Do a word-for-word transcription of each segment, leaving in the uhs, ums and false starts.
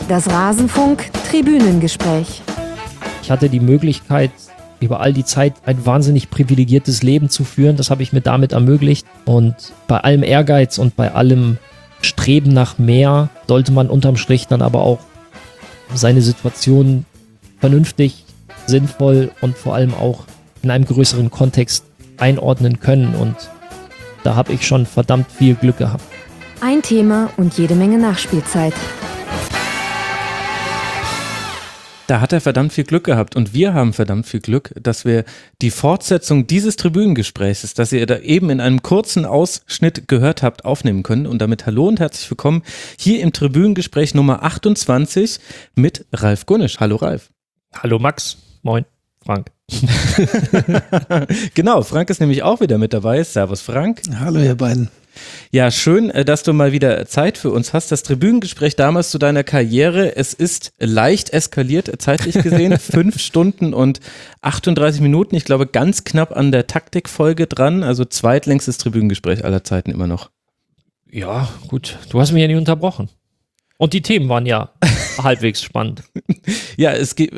Das Rasenfunk-Tribünengespräch. Ich hatte die Möglichkeit, über all die Zeit ein wahnsinnig privilegiertes Leben zu führen. Das habe ich mir damit ermöglicht. Und bei allem Ehrgeiz und bei allem Streben nach mehr sollte man unterm Strich dann aber auch seine Situation vernünftig, sinnvoll und vor allem auch in einem größeren Kontext einordnen können. Und da habe ich schon verdammt viel Glück gehabt. Ein Thema und jede Menge Nachspielzeit. Da hat er verdammt viel Glück gehabt und wir haben verdammt viel Glück, dass wir die Fortsetzung dieses Tribünengesprächs, das ihr da eben in einem kurzen Ausschnitt gehört habt, aufnehmen können. Und damit hallo und herzlich willkommen hier im Tribünengespräch Nummer achtundzwanzig mit Ralf Gunnisch. Hallo Ralf. Hallo Max. Moin, Frank. Genau, Frank ist nämlich auch wieder mit dabei. Servus Frank. Hallo ihr beiden. Ja, schön, dass du mal wieder Zeit für uns hast. Das Tribünengespräch damals zu deiner Karriere, es ist leicht eskaliert, zeitlich gesehen, fünf Stunden und achtunddreißig Minuten. Ich glaube, ganz knapp an der Taktikfolge dran, also zweitlängstes Tribünengespräch aller Zeiten immer noch. Ja, gut, du hast mich ja nicht unterbrochen. Und die Themen waren ja halbwegs spannend. Ja, es geht...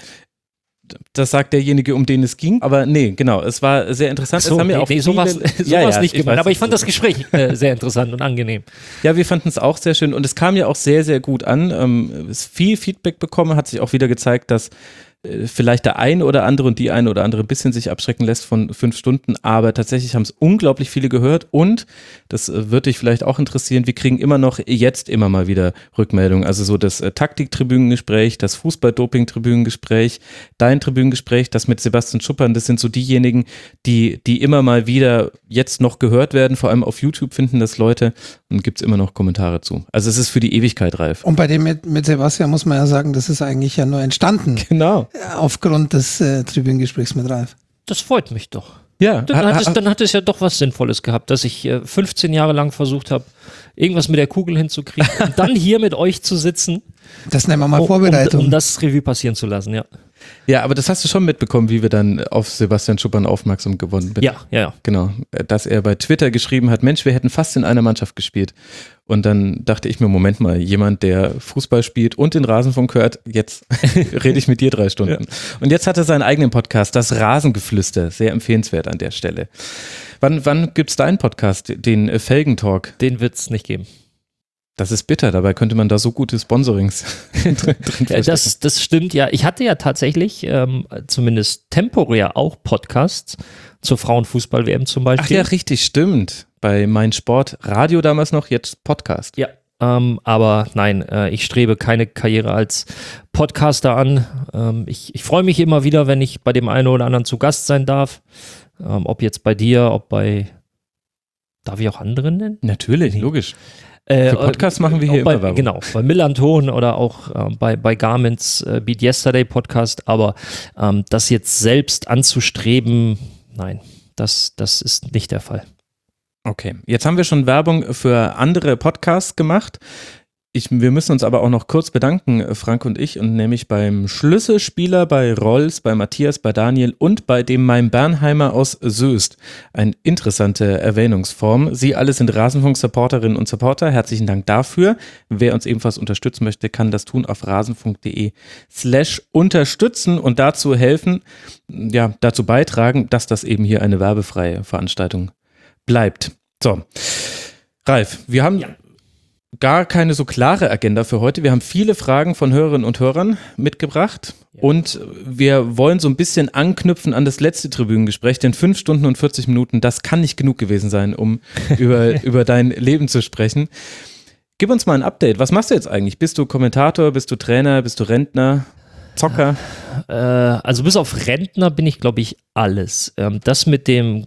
Das sagt derjenige, um den es ging. Aber nee, genau, es war sehr interessant. So, es haben nee, ja auch nee, sowas, viele, sowas ja, ja, nicht ich gemeint. weiß, Aber ich fand das Gespräch äh, sehr interessant und angenehm. Ja, wir fanden es auch sehr schön und es kam ja auch sehr, sehr gut an. Ähm, es viel Feedback bekommen, hat sich auch wieder gezeigt, dass äh, vielleicht der eine oder andere und die eine oder andere ein bisschen sich abschrecken lässt von fünf Stunden, aber tatsächlich haben es unglaublich viele gehört und, das äh, wird dich vielleicht auch interessieren, wir kriegen immer noch jetzt immer mal wieder Rückmeldungen. Also so das äh, Taktik-Tribünengespräch, das Fußball-Doping-Tribünengespräch, dein Tribünengespräch, das mit Sebastian Schuppern, das sind so diejenigen, die, die immer mal wieder jetzt noch gehört werden, vor allem auf YouTube finden das Leute und gibt es immer noch Kommentare zu. Also es ist für die Ewigkeit, Ralf. Und bei dem mit, mit Sebastian muss man ja sagen, das ist eigentlich ja nur entstanden. Genau. Aufgrund des äh, Tribünengesprächs mit Ralf. Das freut mich doch. Ja. Dann hat, es, dann hat es ja doch was Sinnvolles gehabt, dass ich äh, fünfzehn Jahre lang versucht habe, irgendwas mit der Kugel hinzukriegen und dann hier mit euch zu sitzen. Das nennen wir mal um, Vorbereitung. Um, um das Revue passieren zu lassen, ja. Ja, aber das hast du schon mitbekommen, wie wir dann auf Sebastian Schuppern aufmerksam geworden sind. Ja, ja, ja. Genau, dass er bei Twitter geschrieben hat, Mensch, wir hätten fast in einer Mannschaft gespielt. Und dann dachte ich mir, Moment mal, jemand, der Fußball spielt und den Rasenfunk hört, jetzt rede ich mit dir drei Stunden. Ja. Und jetzt hat er seinen eigenen Podcast, das Rasengeflüster, sehr empfehlenswert an der Stelle. Wann, wann gibt es deinen Podcast, den Felgentalk? Den wird es nicht geben. Das ist bitter, dabei könnte man da so gute Sponsorings drin, drin ja, das, das stimmt, ja. Ich hatte ja tatsächlich ähm, zumindest temporär auch Podcasts zur Frauenfußball-W M zum Beispiel. Ach ja, richtig, stimmt. Bei Mein Sport Radio damals noch, jetzt Podcast. Ja, ähm, aber nein, äh, ich strebe keine Karriere als Podcaster an. Ähm, ich ich freue mich immer wieder, wenn ich bei dem einen oder anderen zu Gast sein darf. Ähm, ob jetzt bei dir, ob bei, darf ich auch anderen nennen? Natürlich, nee. Logisch. Für Podcasts machen wir hier bei, immer Werbung. Genau, bei Millanton oder auch äh, bei, bei Garmin's äh, Beat Yesterday Podcast, aber ähm, das jetzt selbst anzustreben, nein, das, das ist nicht der Fall. Okay, jetzt haben wir schon Werbung für andere Podcasts gemacht. Ich, wir müssen uns aber auch noch kurz bedanken, Frank und ich, und nämlich beim Schlüsselspieler, bei Rolls, bei Matthias, bei Daniel und bei dem Mein Bernheimer aus Soest. Eine interessante Erwähnungsform. Sie alle sind Rasenfunk-Supporterinnen und Supporter. Herzlichen Dank dafür. Wer uns ebenfalls unterstützen möchte, kann das tun auf rasenfunk.de slash unterstützen und dazu helfen, ja, dazu beitragen, dass das eben hier eine werbefreie Veranstaltung bleibt. So, Ralf, wir haben... Ja. Gar keine so klare Agenda für heute. Wir haben viele Fragen von Hörerinnen und Hörern mitgebracht ja. Und wir wollen so ein bisschen anknüpfen an das letzte Tribünengespräch, denn fünf Stunden und vierzig Minuten, das kann nicht genug gewesen sein, um über, über dein Leben zu sprechen. Gib uns mal ein Update. Was machst du jetzt eigentlich? Bist du Kommentator, bist du Trainer, bist du Rentner, Zocker? Äh, also bis auf Rentner bin ich, glaube ich, alles. Ähm, das mit dem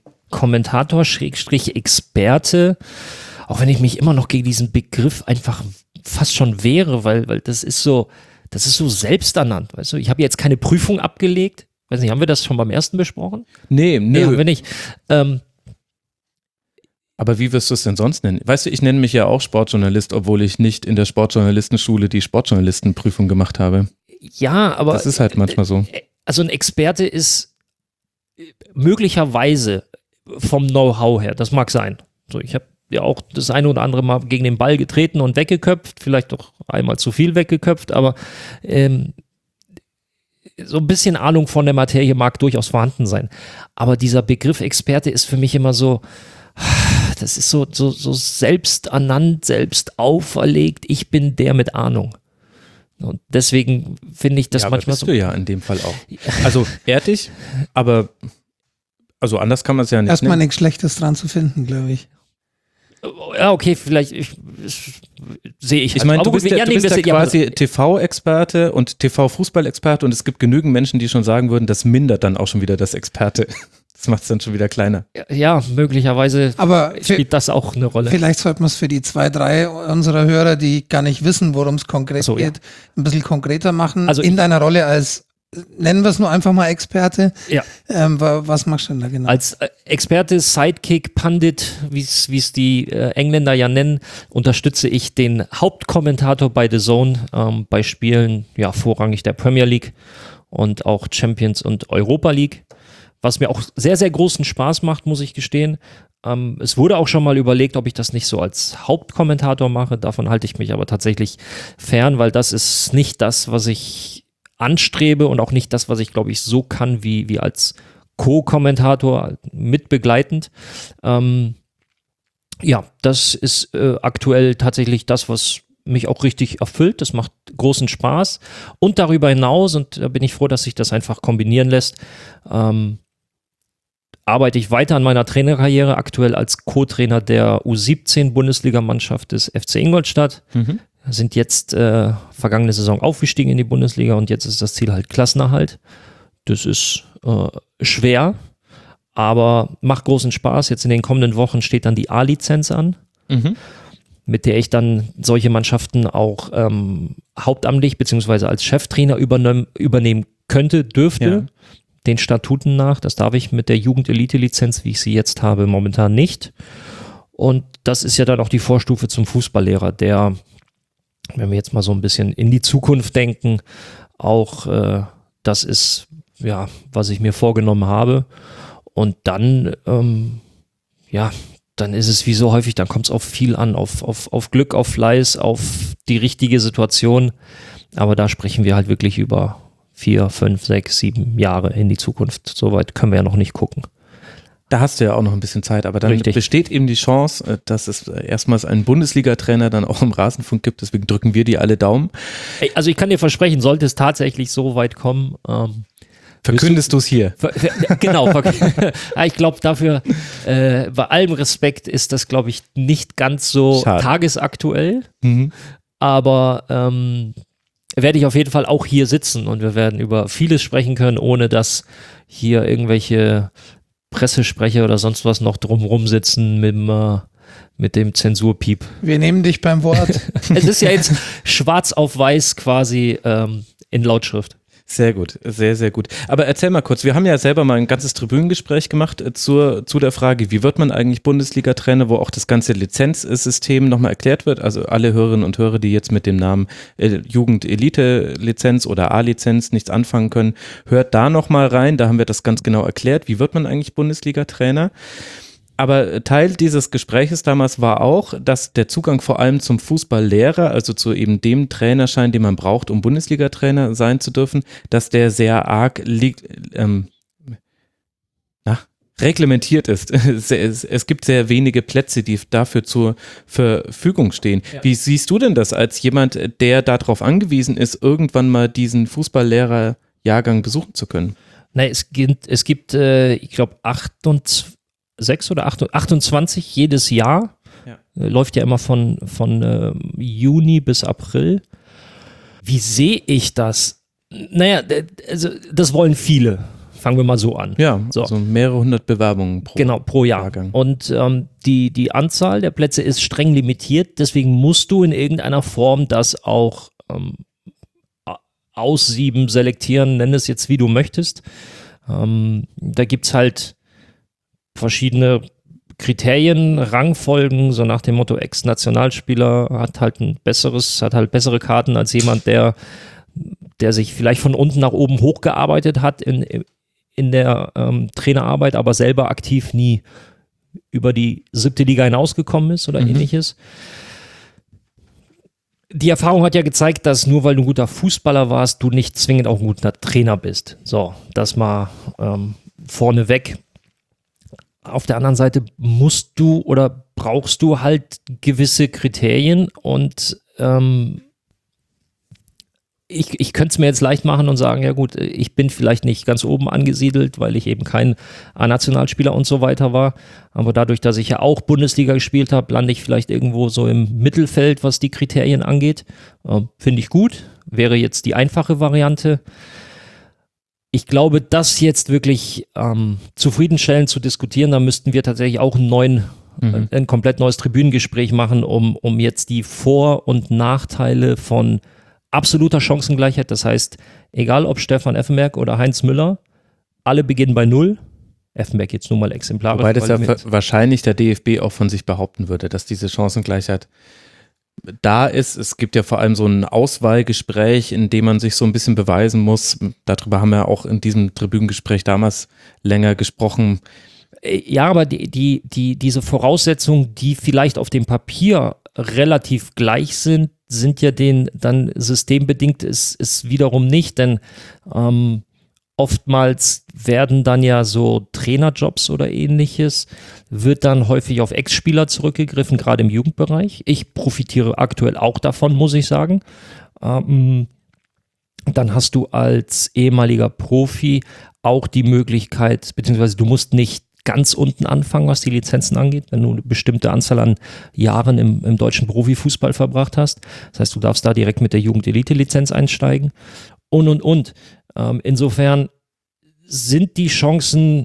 Kommentator-Experte, auch wenn ich mich immer noch gegen diesen Begriff einfach fast schon wehre, weil, weil das ist so, das ist so selbsternannt, weißt du? Ich habe jetzt keine Prüfung abgelegt. Weiß nicht, haben wir das schon beim ersten besprochen? Nee, nee. Nee, haben wir nicht. Ähm, Aber wie wirst du es denn sonst nennen? Weißt du, ich nenne mich ja auch Sportjournalist, obwohl ich nicht in der Sportjournalistenschule die Sportjournalistenprüfung gemacht habe. Ja, aber... Das ist halt manchmal so. Also ein Experte ist möglicherweise vom Know-how her, das mag sein. So, ich habe ja auch das eine oder andere Mal gegen den Ball getreten und weggeköpft, vielleicht doch einmal zu viel weggeköpft, aber ähm, so ein bisschen Ahnung von der Materie mag durchaus vorhanden sein. Aber dieser Begriff Experte ist für mich immer so, das ist so, so, so selbst ernannt, selbst auferlegt, ich bin der mit Ahnung. Und deswegen finde ich das ja, manchmal aber bist so. du ja in dem Fall auch. Also ehrt dich, aber also anders kann man es ja nicht Erstmal nennen. nichts Schlechtes dran zu finden, glaube ich. Ja, okay, vielleicht ich, ich, sehe ich. Ich meine, aber du gut, bist, wir- ja, du nehmen bist wir ja es- ja, quasi T V-Experte und T V-Fußball-Experte und es gibt genügend Menschen, die schon sagen würden, das mindert dann auch schon wieder das Experte. Das macht es dann schon wieder kleiner. Ja, möglicherweise Aber für, spielt das auch eine Rolle. vielleicht sollten wir es für die zwei, drei unserer Hörer, die gar nicht wissen, worum es konkret So, ja. geht, ein bisschen konkreter machen. Also in ich- deiner Rolle als, nennen wir es nur einfach mal Experte. Ja. Ähm, wa- was machst du denn da genau? Als äh, Experte, Sidekick, Pundit, wie es die äh, Engländer ja nennen, unterstütze ich den Hauptkommentator bei The Zone ähm, bei Spielen, ja, vorrangig der Premier League und auch Champions und Europa League, was mir auch sehr, sehr großen Spaß macht, muss ich gestehen. Ähm, es wurde auch schon mal überlegt, ob ich das nicht so als Hauptkommentator mache, davon halte ich mich aber tatsächlich fern, weil das ist nicht das, was ich anstrebe und auch nicht das, was ich, glaube ich, so kann wie, wie als Co-Kommentator mitbegleitend. Ähm, ja, das ist äh, aktuell tatsächlich das, was mich auch richtig erfüllt. Das macht großen Spaß. Und darüber hinaus, und da bin ich froh, dass sich das einfach kombinieren lässt, ähm, arbeite ich weiter an meiner Trainerkarriere, aktuell als Co-Trainer der U siebzehn Bundesligamannschaft des F C Ingolstadt. Mhm. Sind jetzt äh, vergangene Saison aufgestiegen in die Bundesliga und jetzt ist das Ziel halt Klassenerhalt. Das ist äh, schwer, aber macht großen Spaß. Jetzt in den kommenden Wochen steht dann die A-Lizenz an, Mhm. mit der ich dann solche Mannschaften auch ähm, hauptamtlich beziehungsweise als Cheftrainer übernehm, übernehmen könnte, dürfte, Ja. den Statuten nach. Das darf ich mit der Jugend-Elite-Lizenz, wie ich sie jetzt habe, momentan nicht. Und das ist ja dann auch die Vorstufe zum Fußballlehrer, der, wenn wir jetzt mal so ein bisschen in die Zukunft denken, auch äh, das ist, ja, was ich mir vorgenommen habe. Und dann, ähm, ja, dann ist es wie so häufig, dann kommt es auf viel an, auf, auf, auf Glück, auf Fleiß, auf die richtige Situation. Aber da sprechen wir halt wirklich über vier, fünf, sechs, sieben Jahre in die Zukunft. Soweit können wir ja noch nicht gucken. Da hast du ja auch noch ein bisschen Zeit, aber dann Richtig. besteht eben die Chance, äh, dass es äh, erstmals einen Bundesliga-Trainer dann auch im Rasenfunk gibt, deswegen drücken wir die alle Daumen. Ey, also ich kann dir versprechen, sollte es tatsächlich so weit kommen, ähm, Verkündest du es hier? ver- ver- genau, ver- Ja, ich glaube dafür, äh, bei allem Respekt ist das, glaube ich, nicht ganz so Schade. tagesaktuell, Mhm. aber ähm, werde ich auf jeden Fall auch hier sitzen und wir werden über vieles sprechen können, ohne dass hier irgendwelche Pressesprecher oder sonst was noch drumrum sitzen mit dem, äh, mit dem Zensurpiep. Wir nehmen dich beim Wort. Es ist ja jetzt schwarz auf weiß quasi ähm, in Lautschrift. Sehr gut, sehr, sehr gut. Aber erzähl mal kurz, wir haben ja selber mal ein ganzes Tribünengespräch gemacht äh, zur, zu der Frage, wie wird man eigentlich Bundesliga-Trainer, wo auch das ganze Lizenzsystem nochmal erklärt wird. Also alle Hörerinnen und Hörer, die jetzt mit dem Namen äh, Jugend-Elite-Lizenz oder A-Lizenz nichts anfangen können, hört da nochmal rein, da haben wir das ganz genau erklärt, wie wird man eigentlich Bundesliga-Trainer. Aber Teil dieses Gespräches damals war auch, dass der Zugang vor allem zum Fußballlehrer, also zu eben dem Trainerschein, den man braucht, um Bundesliga-Trainer sein zu dürfen, dass der sehr arg liegt, ähm, na, reglementiert ist. Es, es, es gibt sehr wenige Plätze, die dafür zur Verfügung stehen. Ja. Wie siehst du denn das als jemand, der darauf angewiesen ist, irgendwann mal diesen Fußballlehrer-Jahrgang besuchen zu können? Nein, es gibt, es gibt äh, ich glaube, sechs oder achtundzwanzig jedes Jahr. Ja. Äh, läuft ja immer von, von äh, Juni bis April. Wie sehe ich das? Naja, d- also das wollen viele. Fangen wir mal so an. Ja, So. so mehrere hundert Bewerbungen pro Genau, pro Jahr. Jahrgang. Und ähm, die, die Anzahl der Plätze ist streng limitiert, deswegen musst du in irgendeiner Form das auch ähm, a- aussieben, selektieren, nenn es jetzt wie du möchtest. Ähm, da gibt es halt verschiedene Kriterien, Rangfolgen, so nach dem Motto, Ex-Nationalspieler hat halt ein besseres, hat halt bessere Karten als jemand, der, der sich vielleicht von unten nach oben hochgearbeitet hat in, in der ähm, Trainerarbeit, aber selber aktiv nie über die siebte Liga hinausgekommen ist oder mhm. ähnliches. Die Erfahrung hat ja gezeigt, dass nur weil du ein guter Fußballer warst, du nicht zwingend auch ein guter Trainer bist. So, das mal ähm, vorneweg. Auf der anderen Seite musst du oder brauchst du halt gewisse Kriterien und ähm, ich, ich könnte es mir jetzt leicht machen und sagen, ja gut, ich bin vielleicht nicht ganz oben angesiedelt, weil ich eben kein A-Nationalspieler und so weiter war, aber dadurch, dass ich ja auch Bundesliga gespielt habe, lande ich vielleicht irgendwo so im Mittelfeld, was die Kriterien angeht. Äh, finde ich gut, wäre jetzt die einfache Variante. Ich glaube, das jetzt wirklich ähm, zufriedenstellend zu diskutieren, da müssten wir tatsächlich auch einen neuen, mhm. ein komplett neues Tribünengespräch machen, um, um jetzt die Vor- und Nachteile von absoluter Chancengleichheit, das heißt, egal ob Stefan Effenberg oder Heinz Müller, alle beginnen bei Null. Effenberg jetzt nur mal exemplarisch. Wobei das ja wahrscheinlich der D F B auch von sich behaupten würde, dass diese Chancengleichheit da ist. Es gibt ja vor allem so ein Auswahlgespräch, in dem man sich so ein bisschen beweisen muss. Darüber haben wir auch in diesem Tribünengespräch damals länger gesprochen. Ja, aber die, die, die, diese Voraussetzungen, die vielleicht auf dem Papier relativ gleich sind, sind ja den dann systembedingt ist, ist wiederum nicht, denn ähm, oftmals werden dann ja so Trainerjobs oder ähnliches, wird dann häufig auf Ex-Spieler zurückgegriffen, gerade im Jugendbereich. Ich profitiere aktuell auch davon, muss ich sagen. Ähm, dann hast du als ehemaliger Profi auch die Möglichkeit, beziehungsweise du musst nicht ganz unten anfangen, was die Lizenzen angeht, wenn du eine bestimmte Anzahl an Jahren im, im deutschen Profifußball verbracht hast. Das heißt, du darfst da direkt mit der Jugend-Elite-Lizenz einsteigen und, und, und. Ähm, insofern sind die Chancen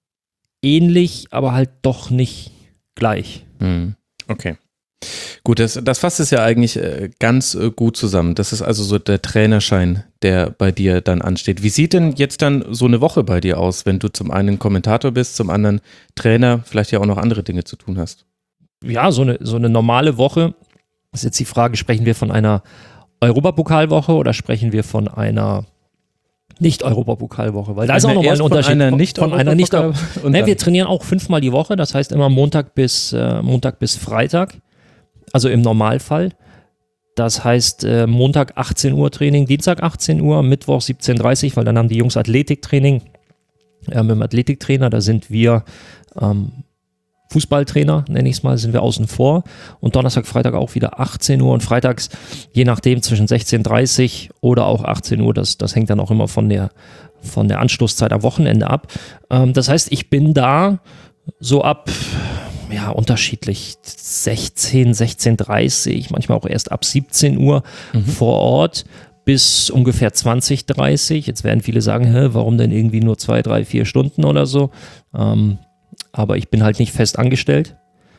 ähnlich, aber halt doch nicht gleich. Okay. Gut, das, das fasst es ja eigentlich ganz gut zusammen. Das ist also so der Trainerschein, der bei dir dann ansteht. Wie sieht denn jetzt dann so eine Woche bei dir aus, wenn du zum einen Kommentator bist, zum anderen Trainer, vielleicht ja auch noch andere Dinge zu tun hast? Ja, so eine, so eine normale Woche ist jetzt die Frage, sprechen wir von einer Europapokalwoche oder sprechen wir von einer Nicht-Europapokalwoche? Weil da ist auch nochmal ein Unterschied. Von einer nicht von einer nicht nee, wir trainieren auch fünfmal die Woche, das heißt immer Montag bis, äh, Montag bis Freitag. Also im Normalfall. Das heißt äh, Montag achtzehn Uhr Training, Dienstag achtzehn Uhr, Mittwoch siebzehn Uhr dreißig, weil dann haben die Jungs Athletiktraining äh, mit dem Athletiktrainer. Da sind wir ähm, Fußballtrainer, nenne ich es mal, sind wir außen vor. Und Donnerstag, Freitag auch wieder achtzehn Uhr und freitags, je nachdem, zwischen sechzehn Uhr dreißig oder auch achtzehn Uhr. Das, das hängt dann auch immer von der, von der Anstoßzeit am Wochenende ab. Ähm, das heißt, ich bin da so ab... ja, unterschiedlich, sechzehn, sechzehn Uhr dreißig, manchmal auch erst ab siebzehn Uhr mhm. vor Ort bis ungefähr zwanzig Uhr dreißig. Jetzt werden viele sagen, hä, warum denn irgendwie nur zwei, drei, vier Stunden oder so? Ähm, aber ich bin halt nicht fest angestellt.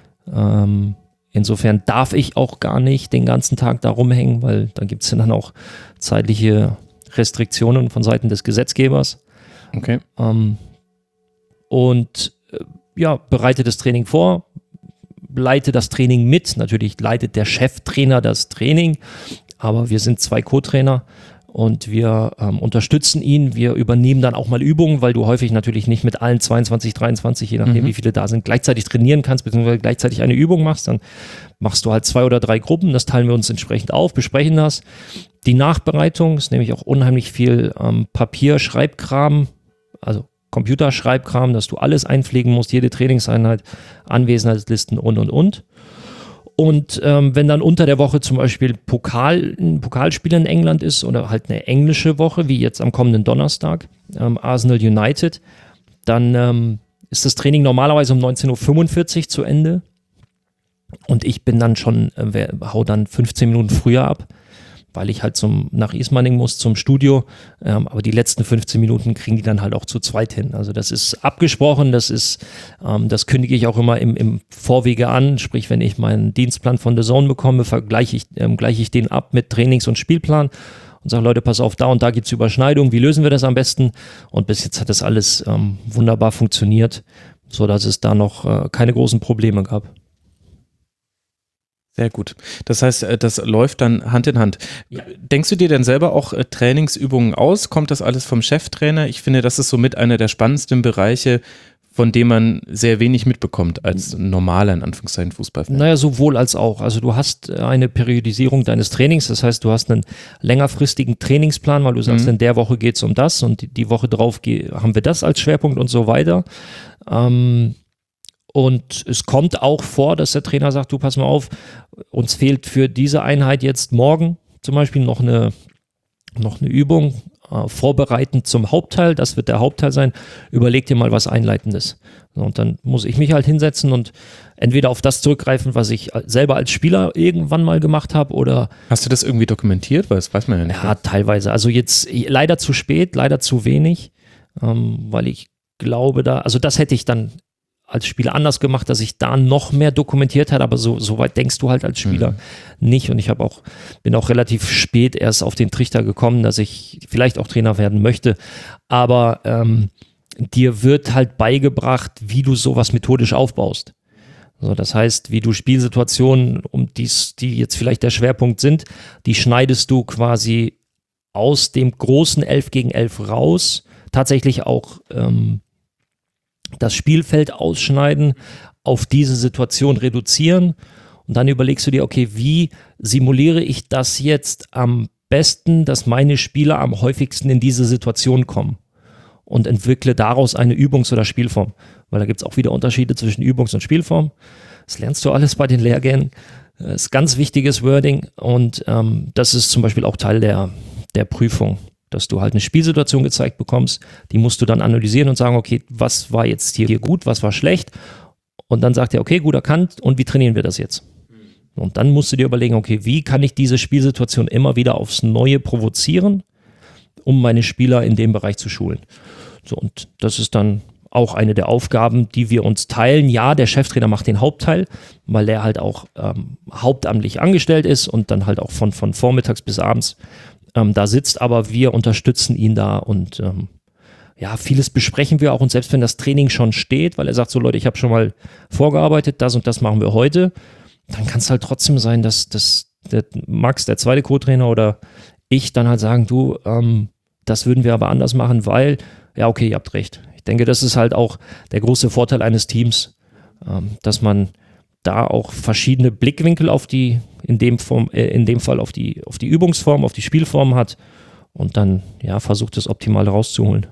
Ähm, insofern darf ich auch gar nicht den ganzen Tag da rumhängen, weil dann gibt es ja dann auch zeitliche Restriktionen von Seiten des Gesetzgebers. Okay. Ähm, und ja, bereite das Training vor, leite das Training mit. Natürlich leitet der Cheftrainer das Training, aber wir sind zwei Co-Trainer und wir ähm, unterstützen ihn. Wir übernehmen dann auch mal Übungen, weil du häufig natürlich nicht mit allen zweiundzwanzig, dreiundzwanzig, je nachdem, mhm. wie viele da sind, gleichzeitig trainieren kannst, beziehungsweise gleichzeitig eine Übung machst. Dann machst du halt zwei oder drei Gruppen, das teilen wir uns entsprechend auf, besprechen das. Die Nachbereitung ist nämlich auch unheimlich viel ähm, Papier, Schreibkram, also Computerschreibkram, dass du alles einpflegen musst, jede Trainingseinheit, Anwesenheitslisten und, und, und. Und ähm, wenn dann unter der Woche zum Beispiel Pokal, ein Pokalspiel in England ist oder halt eine englische Woche, wie jetzt am kommenden Donnerstag, ähm, Arsenal United, dann ähm, ist das Training normalerweise um neunzehn Uhr fünfundvierzig zu Ende. Und ich bin dann schon, äh, hau dann fünfzehn Minuten früher ab, weil ich halt zum, nach Ismaning muss, zum Studio. Ähm, aber die letzten fünfzehn Minuten kriegen die dann halt auch zu zweit hin. Also das ist abgesprochen, das ist, ähm, das kündige ich auch immer im, im Vorwege an. Sprich, wenn ich meinen Dienstplan von The Zone bekomme, vergleiche ich, ähm, gleiche ich den ab mit Trainings- und Spielplan und sage, Leute, pass auf, da und da gibt es Überschneidungen, wie lösen wir das am besten? Und bis jetzt hat das alles ähm, wunderbar funktioniert, sodass es da noch äh, keine großen Probleme gab. Sehr gut. Das heißt, das läuft dann Hand in Hand. Ja. Denkst du dir denn selber auch Trainingsübungen aus? Kommt das alles vom Cheftrainer? Ich finde, das ist somit einer der spannendsten Bereiche von dem man sehr wenig mitbekommt als normaler, in Anführungszeichen, Fußballfan? Naja, sowohl als auch. Also du hast eine Periodisierung deines Trainings, das heißt, du hast einen längerfristigen Trainingsplan, weil du sagst, Mhm. in der Woche geht es um das und die, die Woche drauf ge- haben wir das als Schwerpunkt und so weiter. Ähm, und es kommt auch vor, dass der Trainer sagt, du pass mal auf, uns fehlt für diese Einheit jetzt morgen zum Beispiel noch eine, noch eine Übung, äh, vorbereitend zum Hauptteil, das wird der Hauptteil sein, überleg dir mal was Einleitendes. Und dann muss ich mich halt hinsetzen und entweder auf das zurückgreifen, was ich selber als Spieler irgendwann mal gemacht habe oder... Hast du das irgendwie dokumentiert? Weil das weiß man ja nicht. Ja, teilweise. Also jetzt leider zu spät, leider zu wenig, ähm, weil ich glaube da, also das hätte ich dann als Spieler anders gemacht, dass ich da noch mehr dokumentiert hätte, aber so, so weit denkst du halt als Spieler Mhm. nicht. Und ich habe auch, bin auch relativ spät erst auf den Trichter gekommen, dass ich vielleicht auch Trainer werden möchte. Aber ähm, dir wird halt beigebracht, wie du sowas methodisch aufbaust. So, das heißt, wie du Spielsituationen, um dies, die jetzt vielleicht der Schwerpunkt sind, die schneidest du quasi aus dem großen elf gegen elf raus, tatsächlich auch ähm, das Spielfeld ausschneiden, auf diese Situation reduzieren und dann überlegst du dir, okay, wie simuliere ich das jetzt am besten, dass meine Spieler am häufigsten in diese Situation kommen und entwickle daraus eine Übungs- oder Spielform, weil da gibt es auch wieder Unterschiede zwischen Übungs- und Spielform. Das lernst du alles bei den Lehrgängen. Das ist ganz wichtiges Wording und ähm, das ist zum Beispiel auch Teil der, der Prüfung, dass du halt eine Spielsituation gezeigt bekommst, die musst du dann analysieren und sagen, okay, was war jetzt hier gut, was war schlecht und dann sagt er, okay, gut erkannt und wie trainieren wir das jetzt? Und dann musst du dir überlegen, okay, wie kann ich diese Spielsituation immer wieder aufs Neue provozieren, um meine Spieler in dem Bereich zu schulen. So, und das ist dann auch eine der Aufgaben, die wir uns teilen. Ja, der Cheftrainer macht den Hauptteil, weil der halt auch ähm, hauptamtlich angestellt ist und dann halt auch von, von vormittags bis abends ähm, da sitzt, aber wir unterstützen ihn da und ähm, ja, vieles besprechen wir auch und selbst wenn das Training schon steht, weil er sagt so, Leute, ich habe schon mal vorgearbeitet, das und das machen wir heute, dann kann es halt trotzdem sein, dass, dass der Max, der zweite Co-Trainer oder ich dann halt sagen, du, ähm, das würden wir aber anders machen, weil, ja, okay, ihr habt recht. Ich denke, das ist halt auch der große Vorteil eines Teams, ähm, dass man da auch verschiedene Blickwinkel auf die, in dem, Form, äh, in dem Fall auf die, auf die Übungsform, auf die Spielform hat und dann ja versucht, das Optimale rauszuholen.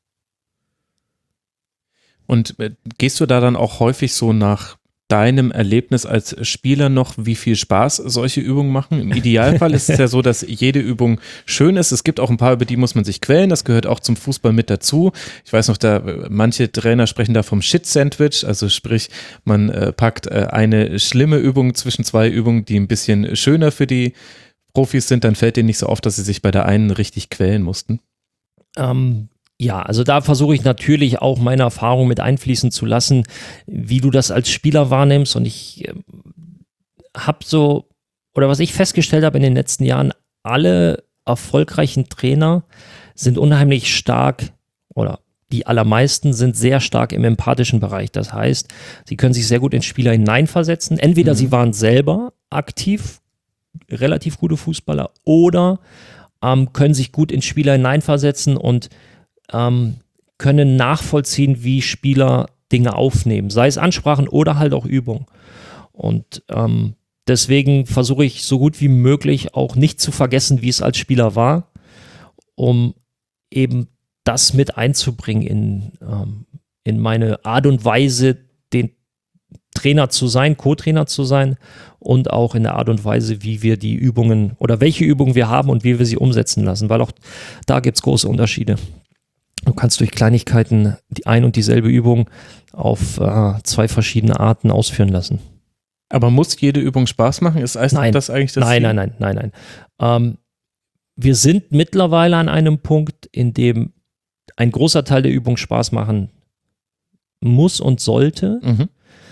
Und äh, gehst du da dann auch häufig so nach deinem Erlebnis als Spieler noch, wie viel Spaß solche Übungen machen? Im Idealfall ist es ja so, dass jede Übung schön ist. Es gibt auch ein paar, über die muss man sich quälen. Das gehört auch zum Fußball mit dazu. Ich weiß noch, da manche Trainer sprechen da vom Shit-Sandwich. Also sprich, man äh, packt äh, eine schlimme Übung zwischen zwei Übungen, die ein bisschen schöner für die Profis sind. Dann fällt denen nicht so auf, dass sie sich bei der einen richtig quälen mussten. Ähm, ja, also da versuche ich natürlich auch meine Erfahrung mit einfließen zu lassen, wie du das als Spieler wahrnimmst. Und ich äh, habe so, oder was ich festgestellt habe in den letzten Jahren, alle erfolgreichen Trainer sind unheimlich stark, oder die allermeisten sind sehr stark im empathischen Bereich. Das heißt, sie können sich sehr gut in Spieler hineinversetzen. Entweder mhm. sie waren selber aktiv, relativ gute Fußballer, oder ähm, können sich gut in Spieler hineinversetzen und ähm, können nachvollziehen, wie Spieler Dinge aufnehmen, sei es Ansprachen oder halt auch Übung. Und ähm, deswegen versuche ich so gut wie möglich auch nicht zu vergessen, wie es als Spieler war, um eben das mit einzubringen in, ähm, in meine Art und Weise, den Trainer zu sein, Co-Trainer zu sein und auch in der Art und Weise, wie wir die Übungen oder welche Übungen wir haben und wie wir sie umsetzen lassen, weil auch da gibt es große Unterschiede. Du kannst durch Kleinigkeiten die ein und dieselbe Übung auf äh, zwei verschiedene Arten ausführen lassen. Aber muss jede Übung Spaß machen? Ist nein. das eigentlich das Nein, Ziel? nein, nein, nein, nein. Ähm, wir sind mittlerweile an einem Punkt, in dem ein großer Teil der Übung Spaß machen muss und sollte. Mhm.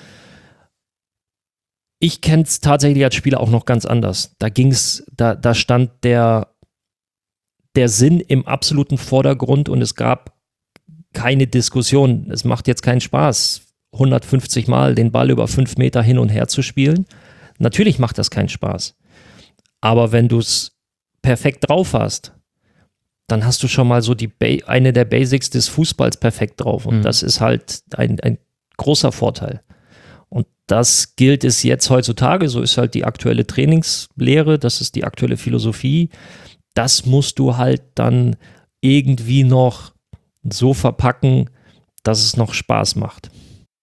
Ich kenne es tatsächlich als Spieler auch noch ganz anders. Da ging's, da, da stand der, der Sinn im absoluten Vordergrund und es gab keine Diskussion. Es macht jetzt keinen Spaß, hundertfünfzig Mal den Ball über fünf Meter hin und her zu spielen. Natürlich macht das keinen Spaß. Aber wenn du es perfekt drauf hast, dann hast du schon mal so die ba- eine der Basics des Fußballs perfekt drauf. Und Mhm. das ist halt ein, ein großer Vorteil. Und das gilt es jetzt heutzutage, so ist halt die aktuelle Trainingslehre, das ist die aktuelle Philosophie. Das musst du halt dann irgendwie noch so verpacken, dass es noch Spaß macht.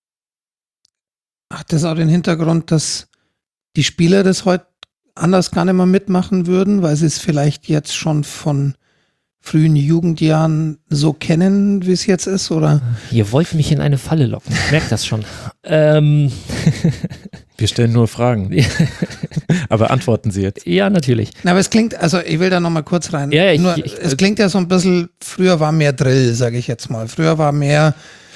Hat das auch den Hintergrund, dass die Spieler das heute anders gar nicht mehr mitmachen würden, weil sie es vielleicht jetzt schon von frühen Jugendjahren so kennen, wie es jetzt ist, oder? Ihr wollt mich in eine Falle locken, ich merke das schon. ähm, Wir stellen nur Fragen. Aber antworten Sie jetzt. ja, natürlich. Na, aber es klingt, also ich will da nochmal kurz rein. Ja, ja, ich- Nur, ich- es klingt ja so ein bisschen, früher war mehr Drill, sage ich jetzt mal. Früher war mehr,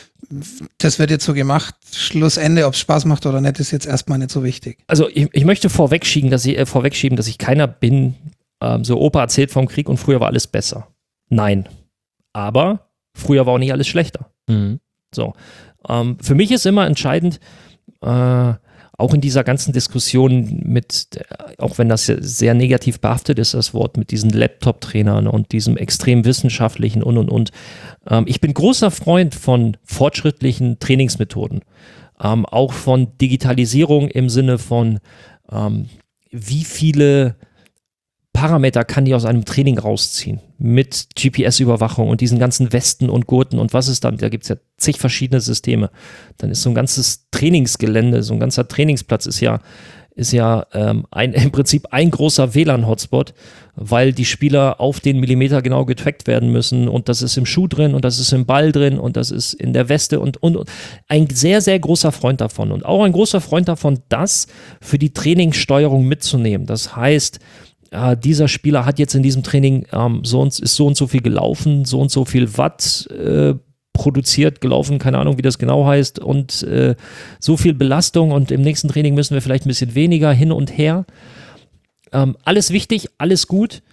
das wird jetzt so gemacht, Schlussende, ob es Spaß macht oder nicht, ist jetzt erstmal nicht so wichtig. Also ich, ich möchte vorwegschieben, dass ich, äh, vorwegschieben, dass ich keiner bin, ähm, so Opa erzählt vom Krieg und früher war alles besser. Nein. Aber früher war auch nicht alles schlechter. Mhm. So. Ähm, für mich ist immer entscheidend, äh, auch in dieser ganzen Diskussion mit, äh, auch wenn das ja sehr negativ behaftet ist, das Wort, mit diesen Laptop-Trainern und diesem extrem wissenschaftlichen und und und. Ähm, ich bin großer Freund von fortschrittlichen Trainingsmethoden. Ähm, auch von Digitalisierung im Sinne von, ähm, wie viele Parameter kann die aus einem Training rausziehen mit G P S-Überwachung und diesen ganzen Westen und Gurten und was ist dann, da gibt es ja zig verschiedene Systeme. Dann ist so ein ganzes Trainingsgelände, so ein ganzer Trainingsplatz ist ja, ist ja ähm, ein, im Prinzip ein großer W L A N-Hotspot, weil die Spieler auf den Millimeter genau getrackt werden müssen und das ist im Schuh drin und das ist im Ball drin und das ist in der Weste und, und, und. Ein sehr, sehr großer Freund davon und auch ein großer Freund davon, das für die Trainingssteuerung mitzunehmen. Das heißt, äh, dieser Spieler hat jetzt in diesem Training ähm, so und, ist so und so viel gelaufen, so und so viel Watt äh, produziert, gelaufen, keine Ahnung, wie das genau heißt und äh, so viel Belastung und im nächsten Training müssen wir vielleicht ein bisschen weniger hin und her. Ähm, alles wichtig, alles gut,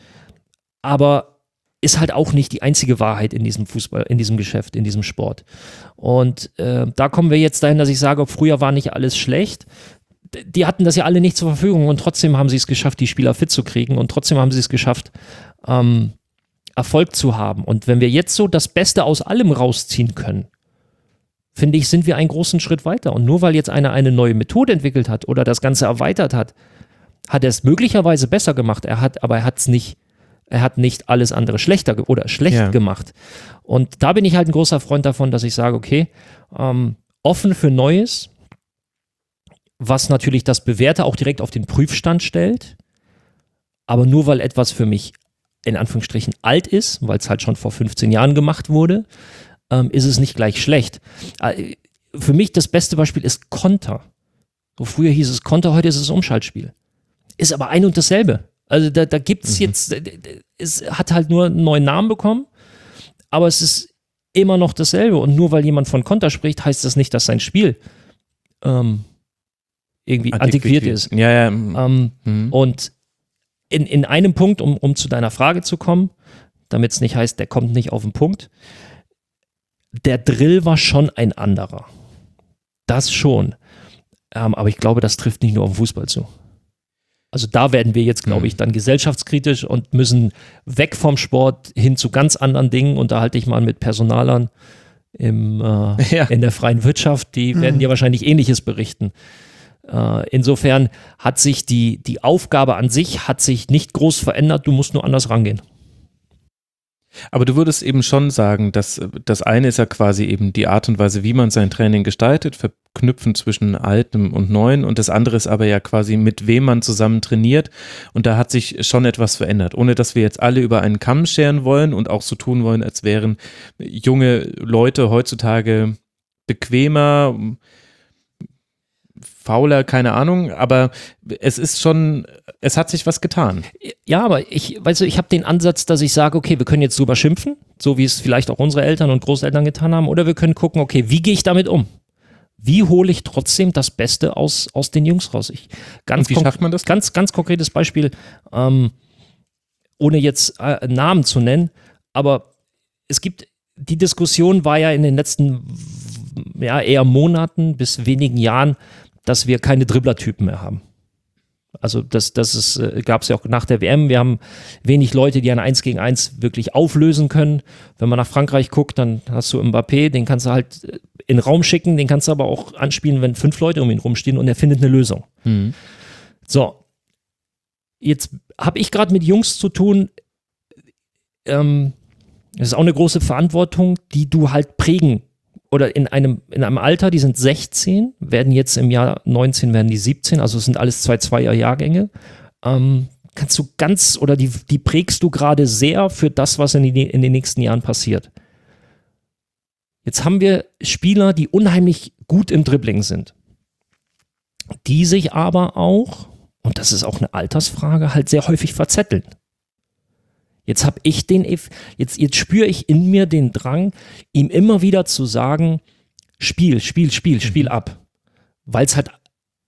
aber ist halt auch nicht die einzige Wahrheit in diesem Fußball, in diesem Geschäft, in diesem Sport. Und äh, da kommen wir jetzt dahin, dass ich sage, früher war nicht alles schlecht. Die hatten das ja alle nicht zur Verfügung und trotzdem haben sie es geschafft, die Spieler fit zu kriegen und trotzdem haben sie es geschafft, ähm, Erfolg zu haben. Und wenn wir jetzt so das Beste aus allem rausziehen können, finde ich, sind wir einen großen Schritt weiter. Und nur weil jetzt einer eine neue Methode entwickelt hat oder das Ganze erweitert hat, hat er es möglicherweise besser gemacht. Er hat, aber er hat es nicht, er hat nicht alles andere schlechter ge- oder schlecht Ja. gemacht. Und da bin ich halt ein großer Freund davon, dass ich sage, okay, ähm, offen für Neues, was natürlich das Bewährte auch direkt auf den Prüfstand stellt, aber nur weil etwas für mich in Anführungsstrichen alt ist, weil es halt schon vor fünfzehn Jahren gemacht wurde, ähm, ist es nicht gleich schlecht. Äh, für mich das beste Beispiel ist Konter. So früher hieß es Konter, heute ist es Umschaltspiel. Ist aber ein und dasselbe. Also da, da gibt es Mhm. jetzt, es hat halt nur einen neuen Namen bekommen, aber es ist immer noch dasselbe. Und nur weil jemand von Konter spricht, heißt das nicht, dass sein Spiel ähm, irgendwie antiquiert ist. Ja, ja. mhm. Ähm, Mhm. und in, in einem Punkt, um, um zu deiner Frage zu kommen, damit es nicht heißt, der kommt nicht auf den Punkt, der Drill war schon ein anderer. Das schon. Ähm, aber ich glaube, das trifft nicht nur auf den Fußball zu. Also da werden wir jetzt, glaube ich, dann gesellschaftskritisch und müssen weg vom Sport hin zu ganz anderen Dingen. Und da halte ich mal mit Personalern im, äh, Ja. in der freien Wirtschaft, die Mhm. werden dir wahrscheinlich Ähnliches berichten. Äh, insofern hat sich die, die Aufgabe an sich hat sich nicht groß verändert, du musst nur anders rangehen. Aber du würdest eben schon sagen, dass das eine ist ja quasi eben die Art und Weise, wie man sein Training gestaltet, verknüpfen zwischen Altem und Neuem und das andere ist aber ja quasi, mit wem man zusammen trainiert und da hat sich schon etwas verändert, ohne dass wir jetzt alle über einen Kamm scheren wollen und auch so tun wollen, als wären junge Leute heutzutage bequemer, fauler, keine Ahnung, aber es ist schon, es hat sich was getan. Ja, aber ich, weißt du, ich habe den Ansatz, dass ich sage, okay, wir können jetzt drüber schimpfen, so wie es vielleicht auch unsere Eltern und Großeltern getan haben, oder wir können gucken, okay, wie gehe ich damit um? Wie hole ich trotzdem das Beste aus, aus den Jungs raus? Ich, ganz Und wie konk- schafft man das? Ganz, ganz konkretes Beispiel, ähm, ohne jetzt äh, Namen zu nennen, aber es gibt, die Diskussion war ja in den letzten, ja, eher Monaten bis wenigen Jahren, dass wir keine Dribblertypen mehr haben. Also das, das ist, äh, gab es ja auch nach der W M. Wir haben wenig Leute, die ein eins gegen eins wirklich auflösen können. Wenn man nach Frankreich guckt, dann hast du Mbappé, den kannst du halt in den Raum schicken, den kannst du aber auch anspielen, wenn fünf Leute um ihn rumstehen und er findet eine Lösung. Mhm. So, jetzt habe ich gerade mit Jungs zu tun, ähm, das ist auch eine große Verantwortung, die du halt prägen oder in einem, in einem Alter, die sind sechzehn, werden jetzt im Jahr neunzehn, werden die siebzehn, also es sind alles zwei Zweier-Jahrgänge. Ähm, kannst du ganz, oder die, die prägst du gerade sehr für das, was in, die, in den nächsten Jahren passiert. Jetzt haben wir Spieler, die unheimlich gut im Dribbling sind, die sich aber auch, und das ist auch eine Altersfrage, halt sehr häufig verzetteln. Jetzt habe ich den, jetzt, jetzt spüre ich in mir den Drang, ihm immer wieder zu sagen, Spiel, Spiel, Spiel, Spiel ab. Weil es halt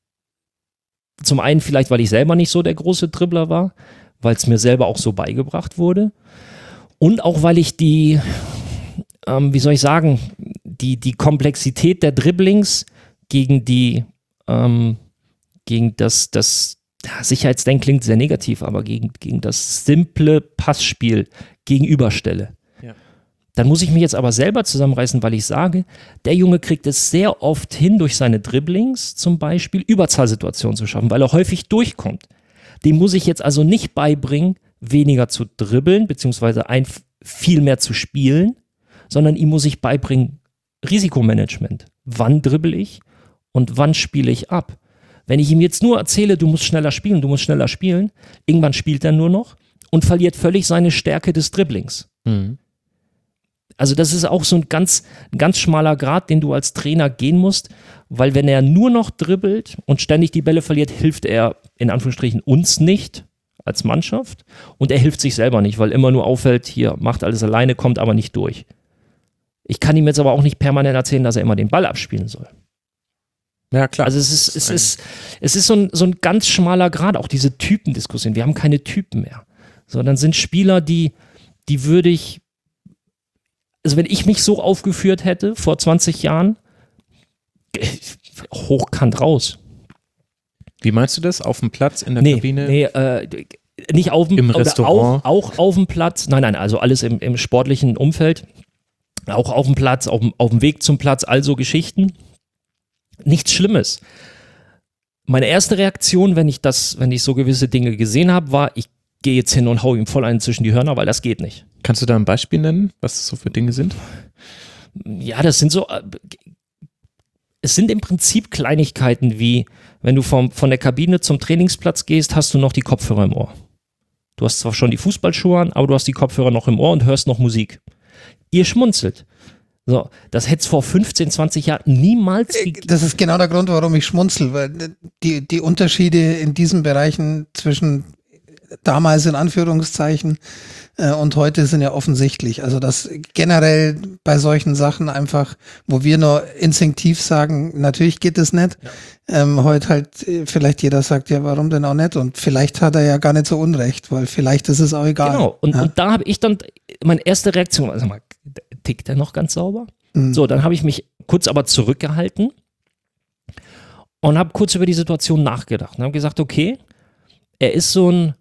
zum einen vielleicht, weil ich selber nicht so der große Dribbler war, weil es mir selber auch so beigebracht wurde und auch, weil ich die, ähm, wie soll ich sagen, die, die Komplexität der Dribblings gegen die, ähm, gegen das, das Ja, Sicherheitsdenken klingt sehr negativ, aber gegen, gegen das simple Passspiel gegenüberstelle. Ja. Dann muss ich mich jetzt aber selber zusammenreißen, weil ich sage, der Junge kriegt es sehr oft hin, durch seine Dribblings zum Beispiel Überzahlsituationen zu schaffen, weil er häufig durchkommt. Dem muss ich jetzt also nicht beibringen, weniger zu dribbeln, beziehungsweise ein, viel mehr zu spielen, sondern ihm muss ich beibringen, Risikomanagement. Wann dribbel ich und wann spiele ich ab? Wenn ich ihm jetzt nur erzähle, du musst schneller spielen, du musst schneller spielen, irgendwann spielt er nur noch und verliert völlig seine Stärke des Dribblings. Mhm. Also das ist auch so ein ganz, ein ganz schmaler Grat, den du als Trainer gehen musst, weil wenn er nur noch dribbelt und ständig die Bälle verliert, hilft er in Anführungsstrichen uns nicht als Mannschaft und er hilft sich selber nicht, weil immer nur auffällt, hier, macht alles alleine, kommt aber nicht durch. Ich kann ihm jetzt aber auch nicht permanent erzählen, dass er immer den Ball abspielen soll. Ja, klar. Also es ist, es ist, es ist so ein, so ein ganz schmaler Grad, auch diese Typendiskussion. Wir haben keine Typen mehr. Sondern sind Spieler, die, die würde ich, also wenn ich mich so aufgeführt hätte vor zwanzig Jahren, hochkant raus. Wie meinst du das? Auf dem Platz, in der nee, Kabine? Nee, äh, nicht auf dem, Im oder Restaurant? Auch, auch auf dem Platz. Nein, nein, also alles im, im sportlichen Umfeld. Auch auf dem Platz, auf dem, auf dem Weg zum Platz, also Geschichten. Nichts Schlimmes. Meine erste Reaktion, wenn ich das, wenn ich so gewisse Dinge gesehen habe, war, ich gehe jetzt hin und hau ihm voll einen zwischen die Hörner, weil das geht nicht. Kannst du da ein Beispiel nennen, was das so für Dinge sind? Ja, das sind so, es sind im Prinzip Kleinigkeiten wie, wenn du vom, von der Kabine zum Trainingsplatz gehst, hast du noch die Kopfhörer im Ohr. Du hast zwar schon die Fußballschuhe an, aber du hast die Kopfhörer noch im Ohr und hörst noch Musik. Ihr schmunzelt. So, das hätte es vor fünfzehn, zwanzig Jahren niemals gegeben. Das ist genau der Grund, warum ich schmunzel, weil die, die Unterschiede in diesen Bereichen zwischen damals in Anführungszeichen äh, und heute sind ja offensichtlich. Also das generell bei solchen Sachen einfach, wo wir nur instinktiv sagen, natürlich geht es nicht. Ja. Ähm, heute halt äh, vielleicht jeder sagt, ja, warum denn auch nicht? Und vielleicht hat er ja gar nicht so Unrecht, weil vielleicht ist es auch egal. Genau, und, ja? und da habe ich dann, meine erste Reaktion, also mal, tickt er noch ganz sauber? Mhm. So, dann habe ich mich kurz aber zurückgehalten und habe kurz über die Situation nachgedacht und habe gesagt, okay, er ist so ein,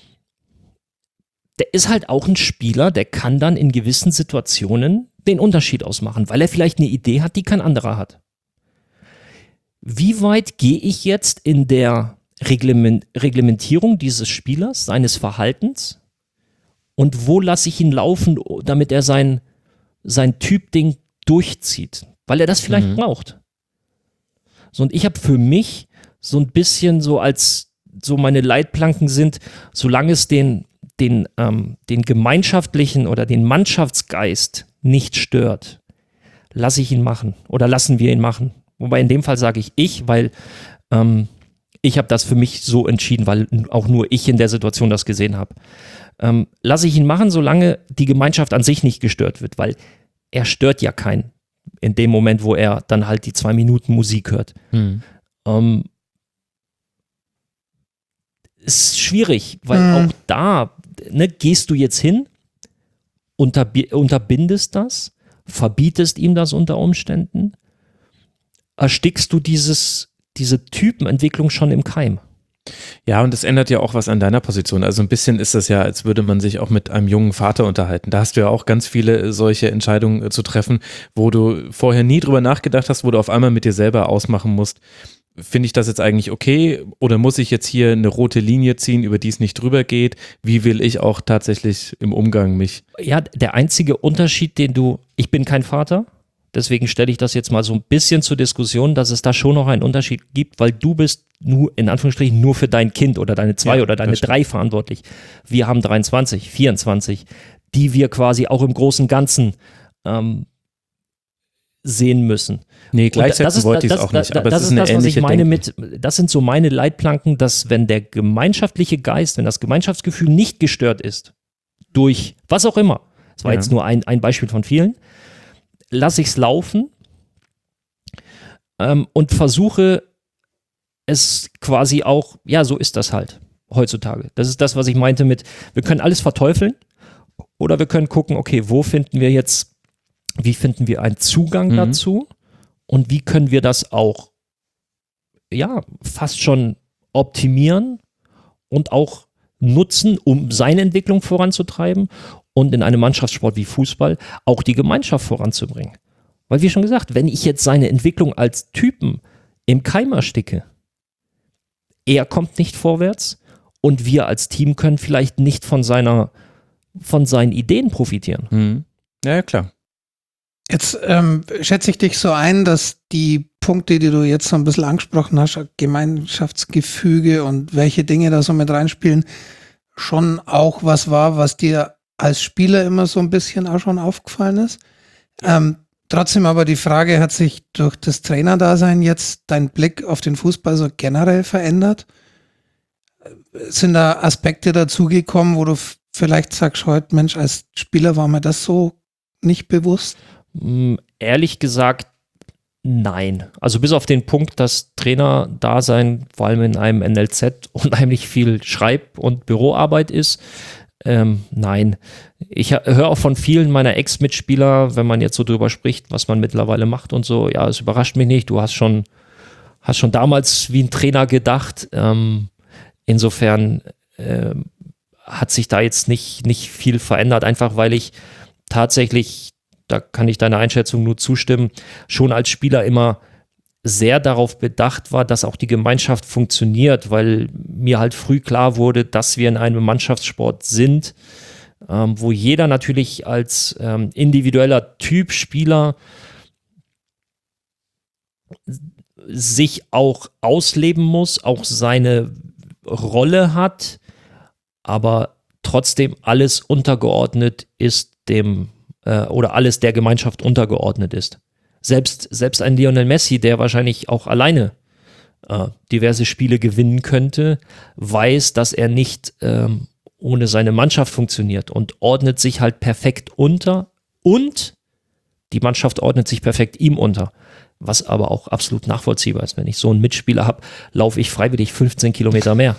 der ist halt auch ein Spieler, der kann dann in gewissen Situationen den Unterschied ausmachen, weil er vielleicht eine Idee hat, die kein anderer hat. Wie weit gehe ich jetzt in der Reglement- Reglementierung dieses Spielers, seines Verhaltens und wo lasse ich ihn laufen, damit er sein sein Typ-Ding durchzieht, weil er das vielleicht mhm. braucht. So, und ich habe für mich so ein bisschen so als, so meine Leitplanken sind, solange es den, den, ähm, den gemeinschaftlichen oder den Mannschaftsgeist nicht stört, lasse ich ihn machen oder lassen wir ihn machen. Wobei in dem Fall sage ich ich, weil ähm, ich habe das für mich so entschieden, weil auch nur ich in der Situation das gesehen habe. Ähm, lasse ich ihn machen, solange die Gemeinschaft an sich nicht gestört wird, weil er stört ja keinen in dem Moment, wo er dann halt die zwei Minuten Musik hört. Mhm. Ähm, ist schwierig, weil mhm. auch da ne, gehst du jetzt hin, unterb- unterbindest das, verbietest ihm das unter Umständen, erstickst du dieses, diese Typenentwicklung schon im Keim. Ja, und das ändert ja auch was an deiner Position. Also ein bisschen ist das ja, als würde man sich auch mit einem jungen Vater unterhalten. Da hast du ja auch ganz viele solche Entscheidungen zu treffen, wo du vorher nie drüber nachgedacht hast, wo du auf einmal mit dir selber ausmachen musst. Finde ich das jetzt eigentlich okay oder muss ich jetzt hier eine rote Linie ziehen, über die es nicht drüber geht? Wie will ich auch tatsächlich im Umgang mich? Ja, der einzige Unterschied, den du, ich bin kein Vater, deswegen stelle ich das jetzt mal so ein bisschen zur Diskussion, dass es da schon noch einen Unterschied gibt, weil du bist nur, in Anführungsstrichen, nur für dein Kind oder deine zwei Ja, oder deine das stimmt. drei verantwortlich. Wir haben dreiundzwanzig, vierundzwanzig, die wir quasi auch im großen Ganzen ähm, sehen müssen. Nee, Und gleichzeitig das ist- wollte ich es das- auch nicht, das- aber das es ist ist eine das, was ich ähnliche meine Denke. mit, das sind so meine Leitplanken, dass wenn der gemeinschaftliche Geist, wenn das Gemeinschaftsgefühl nicht gestört ist, durch was auch immer, das war Ja. jetzt nur ein, ein Beispiel von vielen, lasse ich es laufen ähm, und versuche es quasi auch, ja, so ist das halt heutzutage. Das ist das, was ich meinte mit, wir können alles verteufeln oder wir können gucken, okay, wo finden wir jetzt, wie finden wir einen Zugang Mhm. dazu und wie können wir das auch, ja, fast schon optimieren und auch nutzen, um seine Entwicklung voranzutreiben und in einem Mannschaftssport wie Fußball auch die Gemeinschaft voranzubringen. Weil wie schon gesagt, wenn ich jetzt seine Entwicklung als Typen im Keim ersticke, er kommt nicht vorwärts und wir als Team können vielleicht nicht von seiner, von seinen Ideen profitieren. Mhm. Ja, ja, klar. Jetzt ähm, schätze ich dich so ein, dass die Punkte, die du jetzt so ein bisschen angesprochen hast, Gemeinschaftsgefüge und welche Dinge da so mit reinspielen, schon auch was war, was dir als Spieler immer so ein bisschen auch schon aufgefallen ist. Ähm, trotzdem aber die Frage, hat sich durch das Trainerdasein jetzt dein Blick auf den Fußball so generell verändert? Sind da Aspekte dazugekommen, wo du f- vielleicht sagst, heute, Mensch, als Spieler war mir das so nicht bewusst? Mm, Ehrlich gesagt, nein. Also bis auf den Punkt, dass Trainerdasein vor allem in einem N L Z unheimlich viel Schreib- und Büroarbeit ist. Ähm, nein. Ich ha- höre auch von vielen meiner Ex-Mitspieler, wenn man jetzt so drüber spricht, was man mittlerweile macht und so, ja, es überrascht mich nicht. Du hast schon, hast schon damals wie ein Trainer gedacht. Ähm, insofern ähm, hat sich da jetzt nicht, nicht viel verändert, einfach weil ich tatsächlich, da kann ich deiner Einschätzung nur zustimmen, schon als Spieler immer sehr darauf bedacht war, dass auch die Gemeinschaft funktioniert, weil mir halt früh klar wurde, dass wir in einem Mannschaftssport sind, ähm, wo jeder natürlich als ähm, individueller Typ Spieler sich auch ausleben muss, auch seine Rolle hat, aber trotzdem alles untergeordnet ist dem äh, oder alles der Gemeinschaft untergeordnet ist. Selbst, selbst ein Lionel Messi, der wahrscheinlich auch alleine äh, diverse Spiele gewinnen könnte, weiß, dass er nicht ähm, ohne seine Mannschaft funktioniert und ordnet sich halt perfekt unter und die Mannschaft ordnet sich perfekt ihm unter. Was aber auch absolut nachvollziehbar ist. Wenn ich so einen Mitspieler habe, laufe ich freiwillig fünfzehn Kilometer mehr.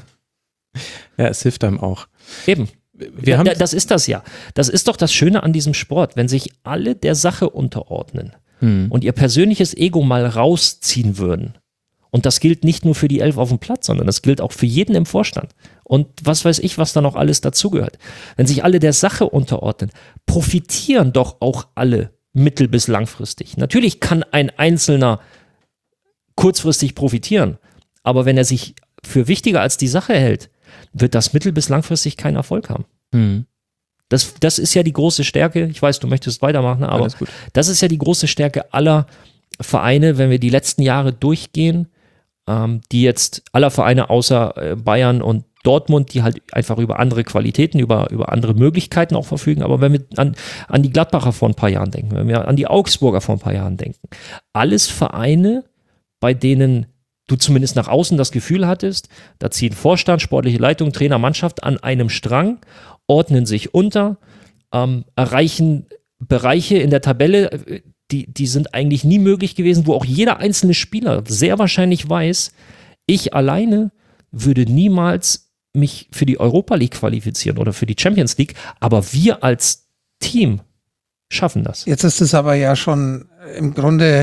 Ja, es hilft einem auch. Eben. Wir haben Da- das ist das ja. Das ist doch das Schöne an diesem Sport, wenn sich alle der Sache unterordnen Hm. und ihr persönliches Ego mal rausziehen würden. Und das gilt nicht nur für die Elf auf dem Platz, sondern das gilt auch für jeden im Vorstand. Und was weiß ich, was da noch alles dazugehört. Wenn sich alle der Sache unterordnen, profitieren doch auch alle mittel- bis langfristig. Natürlich kann ein Einzelner kurzfristig profitieren, aber wenn er sich für wichtiger als die Sache hält, wird das mittel- bis langfristig keinen Erfolg haben. Hm. Das, das ist ja die große Stärke. Ich weiß, du möchtest weitermachen, aber Alles gut. das ist ja die große Stärke aller Vereine, wenn wir die letzten Jahre durchgehen, ähm, die jetzt aller Vereine außer äh, Bayern und Dortmund, die halt einfach über andere Qualitäten, über, über andere Möglichkeiten auch verfügen. Aber wenn wir an, an die Gladbacher vor ein paar Jahren denken, wenn wir an die Augsburger vor ein paar Jahren denken, alles Vereine, bei denen du zumindest nach außen das Gefühl hattest, da ziehen Vorstand, sportliche Leitung, Trainer, Mannschaft an einem Strang, ordnen sich unter, ähm, erreichen Bereiche in der Tabelle, äh, die, die sind eigentlich nie möglich gewesen, wo auch jeder einzelne Spieler sehr wahrscheinlich weiß, ich alleine würde niemals mich für die Europa League qualifizieren oder für die Champions League, aber wir als Team schaffen das. Jetzt ist es aber ja schon im Grunde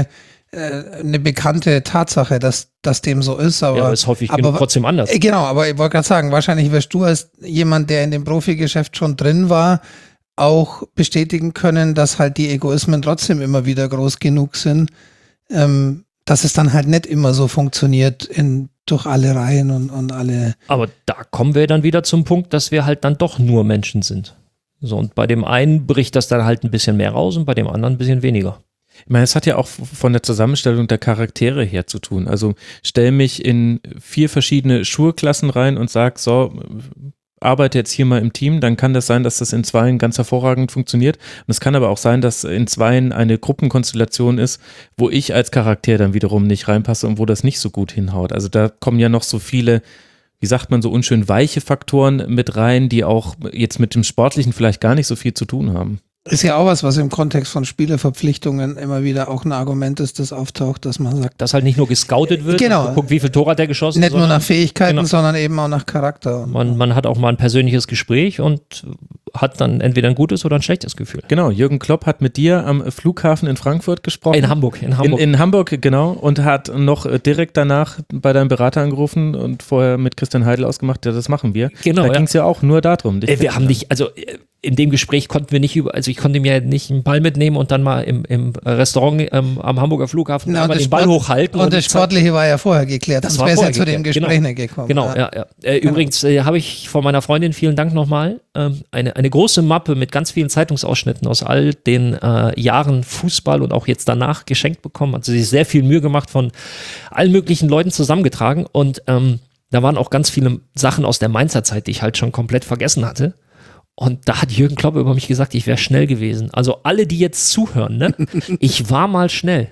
äh, eine bekannte Tatsache, dass, dass dem so ist. Aber ja, ist häufig aber, trotzdem anders. Äh, genau, aber ich wollte gerade sagen, wahrscheinlich wirst du als jemand, der in dem Profigeschäft schon drin war, auch bestätigen können, dass halt die Egoismen trotzdem immer wieder groß genug sind, ähm, dass es dann halt nicht immer so funktioniert in, durch alle Reihen und, und alle. Aber da kommen wir dann wieder zum Punkt, dass wir halt dann doch nur Menschen sind. So, und bei dem einen bricht das dann halt ein bisschen mehr raus und bei dem anderen ein bisschen weniger. Ich meine, es hat ja auch von der Zusammenstellung der Charaktere her zu tun. Also stell mich in vier verschiedene Schulklassen rein und sag, so, arbeite jetzt hier mal im Team, dann kann das sein, dass das in Zweien ganz hervorragend funktioniert. Und es kann aber auch sein, dass in Zweien eine Gruppenkonstellation ist, wo ich als Charakter dann wiederum nicht reinpasse und wo das nicht so gut hinhaut. Also da kommen ja noch so viele, wie sagt man, so unschön weiche Faktoren mit rein, die auch jetzt mit dem Sportlichen vielleicht gar nicht so viel zu tun haben. Ist ja auch was, was im Kontext von Spielerverpflichtungen immer wieder auch ein Argument ist, das auftaucht, dass man sagt, dass halt nicht nur gescoutet wird, genau, guckt, wie viel Tor hat der geschossen. Nicht nur nach Fähigkeiten, genau. sondern eben auch nach Charakter. Man, man hat auch mal ein persönliches Gespräch und hat dann entweder ein gutes oder ein schlechtes Gefühl. Genau, Jürgen Klopp hat mit dir am Flughafen in Frankfurt gesprochen. In Hamburg, in Hamburg. In, in Hamburg, genau, und hat noch direkt danach bei deinem Berater angerufen und vorher mit Christian Heidel ausgemacht, ja, das machen wir. Genau. Da ja. ging es ja auch nur darum. Äh, wir haben nicht, also in dem Gespräch konnten wir nicht über, also ich konnte mir ja nicht einen Ball mitnehmen und dann mal im, im Restaurant ähm, am Hamburger Flughafen Na, einmal den Sport, Ball hochhalten. Und, und das Sportliche war ja vorher geklärt, das sonst wäre es ja zu dem geklärt. Gespräch genau. nicht gekommen. Genau, ja, ja. Äh, übrigens äh, habe ich von meiner Freundin, vielen Dank nochmal, ähm, eine, eine große Mappe mit ganz vielen Zeitungsausschnitten aus all den äh, Jahren Fußball und auch jetzt danach geschenkt bekommen. Hat sie sich sehr viel Mühe gemacht, von allen möglichen Leuten zusammengetragen und ähm, da waren auch ganz viele Sachen aus der Mainzer Zeit, die ich halt schon komplett vergessen hatte. Und da hat Jürgen Klopp über mich gesagt, ich wäre schnell gewesen. Also alle, die jetzt zuhören, ne? Ich war mal schnell.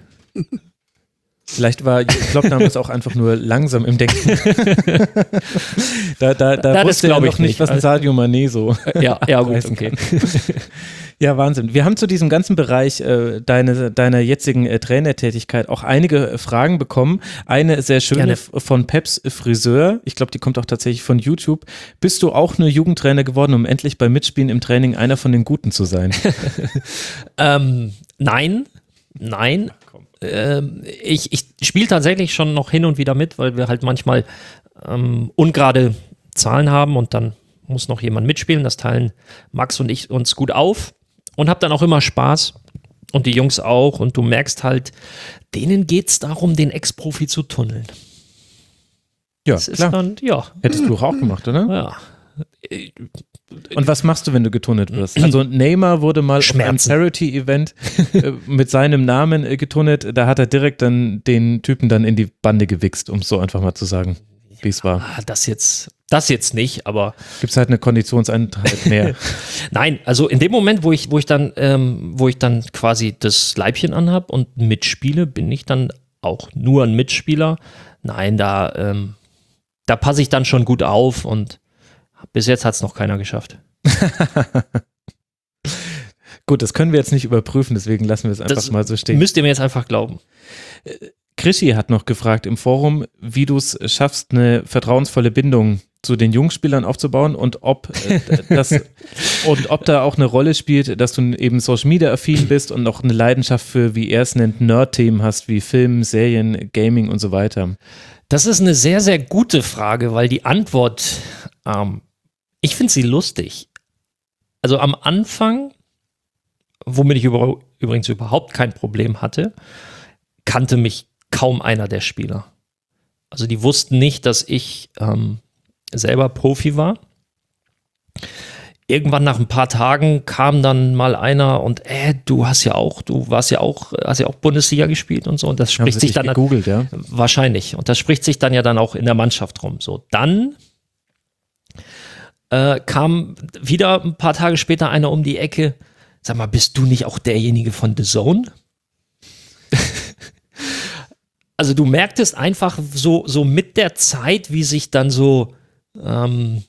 Vielleicht war Klopp damals auch einfach nur langsam im Denken. da da, da ja, wusste er noch nicht, nicht, was ein Sadio Mané so Ja, ja gut, okay. Ja, Wahnsinn. Wir haben zu diesem ganzen Bereich äh, deine, deiner jetzigen äh, Trainertätigkeit auch einige äh, Fragen bekommen. Eine sehr schöne Gerne. f- von Peps Friseur. Ich glaube, die kommt auch tatsächlich von YouTube. Bist du auch nur Jugendtrainer geworden, um endlich beim Mitspielen im Training einer von den Guten zu sein? ähm, nein, nein. Ähm, ich ich spiele tatsächlich schon noch hin und wieder mit, weil wir halt manchmal ähm, ungerade Zahlen haben und dann muss noch jemand mitspielen. Das teilen Max und ich uns gut auf und habe dann auch immer Spaß und die Jungs auch und du merkst halt, denen geht es darum, den Ex-Profi zu tunneln. Ja, Das ist klar. dann, ja, Hättest du auch gemacht, oder? ja. Und was machst du, wenn du getunnelt wirst? Also Neymar wurde mal auf einem Schmerzen. Charity-Event äh, mit seinem Namen äh, getunnelt. Da hat er direkt dann den Typen dann in die Bande gewichst, um es so einfach mal zu sagen, wie es war. Ah, das jetzt, das jetzt nicht, aber Gibt es halt eine Konditionseinheit mehr. nein, also in dem Moment, wo ich, wo ich dann, ähm, wo ich dann quasi das Leibchen anhab und mitspiele, bin ich dann auch nur ein Mitspieler. Nein, da, ähm, da passe ich dann schon gut auf und bis jetzt hat es noch keiner geschafft. Gut, das können wir jetzt nicht überprüfen, deswegen lassen wir es einfach Das mal so stehen. Müsst ihr mir jetzt einfach glauben. Krischi hat noch gefragt im Forum, wie du es schaffst, eine vertrauensvolle Bindung zu den Jungspielern aufzubauen und ob äh, das und ob da auch eine Rolle spielt, dass du eben Social Media affin bist und auch eine Leidenschaft für, wie er es nennt, Nerd-Themen hast, wie Film, Serien, Gaming und so weiter. Das ist eine sehr, sehr gute Frage, weil die Antwort, ähm, ich finde sie lustig. Also am Anfang, womit ich über, übrigens überhaupt kein Problem hatte, kannte mich kaum einer der Spieler. Also die wussten nicht, dass ich ähm, selber Profi war. Irgendwann nach ein paar Tagen kam dann mal einer und äh, du hast ja auch, du warst ja auch, hast ja auch Bundesliga gespielt und so und das Haben spricht sie sich dich dann gegoogelt, ja? wahrscheinlich und das spricht sich dann ja dann auch in der Mannschaft rum. So, dann äh, kam wieder ein paar Tage später einer um die Ecke, sag mal, bist du nicht auch derjenige von The Zone? Also du merktest einfach so, so mit der Zeit, wie sich dann so ähm,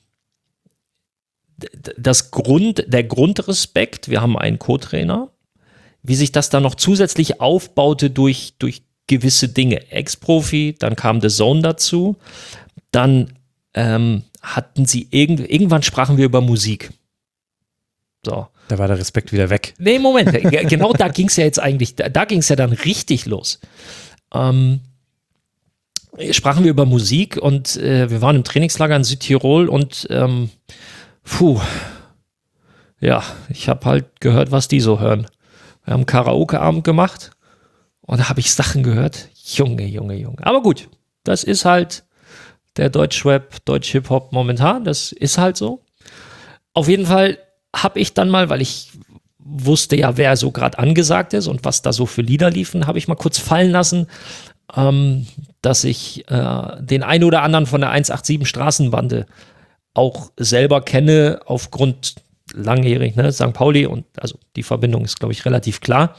das Grund, der Grundrespekt, wir haben einen Co-Trainer, wie sich das dann noch zusätzlich aufbaute durch, durch gewisse Dinge. Ex-Profi, dann kam The Zone dazu, dann ähm, hatten sie, irgend, irgendwann sprachen wir über Musik. So. Da war der Respekt wieder weg. Nee, Moment, genau da ging es ja jetzt eigentlich, da, da ging es ja dann richtig los. Ähm, sprachen wir über Musik und äh, wir waren im Trainingslager in Südtirol und ähm, puh, ja, ich habe halt gehört, was die so hören. Wir haben einen Karaoke-Abend gemacht und da habe ich Sachen gehört. Junge, Junge, Junge. Aber gut, das ist halt der Deutschrap, Deutsch-Hip-Hop momentan, das ist halt so. Auf jeden Fall habe ich dann mal, weil ich wusste ja, wer so gerade angesagt ist und was da so für Lieder liefen, habe ich mal kurz fallen lassen, ähm, dass ich äh, den einen oder anderen von der hundertsiebenundachtzig Straßenbande auch selber kenne, aufgrund langjährig, ne, Sankt Pauli, und also die Verbindung ist, glaube ich, relativ klar.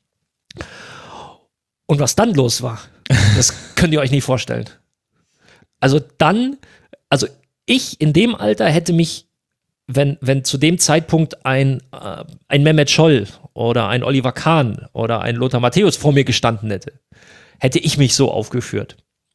Und was dann los war, das könnt ihr euch nicht vorstellen. Also dann, also ich in dem Alter hätte mich, wenn, wenn zu dem Zeitpunkt ein, äh, ein Mehmet Scholl oder ein Oliver Kahn oder ein Lothar Matthäus vor mir gestanden hätte, hätte ich mich so aufgeführt.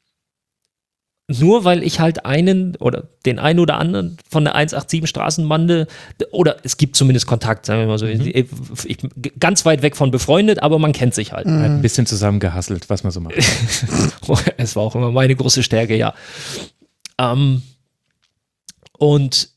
Nur weil ich halt einen oder den einen oder anderen von der hundertsiebenundachtzig Straßenbande, oder es gibt zumindest Kontakt, sagen wir mal so, mhm. ich, ich, ganz weit weg von befreundet, aber man kennt sich halt. Mhm. Ein bisschen zusammen gehasselt, was man so macht. Es war auch immer meine große Stärke, ja. Ähm, und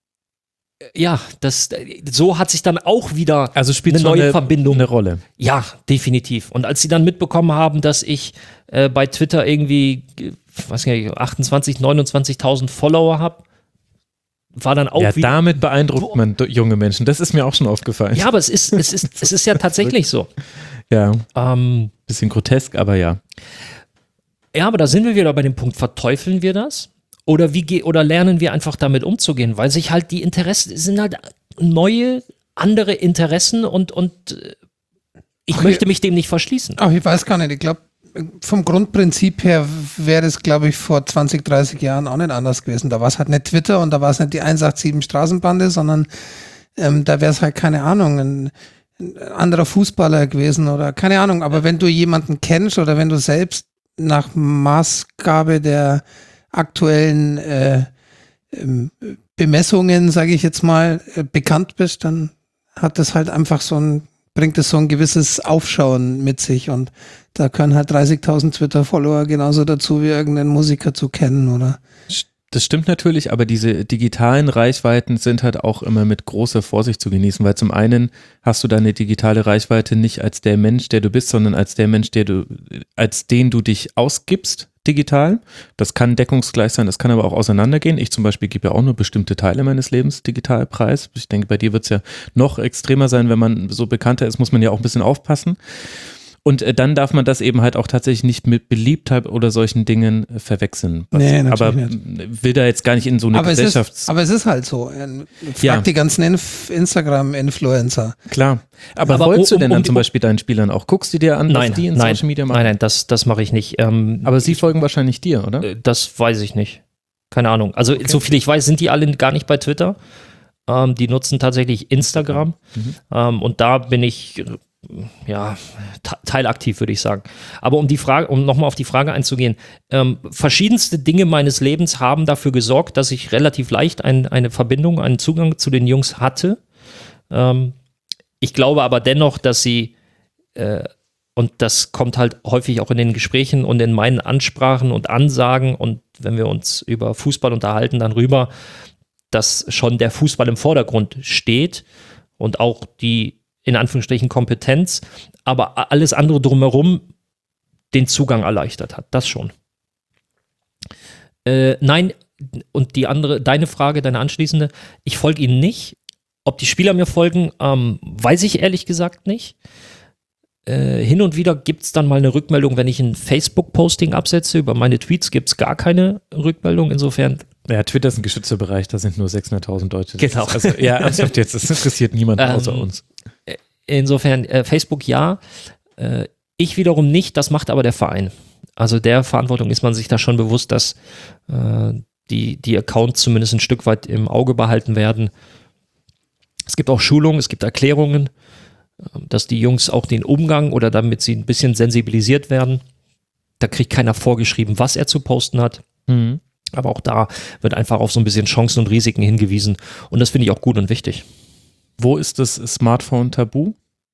ja, das, so hat sich dann auch wieder also spielt eine neue eine, Verbindung. Eine Rolle. Ja, definitiv. Und als sie dann mitbekommen haben, dass ich äh, bei Twitter irgendwie, was nicht, achtundzwanzig, neunundzwanzigtausend Follower habe, war dann auch ja, wieder. Damit beeindruckt man junge Menschen. Das ist mir auch schon aufgefallen. Ja, aber es ist, es ist, es ist ja tatsächlich so. Ja. Ähm, Bisschen grotesk, aber ja. Ja, aber da sind wir wieder bei dem Punkt, verteufeln wir das? Oder wie ge- oder lernen wir einfach damit umzugehen, weil sich halt die Interessen, es sind halt neue, andere Interessen und, und ich Ach, möchte mich dem nicht verschließen. Ach, ich weiß gar nicht, ich glaube, vom Grundprinzip her wäre es, glaube ich, vor zwanzig, dreißig Jahren auch nicht anders gewesen. Da war es halt nicht Twitter und da war es nicht die hundertsiebenundachtzig Straßenbande, sondern ähm, da wäre es halt, keine Ahnung, ein, ein anderer Fußballer gewesen oder keine Ahnung. Aber wenn du jemanden kennst oder wenn du selbst nach Maßgabe der aktuellen äh, Bemessungen, sage ich jetzt mal, äh, bekannt bist, dann hat das halt einfach so ein, bringt es so ein gewisses Aufschauen mit sich und da können halt dreißigtausend Twitter-Follower genauso dazu wie irgendeinen Musiker zu kennen, oder? Das stimmt natürlich, aber diese digitalen Reichweiten sind halt auch immer mit großer Vorsicht zu genießen, weil zum einen hast du deine digitale Reichweite nicht als der Mensch, der du bist, sondern als der Mensch, der du, als den du dich ausgibst digital. Das kann deckungsgleich sein, das kann aber auch auseinandergehen. Ich zum Beispiel gebe ja auch nur bestimmte Teile meines Lebens digital preis. Ich denke, bei dir wird es ja noch extremer sein, wenn man so bekannter ist, muss man ja auch ein bisschen aufpassen. Und äh, dann darf man das eben halt auch tatsächlich nicht mit Beliebtheit oder solchen Dingen äh, verwechseln. Was, nee, aber nicht. will da jetzt gar nicht in so eine aber Gesellschafts... Es ist, aber es ist halt so. Frag ja. die ganzen Inf- Instagram-Influencer. Klar. Aber, aber folgst um, du denn um, dann um, zum Beispiel deinen Spielern auch? Guckst du dir an, nein, was die in nein, Social Media machen? Nein, nein, das, das mache ich nicht. Ähm, aber sie folgen wahrscheinlich dir, oder? Äh, das weiß ich nicht. Keine Ahnung. Also okay. so viel ich weiß, sind die alle gar nicht bei Twitter. Ähm, die nutzen tatsächlich Instagram. Mhm. Ähm, und da bin ich... ja, teilaktiv, würde ich sagen. Aber um die Frage, um nochmal auf die Frage einzugehen, ähm, verschiedenste Dinge meines Lebens haben dafür gesorgt, dass ich relativ leicht ein, eine Verbindung, einen Zugang zu den Jungs hatte. Ähm, ich glaube aber dennoch, dass sie, äh, und das kommt halt häufig auch in den Gesprächen und in meinen Ansprachen und Ansagen und wenn wir uns über Fußball unterhalten, dann rüber, dass schon der Fußball im Vordergrund steht und auch die in Anführungsstrichen Kompetenz, aber alles andere drumherum den Zugang erleichtert hat. Das schon. Äh, nein, und die andere, deine Frage, deine anschließende, ich folge ihnen nicht. Ob die Spieler mir folgen, ähm, weiß ich ehrlich gesagt nicht. Äh, hin und wieder gibt es dann mal eine Rückmeldung, wenn ich ein Facebook-Posting absetze. Über meine Tweets gibt es gar keine Rückmeldung. Insofern. Ja, Twitter ist ein geschützter Bereich, da sind nur sechshunderttausend Deutsche. Genau. Also, ja, ernsthaft jetzt, das interessiert niemanden ähm, außer uns. Insofern, äh, Facebook ja, äh, ich wiederum nicht, das macht aber der Verein. Also der Verantwortung ist man sich da schon bewusst, dass äh, die, die Accounts zumindest ein Stück weit im Auge behalten werden. Es gibt auch Schulungen, es gibt Erklärungen, äh, dass die Jungs auch den Umgang oder damit sie ein bisschen sensibilisiert werden. Da kriegt keiner vorgeschrieben, was er zu posten hat. Mhm. Aber auch da wird einfach auf so ein bisschen Chancen und Risiken hingewiesen. Und das finde ich auch gut und wichtig. Wo ist das Smartphone tabu?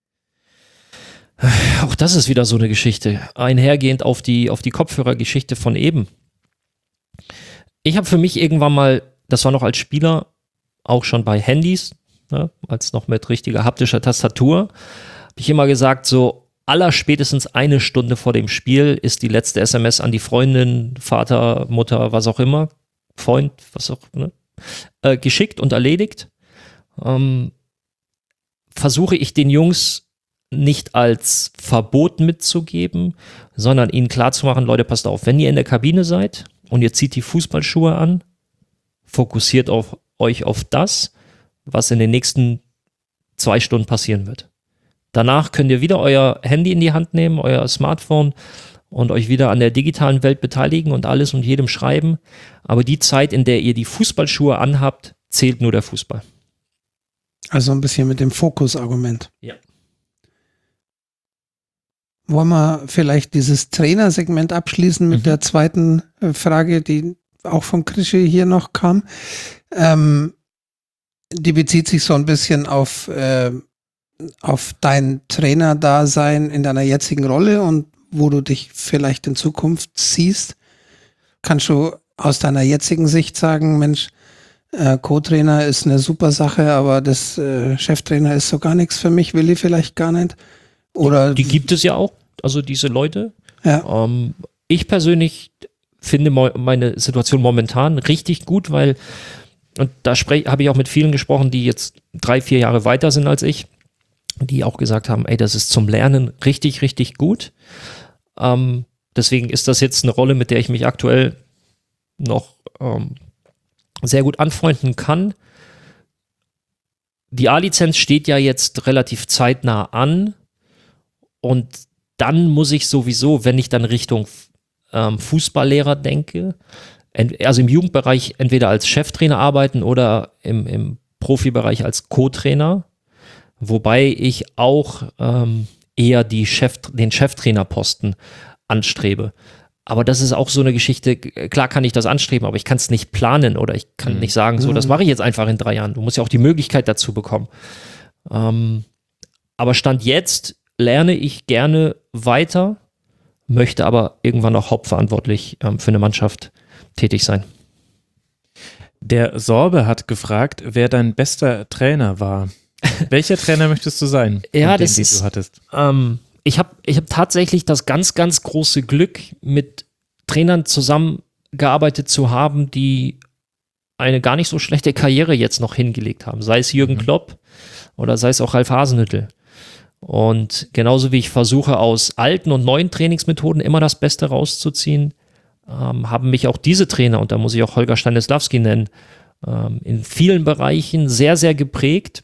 Auch das ist wieder so eine Geschichte, einhergehend auf die, auf die Kopfhörergeschichte von eben. Ich habe für mich irgendwann mal, das war noch als Spieler, auch schon bei Handys, ne, als noch mit richtiger haptischer Tastatur, habe ich immer gesagt, so allerspätestens eine Stunde vor dem Spiel ist die letzte S M S an die Freundin, Vater, Mutter, was auch immer, Freund, was auch, ne, äh, geschickt und erledigt. Ähm, versuche ich den Jungs nicht als Verbot mitzugeben, sondern ihnen klarzumachen, Leute, passt auf, wenn ihr in der Kabine seid und ihr zieht die Fußballschuhe an, fokussiert auf euch auf das, was in den nächsten zwei Stunden passieren wird. Danach könnt ihr wieder euer Handy in die Hand nehmen, euer Smartphone und euch wieder an der digitalen Welt beteiligen und alles und jedem schreiben. Aber die Zeit, in der ihr die Fußballschuhe anhabt, zählt nur der Fußball. Also ein bisschen mit dem Fokusargument. Ja. Wollen wir vielleicht dieses Trainersegment abschließen mit Mhm. der zweiten äh, Frage, die auch von Krischi hier noch kam. Ähm, die bezieht sich so ein bisschen auf, äh, auf dein Trainerdasein in deiner jetzigen Rolle und wo du dich vielleicht in Zukunft siehst. Kannst du aus deiner jetzigen Sicht sagen, Mensch, äh, Co-Trainer ist eine super Sache, aber das äh, Cheftrainer ist so gar nichts für mich, will ich vielleicht gar nicht? Oder Die gibt es ja auch, also diese Leute. ja. Ähm, ich persönlich finde mo- meine Situation momentan richtig gut, weil, und da sprech- habe ich auch mit vielen gesprochen, die jetzt drei, vier Jahre weiter sind als ich, die auch gesagt haben, ey, das ist zum Lernen richtig, richtig gut. Ähm, deswegen ist das jetzt eine Rolle, mit der ich mich aktuell noch ähm, sehr gut anfreunden kann. Die A-Lizenz steht ja jetzt relativ zeitnah an und dann muss ich sowieso, wenn ich dann Richtung ähm, Fußballlehrer denke, ent- also im Jugendbereich entweder als Cheftrainer arbeiten oder im, im Profibereich als Co-Trainer, wobei ich auch ähm, eher die Chef, den Cheftrainerposten anstrebe. Aber das ist auch so eine Geschichte, klar kann ich das anstreben, aber ich kann es nicht planen oder ich kann Mhm. nicht sagen, so, das mache ich jetzt einfach in drei Jahren. Du musst ja auch die Möglichkeit dazu bekommen. Ähm, aber Stand jetzt lerne ich gerne weiter, möchte aber irgendwann auch hauptverantwortlich ähm, für eine Mannschaft tätig sein. Der Sorbe hat gefragt, wer dein bester Trainer war. Welcher Trainer möchtest du sein? von Ja, denen, das die ist- du hattest. Ähm, ich habe ich hab tatsächlich das ganz, ganz große Glück, mit Trainern zusammengearbeitet zu haben, die eine gar nicht so schlechte Karriere jetzt noch hingelegt haben. Sei es Jürgen Mhm. Klopp oder sei es auch Ralf Hasenhüttl. Und genauso wie ich versuche, aus alten und neuen Trainingsmethoden immer das Beste rauszuziehen, ähm, haben mich auch diese Trainer, und da muss ich auch Holger Stanislawski nennen, ähm, in vielen Bereichen sehr, sehr geprägt.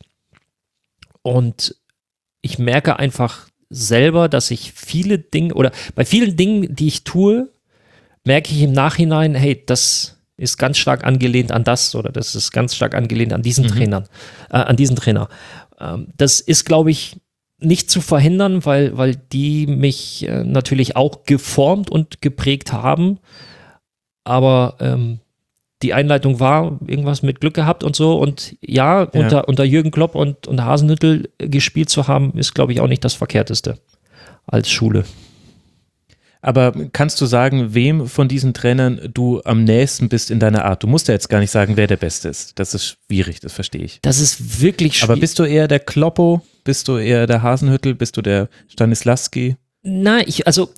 Und ich merke einfach selber, dass ich viele Dinge oder bei vielen Dingen, die ich tue, merke ich im Nachhinein, hey, das ist ganz stark angelehnt an das oder das ist ganz stark angelehnt an diesen Mhm. Trainern, äh, an diesen Trainer. Ähm, das ist, glaube ich, nicht zu verhindern, weil, weil die mich äh, natürlich auch geformt und geprägt haben. Aber ähm, die Einleitung war irgendwas mit Glück gehabt und so. Und ja, Ja. unter, unter Jürgen Klopp und, und Hasenhüttl gespielt zu haben, ist, glaube ich, auch nicht das Verkehrteste als Schule. Aber kannst du sagen, wem von diesen Trainern du am nächsten bist in deiner Art? Du musst ja jetzt gar nicht sagen, wer der Beste ist. Das ist schwierig, das verstehe ich. Das ist wirklich Aber schwierig. bist du eher der Kloppo? Bist du eher der Hasenhüttl? Bist du der Stanislawski? Na, ich, also,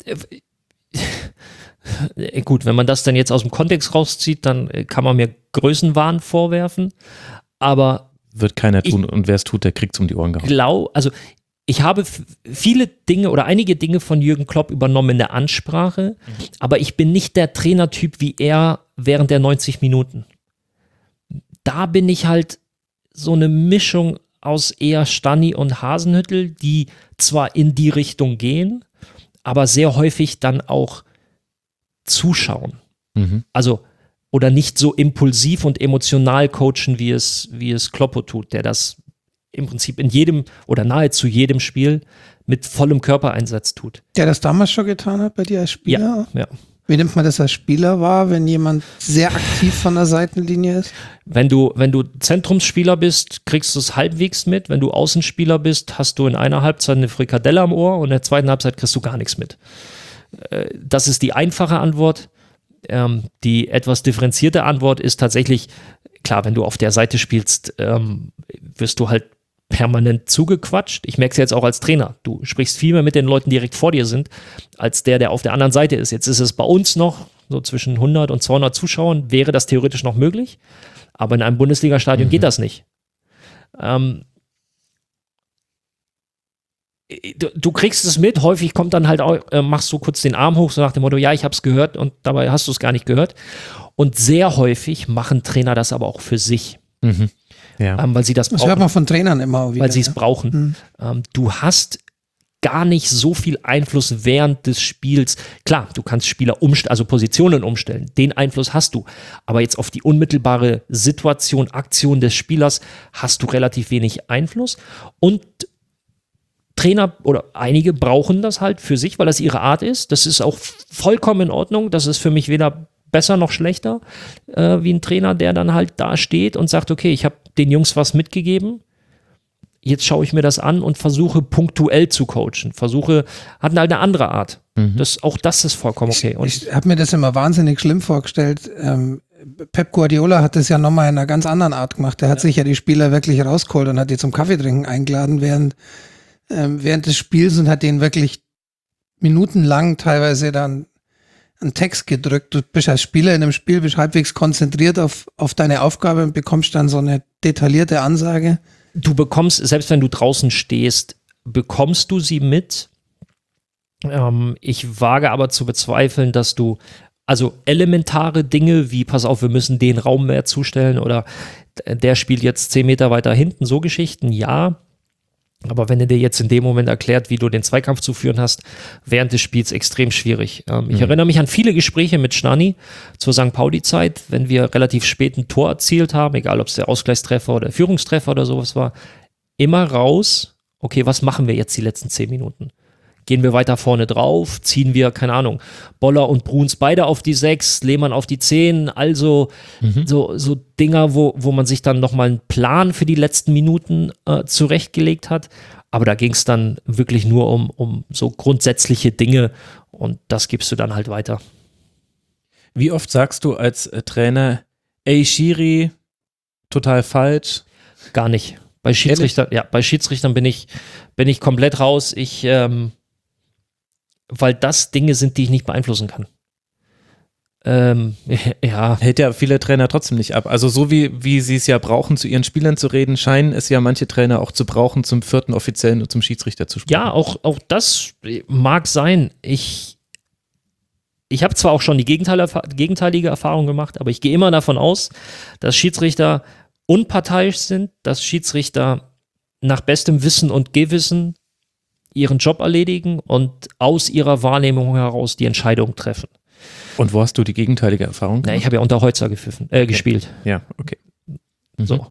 äh, gut, wenn man das dann jetzt aus dem Kontext rauszieht, dann äh, kann man mir Größenwahn vorwerfen. Aber Wird keiner tun und wer es tut, der kriegt es um die Ohren gehauen. glaub, also ich habe f- viele Dinge oder einige Dinge von Jürgen Klopp übernommen in der Ansprache, aber ich bin nicht der Trainertyp wie er während der neunzig Minuten. Da bin ich halt so eine Mischung aus eher Stani und Hasenhüttl, die zwar in die Richtung gehen, aber sehr häufig dann auch zuschauen. Mhm. Also, oder nicht so impulsiv und emotional coachen, wie es, wie es Kloppo tut, der das im Prinzip in jedem oder nahezu jedem Spiel mit vollem Körpereinsatz tut. Der das damals schon getan hat bei dir als Spieler? Ja. Wie nimmt man das als Spieler wahr, wenn jemand sehr aktiv von der Seitenlinie ist? Wenn du, wenn du Zentrumsspieler bist, kriegst du es halbwegs mit. Wenn du Außenspieler bist, hast du in einer Halbzeit eine Frikadelle am Ohr und in der zweiten Halbzeit kriegst du gar nichts mit. Das ist die einfache Antwort. Die etwas differenzierte Antwort ist tatsächlich, klar, wenn du auf der Seite spielst, wirst du halt permanent zugequatscht. Ich merke es jetzt auch als Trainer. Du sprichst viel mehr mit den Leuten, die direkt vor dir sind, als der, der auf der anderen Seite ist. Jetzt ist es bei uns noch so zwischen hundert und zweihundert Zuschauern, wäre das theoretisch noch möglich. Aber in einem Bundesliga-Stadion mhm. geht das nicht. Ähm, du, du kriegst es mit. Häufig kommt dann halt auch, äh, machst du kurz den Arm hoch, so nach dem Motto, ja, ich habe es gehört und dabei hast du es gar nicht gehört. Und sehr häufig machen Trainer das aber auch für sich. Mhm. Ja. Ähm, weil sie das brauchen. Das hört man von Trainern immer wieder. Weil sie es ja. brauchen. Mhm. Ähm, du hast gar nicht so viel Einfluss während des Spiels. Klar, du kannst Spieler umstellen, also Positionen umstellen. Den Einfluss hast du. Aber jetzt auf die unmittelbare Situation, Aktion des Spielers hast du relativ wenig Einfluss. Und Trainer oder einige brauchen das halt für sich, weil das ihre Art ist. Das ist auch vollkommen in Ordnung. Das ist für mich weder besser noch schlechter, äh, wie ein Trainer, der dann halt da steht und sagt, okay, ich habe den Jungs was mitgegeben, jetzt schaue ich mir das an und versuche punktuell zu coachen, versuche, hat halt eine andere Art. Mhm. Das, auch das ist vollkommen okay. Und ich ich habe mir das immer wahnsinnig schlimm vorgestellt. Ähm, Pep Guardiola hat das ja nochmal in einer ganz anderen Art gemacht. Der hat ja. sich ja die Spieler wirklich rausgeholt und hat die zum Kaffeetrinken eingeladen während, ähm, während des Spiels und hat denen wirklich minutenlang teilweise dann einen Text gedrückt. Du bist als Spieler in einem Spiel, bist halbwegs konzentriert auf, auf deine Aufgabe und bekommst dann so eine detaillierte Ansage. Du bekommst, selbst wenn du draußen stehst, bekommst du sie mit. Ähm, ich wage aber zu bezweifeln, dass du, also elementare Dinge wie, pass auf, wir müssen den Raum mehr zustellen oder der spielt jetzt zehn Meter weiter hinten, so Geschichten, ja. Aber wenn er dir jetzt in dem Moment erklärt, wie du den Zweikampf zu führen hast, während des Spiels extrem schwierig. Ähm, ich mhm. erinnere mich an viele Gespräche mit Schnani zur Sankt Pauli-Zeit, wenn wir relativ spät ein Tor erzielt haben, egal ob es der Ausgleichstreffer oder der Führungstreffer oder sowas war, immer raus, okay, was machen wir jetzt die letzten zehn Minuten? Gehen wir weiter vorne drauf, ziehen wir, keine Ahnung, Boller und Bruns beide auf die sechs, Lehmann auf die zehn, also mhm. so, so Dinger, wo, wo man sich dann nochmal einen Plan für die letzten Minuten äh, zurechtgelegt hat. Aber da ging es dann wirklich nur um, um so grundsätzliche Dinge und das gibst du dann halt weiter. Wie oft sagst du als äh, Trainer, ey Schiri, total falsch? Gar nicht. Bei Schiedsrichtern, ja, bei Schiedsrichtern bin ich, bin ich komplett raus. Ich, ähm, weil das Dinge sind, die ich nicht beeinflussen kann. Ähm, ja. Hält ja viele Trainer trotzdem nicht ab. Also so wie, wie sie es ja brauchen, zu ihren Spielern zu reden, scheinen es ja manche Trainer auch zu brauchen, zum vierten Offiziellen und zum Schiedsrichter zu sprechen. Ja, auch, auch das mag sein. Ich, ich habe zwar auch schon die gegenteilige Erfahrung gemacht, aber ich gehe immer davon aus, dass Schiedsrichter unparteiisch sind, dass Schiedsrichter nach bestem Wissen und Gewissen ihren Job erledigen und aus ihrer Wahrnehmung heraus die Entscheidung treffen. Und wo hast du die gegenteilige Erfahrung gemacht? Na, ich habe ja unter Holzer gepfiffen, äh, gespielt. Ja, okay. Mhm. So.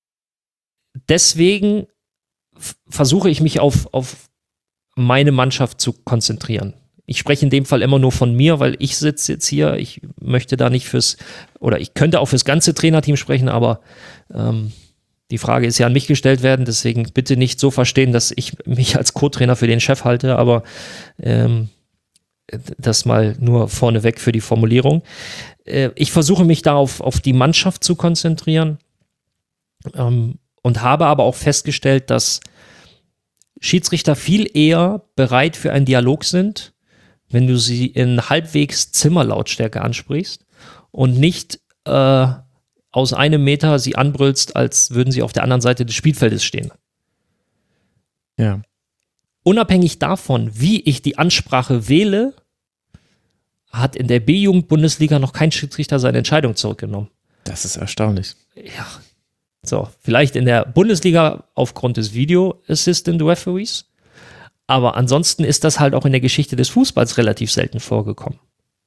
Deswegen f- versuche ich mich auf, auf meine Mannschaft zu konzentrieren. Ich spreche in dem Fall immer nur von mir, weil ich sitze jetzt hier. Ich möchte da nicht fürs, oder ich könnte auch fürs ganze Trainerteam sprechen, aber ähm, die Frage ist ja an mich gestellt werden, deswegen bitte nicht so verstehen, dass ich mich als Co-Trainer für den Chef halte, aber ähm, das mal nur vorneweg für die Formulierung. Äh, ich versuche mich da auf, auf die Mannschaft zu konzentrieren ähm, und habe aber auch festgestellt, dass Schiedsrichter viel eher bereit für einen Dialog sind, wenn du sie in halbwegs Zimmerlautstärke ansprichst und nicht äh, aus einem Meter sie anbrüllst, als würden sie auf der anderen Seite des Spielfeldes stehen. Ja. Unabhängig davon, wie ich die Ansprache wähle, hat in der B-Jugend-Bundesliga noch kein Schiedsrichter seine Entscheidung zurückgenommen. Das ist erstaunlich. Ja. So, vielleicht in der Bundesliga aufgrund des Video Assistant Referees, aber ansonsten ist das halt auch in der Geschichte des Fußballs relativ selten vorgekommen.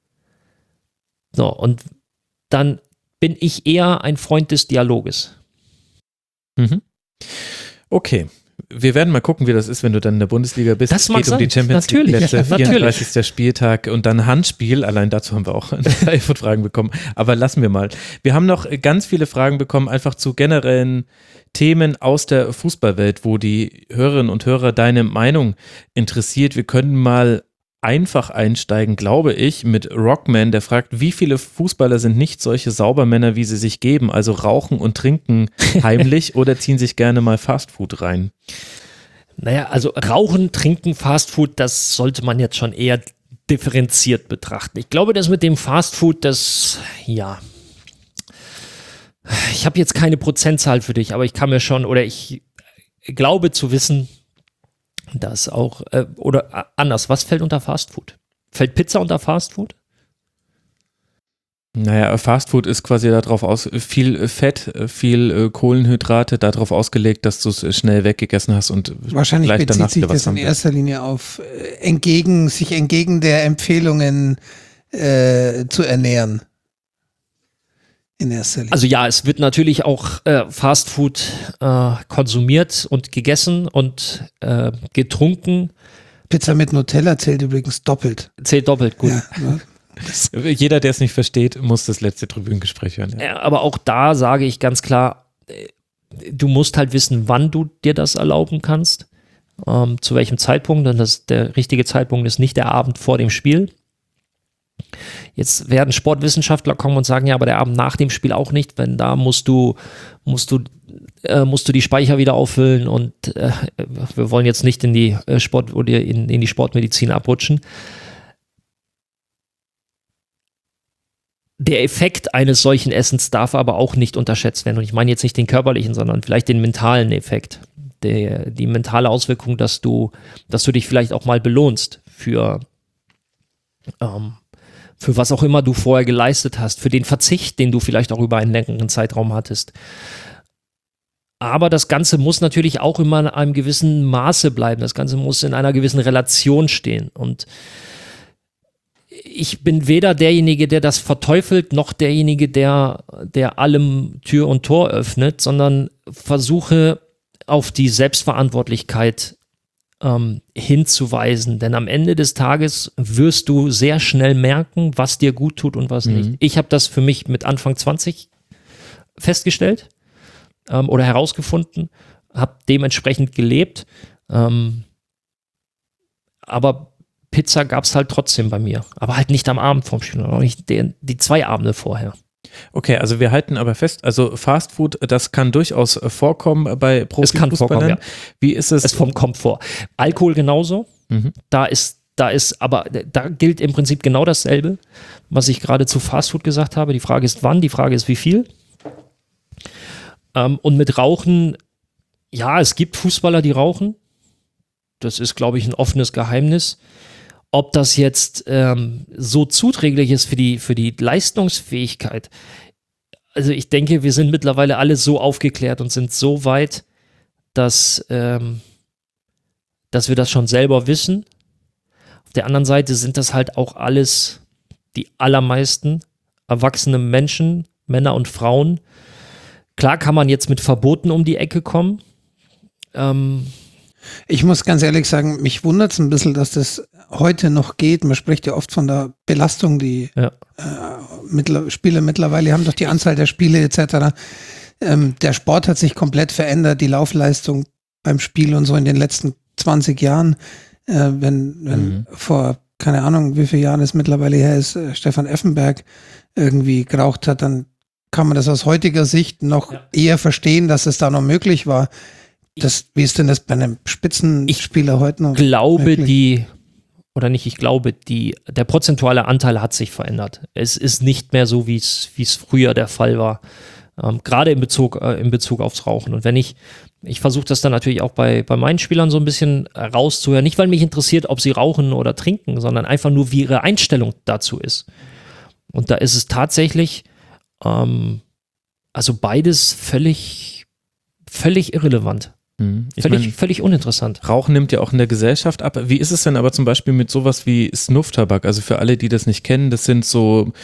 So, und dann bin ich eher ein Freund des Dialoges. Mhm. Okay, Wir werden mal gucken, wie das ist, wenn du dann in der Bundesliga bist. Das es mag geht um die sein. Champions Natürlich. League Plätze, Ja, natürlich. vierunddreißigster Spieltag und dann Handspiel. Allein dazu haben wir auch drei Fragen bekommen. Aber lassen wir mal. Wir haben noch ganz viele Fragen bekommen, einfach zu generellen Themen aus der Fußballwelt, wo die Hörerinnen und Hörer deine Meinung interessiert. Wir können mal einfach einsteigen, glaube ich, mit Rockman, der fragt, wie viele Fußballer sind nicht solche Saubermänner, wie sie sich geben, also rauchen und trinken heimlich oder ziehen sich gerne mal Fastfood rein? Naja, also Rauchen, Trinken, Fastfood, das sollte man jetzt schon eher differenziert betrachten. Ich glaube, das mit dem Fastfood, das, ja, ich habe jetzt keine Prozentzahl für dich, aber ich kann mir schon, oder ich glaube zu wissen, dass auch, äh, oder anders, was fällt unter Fastfood? Fällt Pizza unter Fastfood? Naja, Fastfood ist quasi darauf aus, viel Fett, viel äh, Kohlenhydrate, darauf ausgelegt, dass du es schnell weggegessen hast und wahrscheinlich vielleicht bezieht danach sich wieder was das in haben willst. erster Linie auf äh, entgegen, sich entgegen der Empfehlungen äh, zu ernähren. In erster Linie. Also ja, es wird natürlich auch äh, Fastfood äh, konsumiert und gegessen und äh, getrunken. Pizza mit Nutella zählt übrigens doppelt. Zählt doppelt gut. Ja, ne? Jeder, der es nicht versteht, muss das letzte Tribünengespräch hören. Ja. Ja, aber auch da sage ich ganz klar, äh, du musst halt wissen, wann du dir das erlauben kannst, ähm, zu welchem Zeitpunkt. Und das, der richtige Zeitpunkt ist nicht der Abend vor dem Spiel. Jetzt werden Sportwissenschaftler kommen und sagen, ja, aber der Abend nach dem Spiel auch nicht, wenn da musst du, musst du, äh, musst du die Speicher wieder auffüllen und äh, wir wollen jetzt nicht in die äh, Sport oder in, in die Sportmedizin abrutschen. Der Effekt eines solchen Essens darf aber auch nicht unterschätzt werden. Und ich meine jetzt nicht den körperlichen, sondern vielleicht den mentalen Effekt. Der, die mentale Auswirkung, dass du, dass du dich vielleicht auch mal belohnst für ähm, für was auch immer du vorher geleistet hast, für den Verzicht, den du vielleicht auch über einen längeren Zeitraum hattest. Aber das Ganze muss natürlich auch immer in einem gewissen Maße bleiben. Das Ganze muss in einer gewissen Relation stehen. Und ich bin weder derjenige, der das verteufelt, noch derjenige, der, der allem Tür und Tor öffnet, sondern versuche auf die Selbstverantwortlichkeit Ähm, hinzuweisen, denn am Ende des Tages wirst du sehr schnell merken, was dir gut tut und was Mhm. nicht. Ich habe das für mich mit Anfang zwanzig festgestellt ähm, oder herausgefunden, habe dementsprechend gelebt, ähm, aber Pizza gab es halt trotzdem bei mir, aber halt nicht am Abend vorm Spiel, auch nicht die, die zwei Abende vorher. Okay, also wir halten aber fest, also Fastfood, das kann durchaus vorkommen bei Es kann vorkommen, Profifußballern. ja. Wie ist es? Es vom kommt vor. Alkohol genauso. Mhm. Da ist, da ist, aber da gilt im Prinzip genau dasselbe, was ich gerade zu Fastfood gesagt habe. Die Frage ist wann, die Frage ist wie viel. Ähm, und mit Rauchen, ja, es gibt Fußballer, die rauchen. Das ist, glaube ich, ein offenes Geheimnis. Ob das jetzt ähm, so zuträglich ist für die, für die Leistungsfähigkeit. Also ich denke, wir sind mittlerweile alle so aufgeklärt und sind so weit, dass, ähm, dass wir das schon selber wissen. Auf der anderen Seite sind das halt auch alles die allermeisten erwachsene Menschen, Männer und Frauen. Klar kann man jetzt mit Verboten um die Ecke kommen. Ähm, Ich muss ganz ehrlich sagen, mich wundert es ein bisschen, dass das heute noch geht. Man spricht ja oft von der Belastung, die Ja. äh, mittler, Spiele mittlerweile haben doch die Anzahl der Spiele et cetera. Ähm, der Sport hat sich komplett verändert, die Laufleistung beim Spiel und so in den letzten zwanzig Jahren. Äh, wenn wenn Mhm. vor, keine Ahnung, wie viele Jahren es mittlerweile her ist, äh, Stefan Effenberg irgendwie geraucht hat, dann kann man das aus heutiger Sicht noch Ja. eher verstehen, dass es da noch möglich war. Das, wie ist denn das bei einem Spitzenspieler heute noch? glaube, Wirklich? die, oder nicht, ich glaube, die, der prozentuale Anteil hat sich verändert. Es ist nicht mehr so, wie es wie es früher der Fall war. Ähm, gerade in Bezug, äh, in Bezug aufs Rauchen. Und wenn ich, ich versuche das dann natürlich auch bei, bei meinen Spielern so ein bisschen rauszuhören, nicht weil mich interessiert, ob sie rauchen oder trinken, sondern einfach nur, wie ihre Einstellung dazu ist. Und da ist es tatsächlich, ähm, also beides völlig, völlig irrelevant. Mhm. Ich Völlig, mein, völlig uninteressant. Rauchen nimmt ja auch in der Gesellschaft ab. Wie ist es denn aber zum Beispiel mit sowas wie Snuff-Tabak? Also für alle, die das nicht kennen, das sind so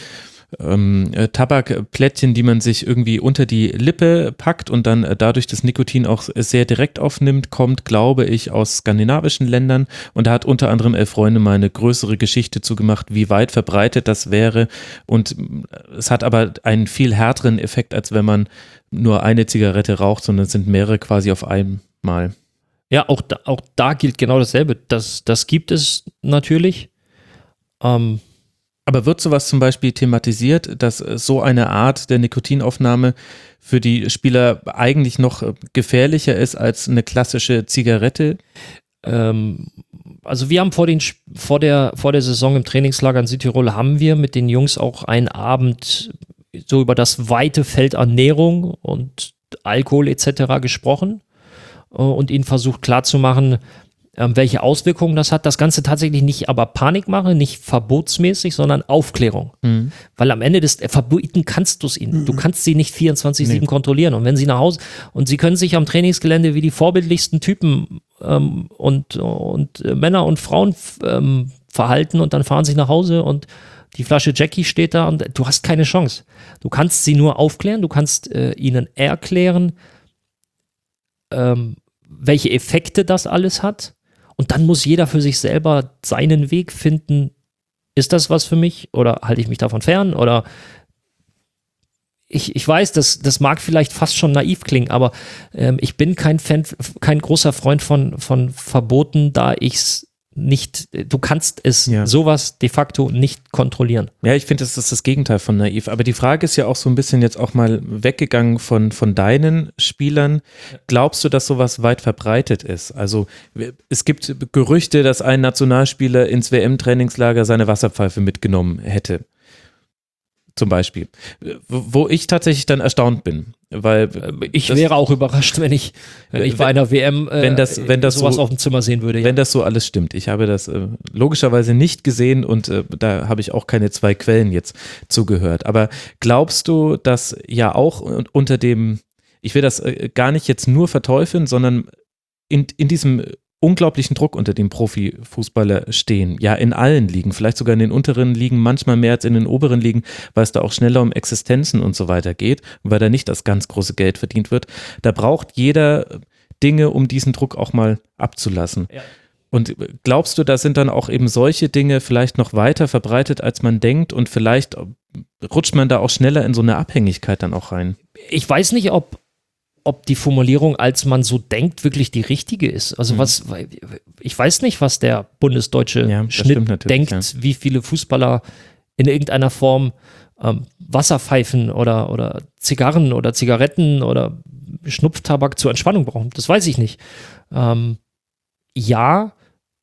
ähm, Tabakplättchen, die man sich irgendwie unter die Lippe packt und dann äh, dadurch das Nikotin auch sehr direkt aufnimmt, kommt, glaube ich, aus skandinavischen Ländern und da hat unter anderem Elf Freunde mal eine größere Geschichte zu gemacht, wie weit verbreitet das wäre und es hat aber einen viel härteren Effekt, als wenn man nur eine Zigarette raucht, sondern es sind mehrere quasi auf einmal. Ja, auch da, auch da gilt genau dasselbe. Das, das gibt es natürlich. Ähm, Aber wird sowas zum Beispiel thematisiert, dass so eine Art der Nikotinaufnahme für die Spieler eigentlich noch gefährlicher ist als eine klassische Zigarette? ähm, also wir haben vor, den, vor, der, vor der Saison im Trainingslager in Südtirol haben wir mit den Jungs auch einen Abend so über das weite Feld Ernährung und Alkohol et cetera gesprochen äh, und ihnen versucht klarzumachen, welche Auswirkungen das hat. Das Ganze tatsächlich nicht aber Panik machen, nicht verbotsmäßig, sondern Aufklärung. Mhm. Weil am Ende des Verboten kannst du es ihnen. Du kannst sie nicht vierundzwanzig sieben nee. kontrollieren. Und wenn sie nach Hause, und sie können sich am Trainingsgelände wie die vorbildlichsten Typen ähm, und, und äh, Männer und Frauen ähm, verhalten und dann fahren sie nach Hause und die Flasche Jackie steht da und du hast keine Chance. Du kannst sie nur aufklären, du kannst äh, ihnen erklären, ähm, welche Effekte das alles hat. Und dann muss jeder für sich selber seinen Weg finden. Ist das was für mich oder halte ich mich davon fern? Oder ich, ich weiß, das, das mag vielleicht fast schon naiv klingen, aber ähm, ich bin kein Fan, kein großer Freund von, von Verboten, da ich es nicht, du kannst es ja. sowas de facto nicht kontrollieren. Ja, ich finde, das ist das Gegenteil von naiv. Aber die Frage ist ja auch so ein bisschen jetzt auch mal weggegangen von, von deinen Spielern. Glaubst du, dass sowas weit verbreitet ist? Also es gibt Gerüchte, dass ein Nationalspieler ins W M-Trainingslager seine Wasserpfeife mitgenommen hätte. Zum Beispiel. Wo ich tatsächlich dann erstaunt bin, weil ich wäre auch überrascht, wenn ich, wenn ich bei einer W M äh, wenn das, wenn das sowas so, auf dem Zimmer sehen würde. Ja. Wenn das so alles stimmt. Ich habe das äh, logischerweise nicht gesehen und äh, da habe ich auch keine zwei Quellen jetzt zugehört. Aber glaubst du, dass ja auch unter dem, ich will das äh, gar nicht jetzt nur verteufeln, sondern in, in diesem unglaublichen Druck, unter dem Profifußballer stehen. Ja, in allen Ligen, vielleicht sogar in den unteren Ligen, manchmal mehr als in den oberen Ligen, weil es da auch schneller um Existenzen und so weiter geht, weil da nicht das ganz große Geld verdient wird. Da braucht jeder Dinge, um diesen Druck auch mal abzulassen. Ja. Und glaubst du, da sind dann auch eben solche Dinge vielleicht noch weiter verbreitet, als man denkt und vielleicht rutscht man da auch schneller in so eine Abhängigkeit dann auch rein? Ich weiß nicht, ob ob die Formulierung, als man so denkt, wirklich die richtige ist. Also mhm. was, ich weiß nicht, was der bundesdeutsche ja, Schnitt denkt, ja. wie viele Fußballer in irgendeiner Form ähm, Wasserpfeifen oder, oder Zigarren oder Zigaretten oder Schnupftabak zur Entspannung brauchen. Das weiß ich nicht. Ähm, ja,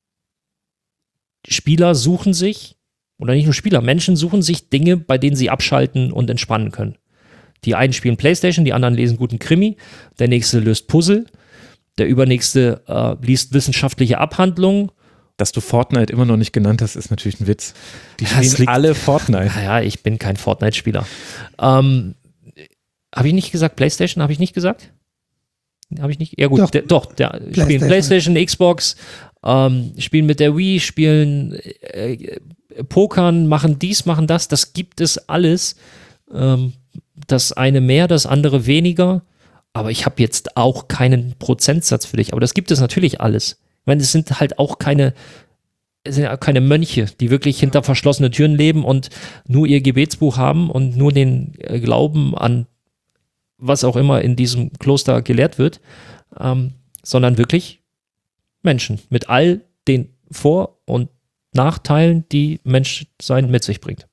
Spieler suchen sich, oder nicht nur Spieler, Menschen suchen sich Dinge, bei denen sie abschalten und entspannen können. Die einen spielen Playstation, die anderen lesen guten Krimi, der nächste löst Puzzle, der übernächste äh, liest wissenschaftliche Abhandlungen. Dass du Fortnite immer noch nicht genannt hast, ist natürlich ein Witz. Die spielen liegt, alle Fortnite. Naja, ich bin kein Fortnite-Spieler. Ähm, habe ich nicht gesagt Playstation? Habe ich nicht gesagt? Habe ich nicht? Ja gut, doch, der, doch der Playstation. Spielen Playstation, Xbox, ähm, spielen mit der Wii, spielen äh, Pokern, machen dies, machen das. Das gibt es alles. Ähm, Das eine mehr, das andere weniger, aber ich habe jetzt auch keinen Prozentsatz für dich, aber das gibt es natürlich alles. Ich meine, es sind halt auch keine, es sind ja keine Mönche, die wirklich hinter verschlossenen Türen leben und nur ihr Gebetsbuch haben und nur den Glauben an was auch immer in diesem Kloster gelehrt wird, ähm, sondern wirklich Menschen mit all den Vor- und Nachteilen, die Menschsein mit sich bringt.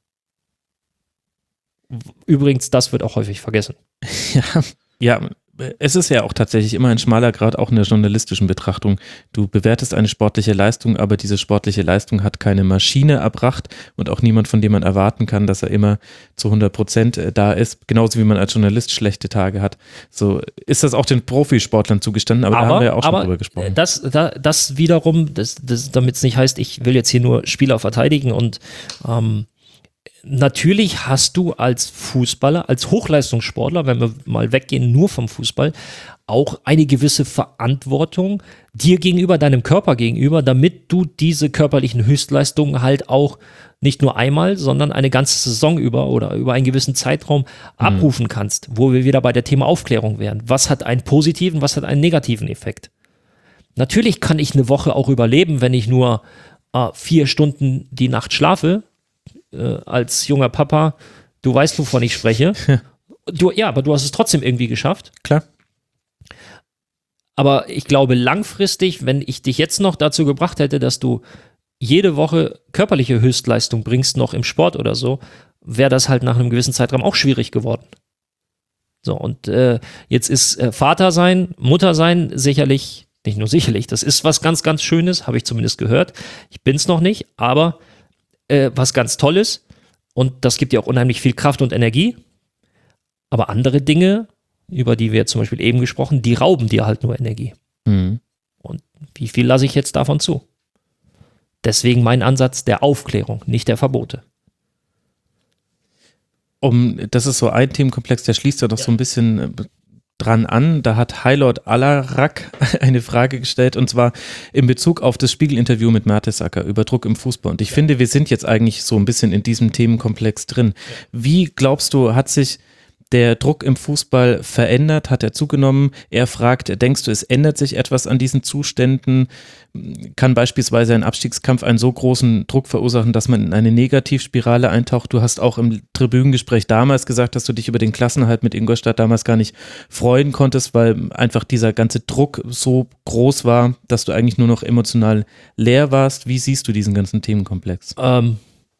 Übrigens, das wird auch häufig vergessen. Ja, ja, es ist ja auch tatsächlich immer ein schmaler Grad, auch in der journalistischen Betrachtung. Du bewertest eine sportliche Leistung, aber diese sportliche Leistung hat keine Maschine erbracht und auch niemand, von dem man erwarten kann, dass er immer zu hundert Prozent da ist. Genauso wie man als Journalist schlechte Tage hat. So ist das auch den Profisportlern zugestanden, aber, aber da haben wir ja auch schon drüber gesprochen. Das, da, das wiederum, das, das, damit es nicht heißt, ich will jetzt hier nur Spieler verteidigen und ähm, natürlich hast du als Fußballer, als Hochleistungssportler, wenn wir mal weggehen nur vom Fußball, auch eine gewisse Verantwortung dir gegenüber, deinem Körper gegenüber, damit du diese körperlichen Höchstleistungen halt auch nicht nur einmal, sondern eine ganze Saison über oder über einen gewissen Zeitraum mhm. abrufen kannst, wo wir wieder bei der Thema Aufklärung wären. Was hat einen positiven, was hat einen negativen Effekt? Natürlich kann ich eine Woche auch überleben, wenn ich nur äh, vier Stunden die Nacht schlafe, äh, als junger Papa. Du weißt, wovon ich spreche. Du, ja, aber du hast es trotzdem irgendwie geschafft. Klar. Aber ich glaube langfristig, wenn ich dich jetzt noch dazu gebracht hätte, dass du jede Woche körperliche Höchstleistung bringst, noch im Sport oder so, wäre das halt nach einem gewissen Zeitraum auch schwierig geworden. So, und äh, jetzt ist äh, Vater sein, Mutter sein sicherlich, nicht nur sicherlich, das ist was ganz, ganz Schönes, habe ich zumindest gehört. Ich bin es noch nicht, aber äh, was ganz Tolles und das gibt dir auch unheimlich viel Kraft und Energie. Aber andere Dinge, über die wir zum Beispiel eben gesprochen, die rauben dir halt nur Energie. Mhm. Und wie viel lasse ich jetzt davon zu? Deswegen mein Ansatz der Aufklärung, nicht der Verbote. Um, das ist so ein Themenkomplex, der schließt ja doch ja. so ein bisschen dran an. Da hat Hailord Alarak eine Frage gestellt und zwar in Bezug auf das Spiegel-Interview mit Mertesacker über Druck im Fußball. Und ich ja. finde, wir sind jetzt eigentlich so ein bisschen in diesem Themenkomplex drin. Ja. Wie glaubst du, hat sich der Druck im Fußball verändert? Hat er zugenommen? Er fragt, denkst du, es ändert sich etwas an diesen Zuständen? Kann beispielsweise ein Abstiegskampf einen so großen Druck verursachen, dass man in eine Negativspirale eintaucht? Du hast auch im Tribünengespräch damals gesagt, dass du dich über den Klassenerhalt mit Ingolstadt damals gar nicht freuen konntest, weil einfach dieser ganze Druck so groß war, dass du eigentlich nur noch emotional leer warst. Wie siehst du diesen ganzen Themenkomplex? Ähm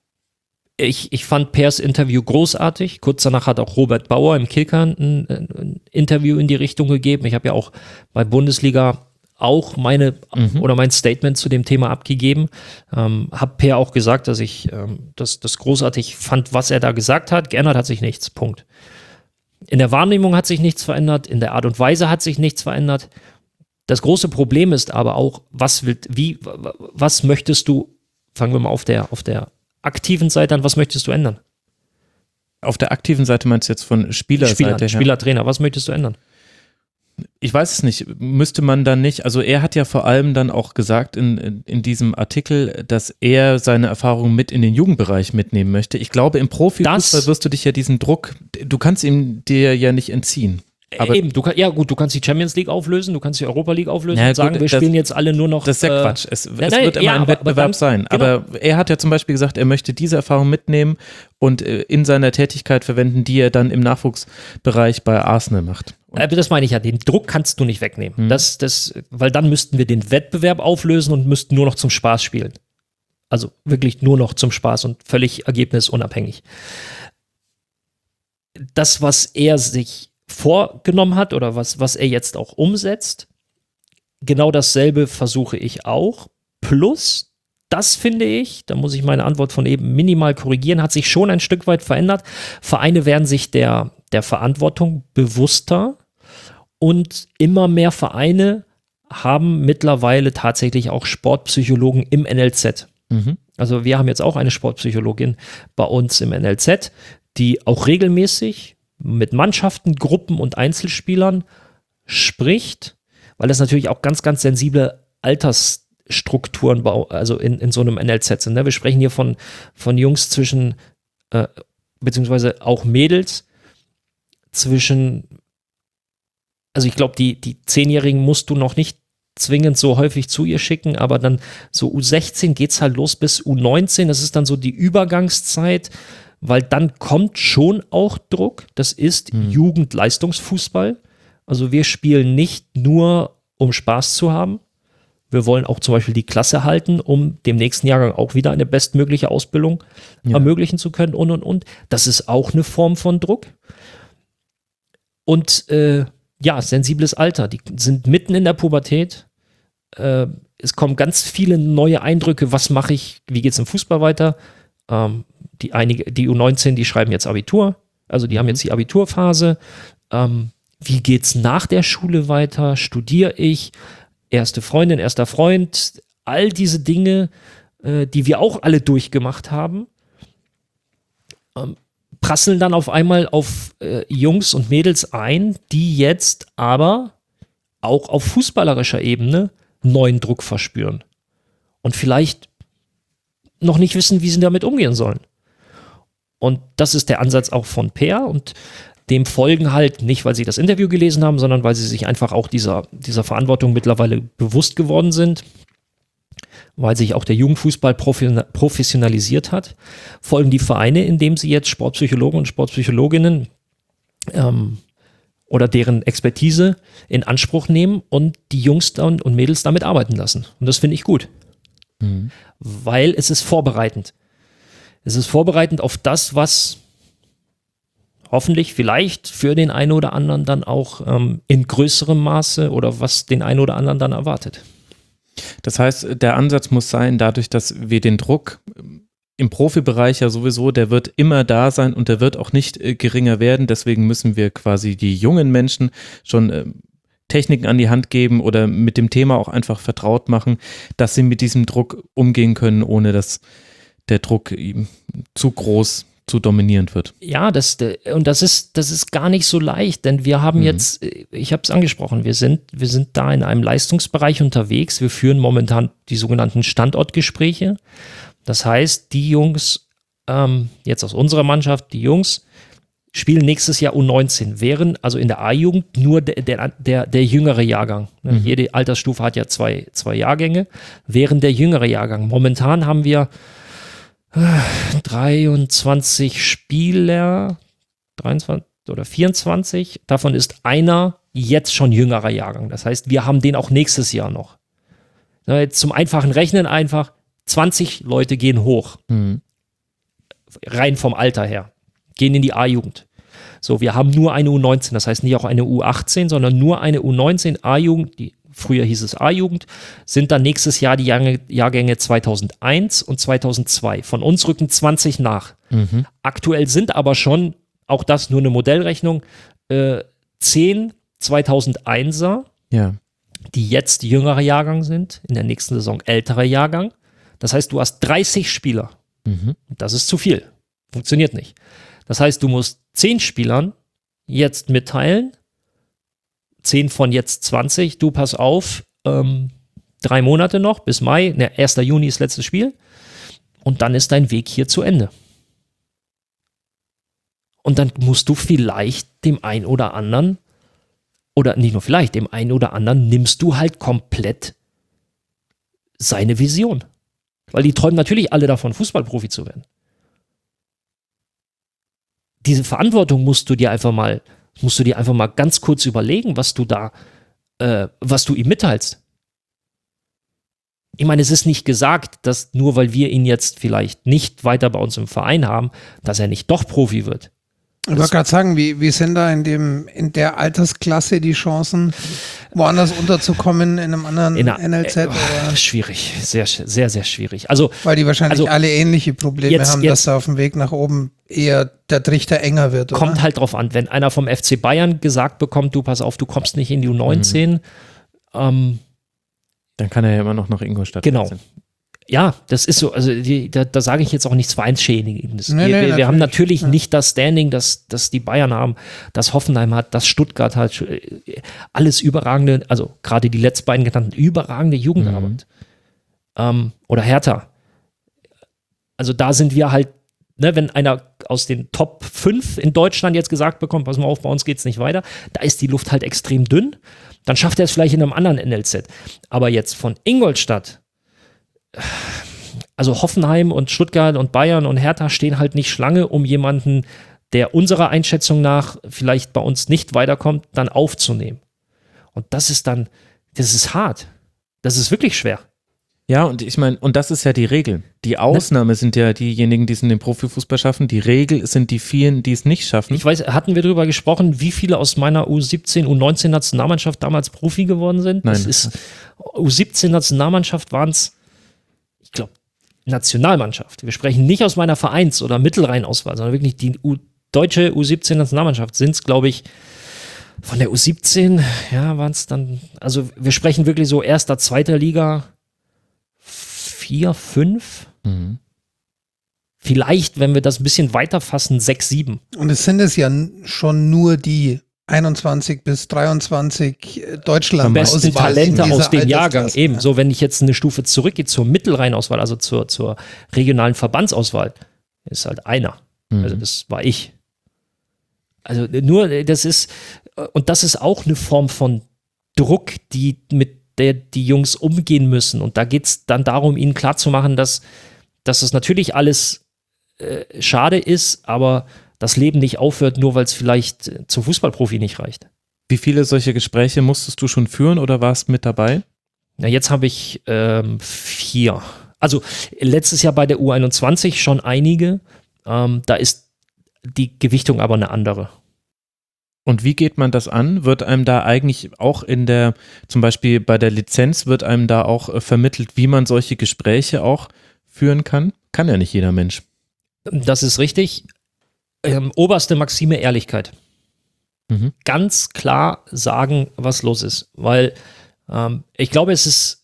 Ich, ich fand Pers Interview großartig. Kurz danach hat auch Robert Bauer im Kicker ein, ein Interview in die Richtung gegeben. Ich habe ja auch bei Bundesliga auch meine mhm. oder mein Statement zu dem Thema abgegeben. Ähm, habe Per auch gesagt, dass ich ähm, das, das großartig fand, was er da gesagt hat. Geändert hat sich nichts. Punkt. In der Wahrnehmung hat sich nichts verändert. In der Art und Weise hat sich nichts verändert. Das große Problem ist aber auch, was will, wie, was möchtest du, fangen wir mal auf der, auf der aktiven Seite an, was möchtest du ändern? Auf der aktiven Seite meinst du jetzt von Spielerseite Spieler, her? Spieler, Trainer, was möchtest du ändern? Ich weiß es nicht. Müsste man dann nicht, also er hat ja vor allem dann auch gesagt in, in, in diesem Artikel, dass er seine Erfahrungen mit in den Jugendbereich mitnehmen möchte. Ich glaube, im Profifußball wirst du dich ja diesen Druck, du kannst ihm dir ja nicht entziehen. Aber Eben, du kann, ja gut, du kannst die Champions League auflösen, du kannst die Europa League auflösen ja, und sagen, gut, wir das, spielen jetzt alle nur noch. Das ist ja äh, Quatsch. Es, nein, es nein, wird immer ja, ein aber, Wettbewerb aber dann, sein. Genau. Aber er hat ja zum Beispiel gesagt, er möchte diese Erfahrung mitnehmen und äh, in seiner Tätigkeit verwenden, die er dann im Nachwuchsbereich bei Arsenal macht. Und aber das meine ich ja, den Druck kannst du nicht wegnehmen. Hm. Das, das, weil dann müssten wir den Wettbewerb auflösen und müssten nur noch zum Spaß spielen. Also wirklich nur noch zum Spaß und völlig ergebnisunabhängig. Das, was er sich vorgenommen hat oder was, was er jetzt auch umsetzt, genau dasselbe versuche ich auch. Plus, das finde ich, da muss ich meine Antwort von eben minimal korrigieren, hat sich schon ein Stück weit verändert. Vereine werden sich der, der Verantwortung bewusster und immer mehr Vereine haben mittlerweile tatsächlich auch Sportpsychologen im N L Z. Mhm. Also wir haben jetzt auch eine Sportpsychologin bei uns im N L Z, die auch regelmäßig mit Mannschaften, Gruppen und Einzelspielern spricht, weil das natürlich auch ganz, ganz sensible Altersstrukturen also in, in so einem N L Z sind. Ne? Wir sprechen hier von, von Jungs zwischen, äh, beziehungsweise auch Mädels zwischen, also ich glaube, die, die Zehnjährigen musst du noch nicht zwingend so häufig zu ihr schicken, aber dann so U sechzehn geht's halt los bis U neunzehn, das ist dann so die Übergangszeit, weil dann kommt schon auch Druck. Das ist hm. Jugendleistungsfußball. Also wir spielen nicht nur, um Spaß zu haben. Wir wollen auch zum Beispiel die Klasse halten, um dem nächsten Jahrgang auch wieder eine bestmögliche Ausbildung ja. ermöglichen zu können und, und, und. Das ist auch eine Form von Druck. Und äh, ja, sensibles Alter. Die sind mitten in der Pubertät. Äh, es kommen ganz viele neue Eindrücke. Was mache ich? Wie geht es im Fußball weiter? Ähm, Die, einige, die U neunzehn, die schreiben jetzt Abitur, also die haben jetzt die Abiturphase. Ähm, wie geht's nach der Schule weiter? Studiere ich? Erste Freundin, erster Freund? All diese Dinge, äh, die wir auch alle durchgemacht haben. ähm, prasseln dann auf einmal auf äh, Jungs und Mädels ein, die jetzt aber auch auf fußballerischer Ebene neuen Druck verspüren und vielleicht noch nicht wissen, wie sie damit umgehen sollen. Und das ist der Ansatz auch von Peer und dem folgen halt nicht, weil sie das Interview gelesen haben, sondern weil sie sich einfach auch dieser, dieser Verantwortung mittlerweile bewusst geworden sind, weil sich auch der Jugendfußball professionalisiert hat, folgen die Vereine, indem sie jetzt Sportpsychologen und Sportpsychologinnen ähm, oder deren Expertise in Anspruch nehmen und die Jungs dann und Mädels damit arbeiten lassen. Und das finde ich gut, mhm. weil es ist vorbereitend. Es ist vorbereitend auf das, was hoffentlich vielleicht für den einen oder anderen dann auch ähm, in größerem Maße oder was den einen oder anderen dann erwartet. Das heißt, der Ansatz muss sein, dadurch, dass wir den Druck im Profibereich ja sowieso, der wird immer da sein und der wird auch nicht äh, geringer werden. Deswegen müssen wir quasi die jungen Menschen schon äh, Techniken an die Hand geben oder mit dem Thema auch einfach vertraut machen, dass sie mit diesem Druck umgehen können, ohne dass der Druck ihm zu groß, zu dominierend wird. Ja, das, und das ist, das ist gar nicht so leicht, denn wir haben mhm. jetzt, ich habe es angesprochen, wir sind, wir sind da in einem Leistungsbereich unterwegs. Wir führen momentan die sogenannten Standortgespräche. Das heißt, die Jungs, ähm, jetzt aus unserer Mannschaft, die Jungs, spielen nächstes Jahr U neunzehn, wären also in der A-Jugend nur der, der, der, der jüngere Jahrgang. Mhm. Jede Altersstufe hat ja zwei, zwei Jahrgänge, wären der jüngere Jahrgang. Momentan haben wir dreiundzwanzig Spieler, dreiundzwanzig oder vierundzwanzig, davon ist einer jetzt schon jüngerer Jahrgang. Das heißt, wir haben den auch nächstes Jahr noch. Jetzt zum einfachen Rechnen einfach, zwanzig Leute gehen hoch, mhm. rein vom Alter her, gehen in die A-Jugend. So, wir haben nur eine U neunzehn, das heißt nicht auch eine U achtzehn, sondern nur eine U neunzehn A-Jugend, die früher hieß es A-Jugend, sind dann nächstes Jahr die Jahr, Jahrgänge zweitausendeins und zweitausendzwei. Von uns rücken zwanzig nach. Mhm. Aktuell sind aber schon, auch das nur eine Modellrechnung, äh, zehn zweitausendeinser, ja. die jetzt jüngerer Jahrgang sind, in der nächsten Saison älterer Jahrgang. Das heißt, du hast dreißig Spieler. Mhm. Das ist zu viel. Funktioniert nicht. Das heißt, du musst zehn Spielern jetzt mitteilen, zehn von jetzt zwanzig, du pass auf, ähm, drei Monate noch, bis Mai, ne, erster Juni ist letztes Spiel und dann ist dein Weg hier zu Ende. Und dann musst du vielleicht dem einen oder anderen, oder nicht nur vielleicht, dem einen oder anderen nimmst du halt komplett seine Vision. Weil die träumen natürlich alle davon, Fußballprofi zu werden. Diese Verantwortung musst du dir einfach mal musst du dir einfach mal ganz kurz überlegen, was du da, äh, was du ihm mitteilst. Ich meine, es ist nicht gesagt, dass nur weil wir ihn jetzt vielleicht nicht weiter bei uns im Verein haben, dass er nicht doch Profi wird. Ich wollte gerade sagen, wie, wie sind da in dem, in der Altersklasse die Chancen, woanders unterzukommen, in einem anderen in einer, N L Z? Äh, oder? Schwierig, sehr, sehr, sehr schwierig. Also, weil die wahrscheinlich also, alle ähnliche Probleme jetzt, haben, jetzt, dass da auf dem Weg nach oben eher der Trichter enger wird, oder? Kommt halt drauf an, wenn einer vom F C Bayern gesagt bekommt, du pass auf, du kommst nicht in die U neunzehn. Mhm. Ähm, Dann kann er ja immer noch nach Ingolstadt Genau. Wechseln. Ja, das ist so, also die, da, da sage ich jetzt auch nichts Vereinsschädigendes. Nee, wir, nee, wir, wir haben natürlich ja. nicht das Standing, das, das die Bayern haben, das Hoffenheim hat, das Stuttgart hat, alles überragende, also gerade die letzten beiden genannten, überragende Jugendarbeit. Mhm. Ähm, oder Hertha. Also da sind wir halt, ne, wenn einer aus den Top fünf in Deutschland jetzt gesagt bekommt, pass mal auf, bei uns geht's nicht weiter, da ist die Luft halt extrem dünn, dann schafft er es vielleicht in einem anderen N L Z. Aber jetzt von Ingolstadt, also Hoffenheim und Stuttgart und Bayern und Hertha stehen halt nicht Schlange, um jemanden, der unserer Einschätzung nach vielleicht bei uns nicht weiterkommt, dann aufzunehmen. Und das ist dann, das ist hart. Das ist wirklich schwer. Ja, und ich meine, und das ist ja die Regel. Die Ausnahme ne? sind ja diejenigen, die es in den Profifußball schaffen. Die Regel sind die vielen, die es nicht schaffen. Ich weiß, hatten wir darüber gesprochen, wie viele aus meiner U siebzehn, U neunzehn Nationalmannschaft damals Profi geworden sind? Nein. Das ist, U siebzehn Nationalmannschaft waren es, ich glaube, Nationalmannschaft. Wir sprechen nicht aus meiner Vereins- oder Mittelrheinauswahl, sondern wirklich die U- deutsche U siebzehn Nationalmannschaft sind es, glaube ich, von der U siebzehn, ja, waren es dann, also wir sprechen wirklich so erster, zweiter Liga, vier, fünf, mhm. vielleicht, wenn wir das ein bisschen weiter fassen, sechs, sieben. Und es sind es ja schon nur die einundzwanzig bis dreiundzwanzig Deutschland besten Auswahl Talente aus dem Jahrgang. Altersklasse. Eben, Ja. so wenn ich jetzt eine Stufe zurückgehe zur Mittelrheinauswahl, also zur, zur regionalen Verbandsauswahl, ist halt einer. Mhm. Also das war ich. Also nur, das ist, und das ist auch eine Form von Druck, die mit der die Jungs umgehen müssen. Und da geht es dann darum, ihnen klarzumachen, dass, dass es natürlich alles äh, schade ist, aber das Leben nicht aufhört, nur weil es vielleicht äh, zum Fußballprofi nicht reicht. Wie viele solche Gespräche musstest du schon führen oder warst mit dabei? Ja, jetzt habe ich ähm, vier. Also letztes Jahr bei der U einundzwanzig schon einige. Ähm, da ist die Gewichtung aber eine andere. Und wie geht man das an? Wird einem da eigentlich auch in der, zum Beispiel bei der Lizenz, wird einem da auch äh, vermittelt, wie man solche Gespräche auch führen kann? Kann ja nicht jeder Mensch. Das ist richtig. Ähm, oberste Maxime Ehrlichkeit. Mhm. Ganz klar sagen, was los ist. Weil ähm, ich glaube, es ist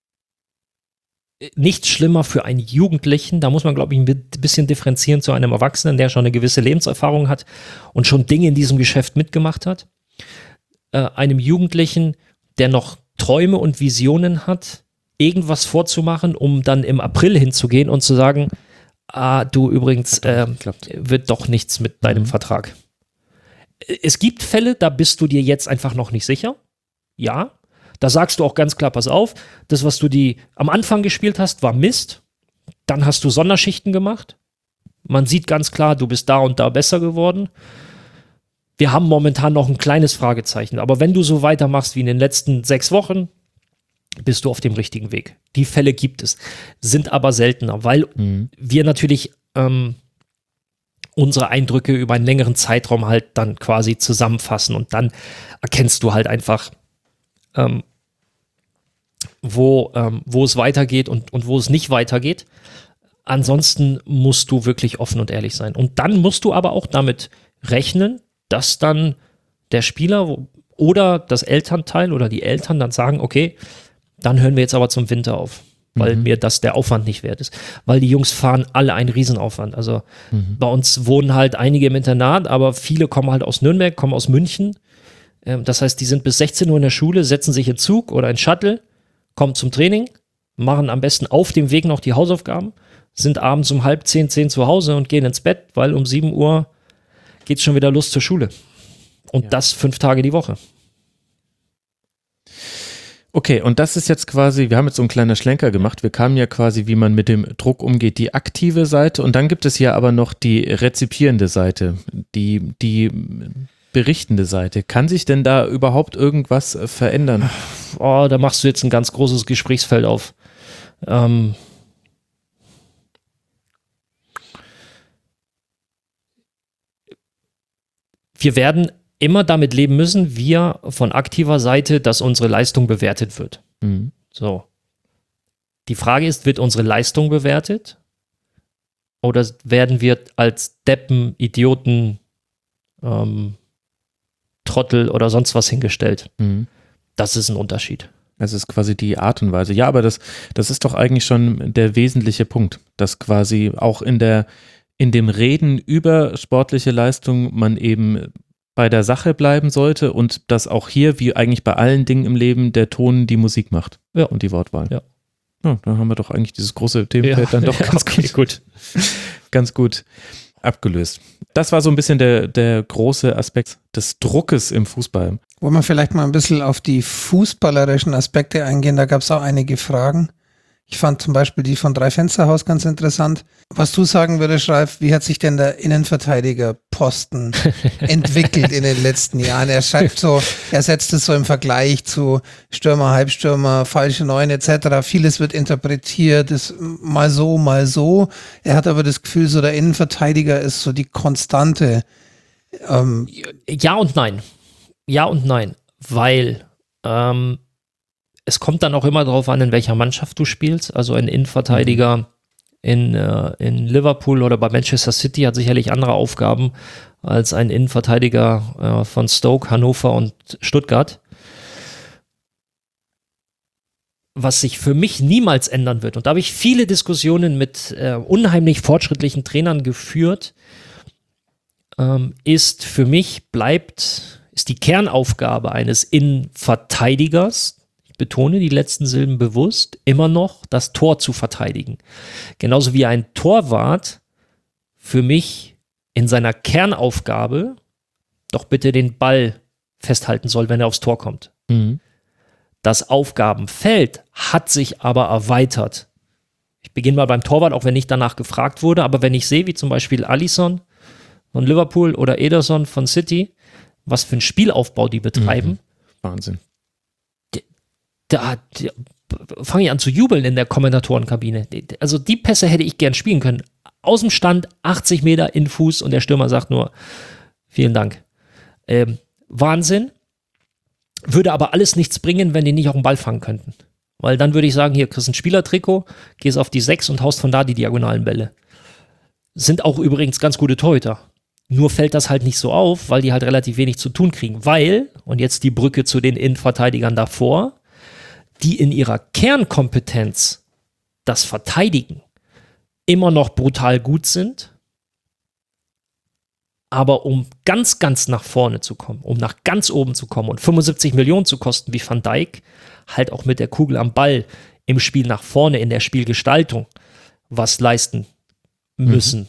nicht schlimmer für einen Jugendlichen, da muss man, glaube ich, ein bisschen differenzieren zu einem Erwachsenen, der schon eine gewisse Lebenserfahrung hat und schon Dinge in diesem Geschäft mitgemacht hat. Äh, einem Jugendlichen, der noch Träume und Visionen hat, irgendwas vorzumachen, um dann im April hinzugehen und zu sagen, ah, du übrigens, äh, wird doch nichts mit deinem Mhm. Vertrag. Es gibt Fälle, da bist du dir jetzt einfach noch nicht sicher. Ja. Da sagst du auch ganz klar, pass auf, das, was du die am Anfang gespielt hast, war Mist. Dann hast du Sonderschichten gemacht. Man sieht ganz klar, du bist da und da besser geworden. Wir haben momentan noch ein kleines Fragezeichen. Aber wenn du so weitermachst wie in den letzten sechs Wochen, bist du auf dem richtigen Weg. Die Fälle gibt es, sind aber seltener, weil Mhm. wir natürlich ähm, unsere Eindrücke über einen längeren Zeitraum halt dann quasi zusammenfassen und dann erkennst du halt einfach, ähm, wo, ähm, wo es weitergeht und, und wo es nicht weitergeht. Ansonsten musst du wirklich offen und ehrlich sein. Und dann musst du aber auch damit rechnen, dass dann der Spieler oder das Elternteil oder die Eltern dann sagen, okay, dann hören wir jetzt aber zum Winter auf, weil Mhm. mir das der Aufwand nicht wert ist. Weil die Jungs fahren alle einen Riesenaufwand. Also Mhm. bei uns wohnen halt einige im Internat, aber viele kommen halt aus Nürnberg, kommen aus München. Ähm, das heißt, die sind bis sechzehn Uhr in der Schule, setzen sich in Zug oder in Shuttle, kommen zum Training, machen am besten auf dem Weg noch die Hausaufgaben, sind abends um halb zehn, zehn zu Hause und gehen ins Bett, weil um sieben Uhr geht es schon wieder los zur Schule. Und Ja. das fünf Tage die Woche. Okay, und das ist jetzt quasi, wir haben jetzt so einen kleinen Schlenker gemacht, wir kamen ja quasi, wie man mit dem Druck umgeht, die aktive Seite und dann gibt es ja aber noch die rezipierende Seite, die, die berichtende Seite. Kann sich denn da überhaupt irgendwas äh, verändern? Oh, da machst du jetzt ein ganz großes Gesprächsfeld auf. Ähm wir werden immer damit leben müssen, wir von aktiver Seite, dass unsere Leistung bewertet wird. Mhm. So. Die Frage ist, wird unsere Leistung bewertet? Oder werden wir als Deppen, Idioten, ähm, Trottel oder sonst was hingestellt? Mhm. Das ist ein Unterschied. Das ist quasi die Art und Weise. Ja, aber das, das ist doch eigentlich schon der wesentliche Punkt, dass quasi auch in der, in dem Reden über sportliche Leistung man eben bei der Sache bleiben sollte und dass auch hier, wie eigentlich bei allen Dingen im Leben, der Ton die Musik macht Ja. und die Wortwahl. Ja. Ja, dann haben wir doch eigentlich dieses große Themenfeld dann doch ja, ganz okay, gut, gut. ganz gut abgelöst. Das war so ein bisschen der, der große Aspekt des Druckes im Fußball. Wollen wir vielleicht mal ein bisschen auf die fußballerischen Aspekte eingehen? Da gab es auch einige Fragen. Ich fand zum Beispiel die von Drei-Fenster-Haus ganz interessant. Was du sagen würdest, Ralf, wie hat sich denn der Innenverteidiger-Posten entwickelt in den letzten Jahren? Er schreibt so, er setzt es so im Vergleich zu Stürmer, Halbstürmer, falsche Neun et cetera. Vieles wird interpretiert, ist mal so, mal so. Er hat aber das Gefühl, so der Innenverteidiger ist so die Konstante. Ähm, Ja und nein. Ja und nein. Weil ähm, es kommt dann auch immer darauf an, in welcher Mannschaft du spielst. Also ein Innenverteidiger in, äh, in Liverpool oder bei Manchester City hat sicherlich andere Aufgaben als ein Innenverteidiger äh, von Stoke, Hannover und Stuttgart. was sich für mich niemals ändern wird, und da habe ich viele Diskussionen mit äh, unheimlich fortschrittlichen Trainern geführt, ähm, ist für mich, bleibt, ist die Kernaufgabe eines Innenverteidigers, ich betone die letzten Silben bewusst, immer noch das Tor zu verteidigen. Genauso wie ein Torwart für mich in seiner Kernaufgabe doch bitte den Ball festhalten soll, wenn er aufs Tor kommt. Mhm. Das Aufgabenfeld hat sich aber erweitert. Ich beginne mal beim Torwart, auch wenn nicht danach gefragt wurde, aber wenn ich sehe, wie zum Beispiel Alisson von Liverpool oder Ederson von City, was für einen Spielaufbau die betreiben. Mhm. Wahnsinn. Da, da fange ich an zu jubeln in der Kommentatorenkabine. Also die Pässe hätte ich gern spielen können. Aus dem Stand, achtzig Meter in Fuß und der Stürmer sagt nur, vielen Dank. Ähm, Wahnsinn. Würde aber alles nichts bringen, wenn die nicht auch einen Ball fangen könnten. Weil dann würde ich sagen, hier kriegst du ein Spielertrikot, gehst auf die sechs und haust von da die diagonalen Bälle. Sind auch übrigens ganz gute Torhüter. Nur fällt das halt nicht so auf, weil die halt relativ wenig zu tun kriegen. Weil, und jetzt die Brücke zu den Innenverteidigern davor, die in ihrer Kernkompetenz das Verteidigen immer noch brutal gut sind, aber um ganz, ganz nach vorne zu kommen, um nach ganz oben zu kommen und fünfundsiebzig Millionen zu kosten wie Van Dijk, halt auch mit der Kugel am Ball im Spiel nach vorne, in der Spielgestaltung was leisten müssen. Mhm.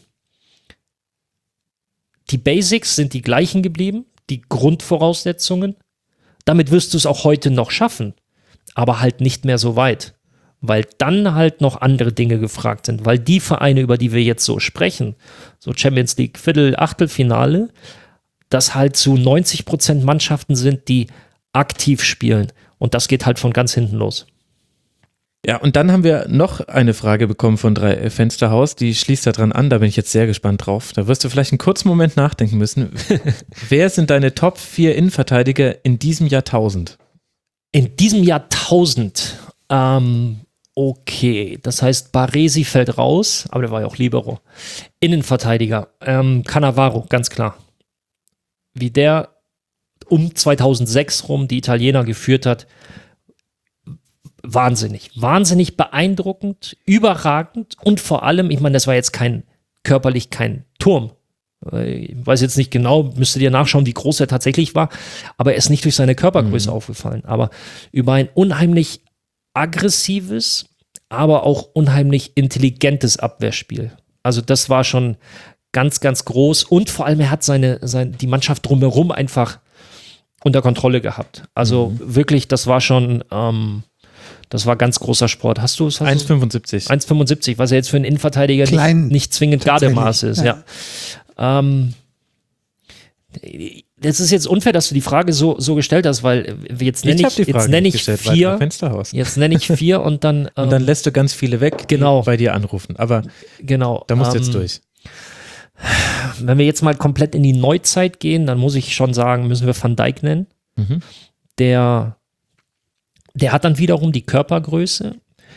Die Basics sind die gleichen geblieben, die Grundvoraussetzungen. Damit wirst du es auch heute noch schaffen, aber halt nicht mehr so weit. Weil dann halt noch andere Dinge gefragt sind, weil die Vereine, über die wir jetzt so sprechen, so Champions League Viertel-, Achtelfinale, das halt zu neunzig Prozent Mannschaften sind, die aktiv spielen, und das geht halt von ganz hinten los. Ja, und dann haben wir noch eine Frage bekommen von drei Fensterhaus, die schließt da dran an, da bin ich jetzt sehr gespannt drauf. Da wirst du vielleicht einen kurzen Moment nachdenken müssen. Wer sind deine Top vier Innenverteidiger in diesem Jahrtausend? In diesem Jahrtausend, ähm, okay, das heißt, Baresi fällt raus, aber der war ja auch Libero. Innenverteidiger, ähm, Cannavaro, ganz klar. Wie der um zweitausendsechs rum die Italiener geführt hat, wahnsinnig, wahnsinnig beeindruckend, überragend und vor allem, ich meine, das war jetzt kein, körperlich kein Turm. Ich weiß jetzt nicht genau, müsstet ihr nachschauen, wie groß er tatsächlich war, aber er ist nicht durch seine Körpergröße mhm. aufgefallen, aber über ein unheimlich aggressives, aber auch unheimlich intelligentes Abwehrspiel. Also das war schon ganz, ganz groß, und vor allem er hat seine, seine die Mannschaft drumherum einfach unter Kontrolle gehabt. Also mhm. wirklich, das war schon, ähm, das war ganz großer Sport. Hast du es? eins Komma fünfundsiebzig. eins Komma fünfundsiebzig, was ja jetzt für einen Innenverteidiger Klein, nicht, nicht zwingend Gardemaß ist. Ja. Ja. Ähm, das ist jetzt unfair, dass du die Frage so, so gestellt hast, weil jetzt nenne ich, ich, jetzt nenn ich gestellt, vier. Jetzt nenne ich vier und dann. Ähm, und dann lässt du ganz viele weg, die genau. bei dir anrufen. Aber genau, da musst du ähm, jetzt durch. Wenn wir jetzt mal komplett in die Neuzeit gehen, dann muss ich schon sagen, müssen wir Van Dijk nennen. Mhm. Der, der hat dann wiederum die Körpergröße.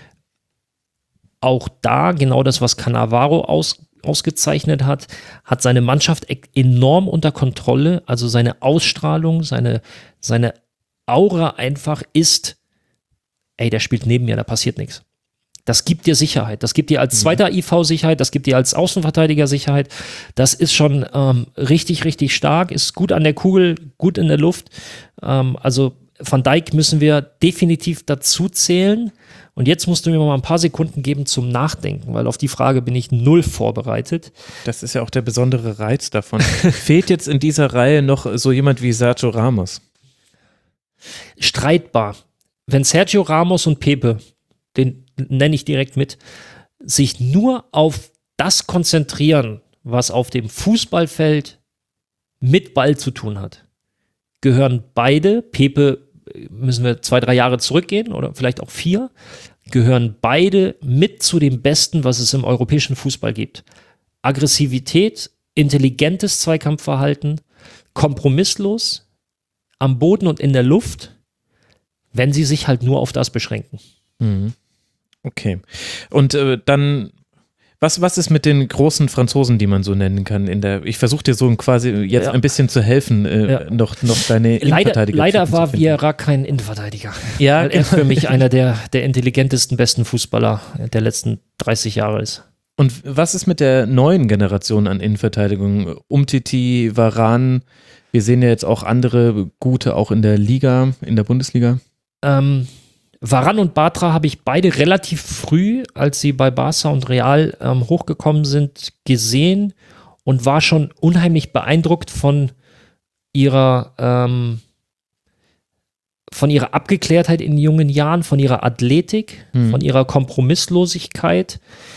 Auch da genau das, was Cannavaro aus, ausgezeichnet hat, hat seine Mannschaft enorm unter Kontrolle. Also seine Ausstrahlung, seine, seine Aura einfach ist, ey, der spielt neben mir, da passiert nichts. Das gibt dir Sicherheit. Das gibt dir als zweiter I V Sicherheit, das gibt dir als Außenverteidiger Sicherheit. Das ist schon ähm, richtig, richtig stark, ist gut an der Kugel, gut in der Luft. Ähm, also Van Dijk müssen wir definitiv dazu zählen. Und jetzt musst du mir mal ein paar Sekunden geben zum Nachdenken, weil auf die Frage bin ich null vorbereitet. Das ist ja auch der besondere Reiz davon. Fehlt jetzt in dieser Reihe noch so jemand wie Sergio Ramos? Streitbar. Wenn Sergio Ramos und Pepe, den nenne ich direkt mit, sich nur auf das konzentrieren, was auf dem Fußballfeld mit Ball zu tun hat, gehören beide, Pepe müssen wir zwei, drei Jahre zurückgehen oder vielleicht auch vier, gehören beide mit zu dem Besten, was es im europäischen Fußball gibt. Aggressivität, intelligentes Zweikampfverhalten, kompromisslos, am Boden und in der Luft, wenn sie sich halt nur auf das beschränken. Mhm. Okay. Und äh, dann, Was, was ist mit den großen Franzosen, die man so nennen kann? In der, ich versuche dir so quasi jetzt Ja. ein bisschen zu helfen, äh, Ja. noch, noch deine Leider, Innenverteidiger leider zu war finden. Vieira kein Innenverteidiger. Ja, Weil er für mich einer der, der intelligentesten, besten Fußballer der letzten dreißig Jahre ist. Und was ist mit der neuen Generation an Innenverteidigung? Umtiti, Varane, wir sehen ja jetzt auch andere gute, auch in der Liga, in der Bundesliga. Ähm, Varane und Bartra habe ich beide relativ früh, als sie bei Barca und Real ähm, hochgekommen sind, gesehen und war schon unheimlich beeindruckt von ihrer ähm, von ihrer Abgeklärtheit in jungen Jahren, von ihrer Athletik, Hm. von ihrer Kompromisslosigkeit.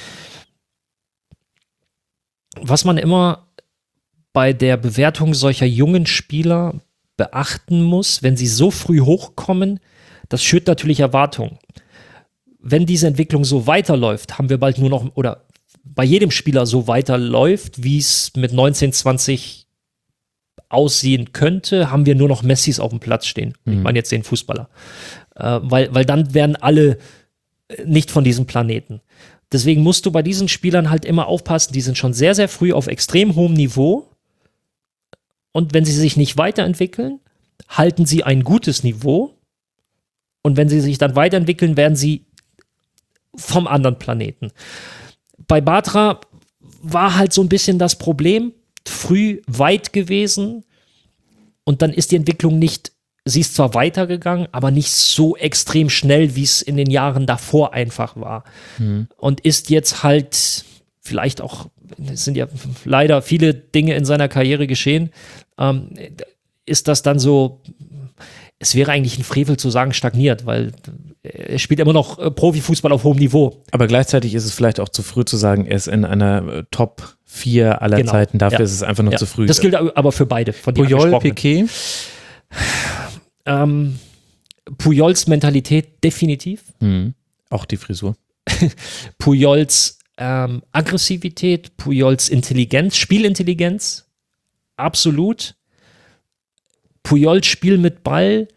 Was man immer bei der Bewertung solcher jungen Spieler beachten muss, wenn sie so früh hochkommen, das schürt natürlich Erwartungen. Wenn diese Entwicklung so weiterläuft, haben wir bald nur noch, oder bei jedem Spieler so weiterläuft, wie es mit neunzehn, zwanzig aussehen könnte, haben wir nur noch Messis auf dem Platz stehen. Ich Mhm. meine jetzt den Fußballer. Äh, weil, weil dann werden alle äh, nicht von diesem Planeten. Deswegen musst du bei diesen Spielern halt immer aufpassen, die sind schon sehr, sehr früh auf extrem hohem Niveau. Und wenn sie sich nicht weiterentwickeln, halten sie ein gutes Niveau. Und wenn sie sich dann weiterentwickeln, werden sie vom anderen Planeten. Bei Bartra war halt so ein bisschen das Problem, früh weit gewesen und dann ist die Entwicklung nicht, sie ist zwar weitergegangen, aber nicht so extrem schnell, wie es in den Jahren davor einfach war. Mhm. Und ist jetzt halt vielleicht auch, es sind ja leider viele Dinge in seiner Karriere geschehen, ähm, ist das dann so, es wäre eigentlich ein Frevel zu sagen, stagniert, weil er spielt immer noch äh, Profifußball auf hohem Niveau. Aber gleichzeitig ist es vielleicht auch zu früh zu sagen, er ist in einer äh, Top vier aller Genau. Zeiten. Dafür Ja. ist es einfach noch Ja. zu früh. Das gilt aber für beide, von den Puyol, angesprochenen. Piqué, Ähm, Pujols Mentalität definitiv. mhm. Auch die Frisur. Pujols ähm, Aggressivität, Pujols Intelligenz, Spielintelligenz, absolut. Pujols Spiel mit Ball,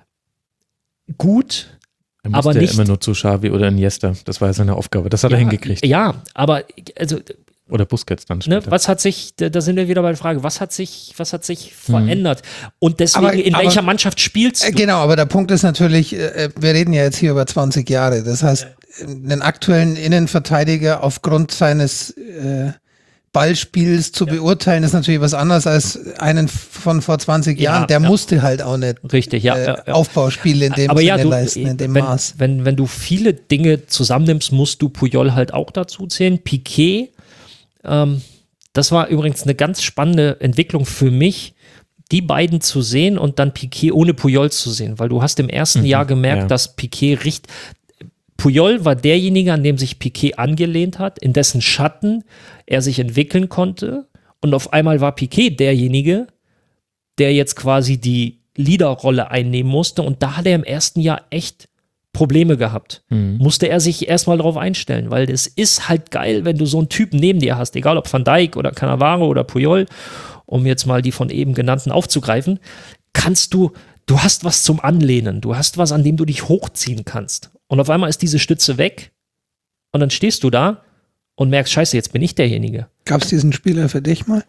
gut. Er Aber musste nicht- immer nur zu Xavi oder Iniesta. Das war ja seine Aufgabe. Das hat er hingekriegt. Ja, aber also, Oder Busquets dann ne, später. was hat sich, da, da sind wir wieder bei der Frage, was hat sich, was hat sich verändert? Und deswegen, Aber- in aber- welcher Mannschaft spielst Äh, du? Genau, aber der Punkt ist natürlich, äh, wir reden ja jetzt hier über zwanzig Jahre. Das heißt, einen aktuellen Innenverteidiger aufgrund seines äh, Ballspiels zu beurteilen, ist natürlich was anderes als einen von vor zwanzig Ja, Jahren. Der ja. musste halt auch nicht Richtig, ja. äh, ja, ja. Aufbauspiele in dem Aber Sinne ja, du, leisten, in dem wenn, Maß. Wenn, wenn du viele Dinge zusammennimmst, musst du Puyol halt auch dazu zählen. Piqué, ähm, das war übrigens eine ganz spannende Entwicklung für mich, die beiden zu sehen und dann Piqué ohne Puyol zu sehen, weil du hast im ersten Mhm, Jahr gemerkt, ja. dass Piqué richtig. Puyol war derjenige, an dem sich Piqué angelehnt hat, in dessen Schatten er sich entwickeln konnte. Und auf einmal war Piqué derjenige, der jetzt quasi die Leaderrolle einnehmen musste. Und da hat er im ersten Jahr echt Probleme gehabt. Mhm. Musste er sich erstmal darauf einstellen, weil es ist halt geil, wenn du so einen Typen neben dir hast, egal ob Van Dijk oder Cannavaro oder Puyol, um jetzt mal die von eben genannten aufzugreifen, kannst du, du hast was zum Anlehnen, du hast was, an dem du dich hochziehen kannst. Und auf einmal ist diese Stütze weg und dann stehst du da und merkst, scheiße, jetzt bin ich derjenige. Gab es diesen Spieler für dich mal?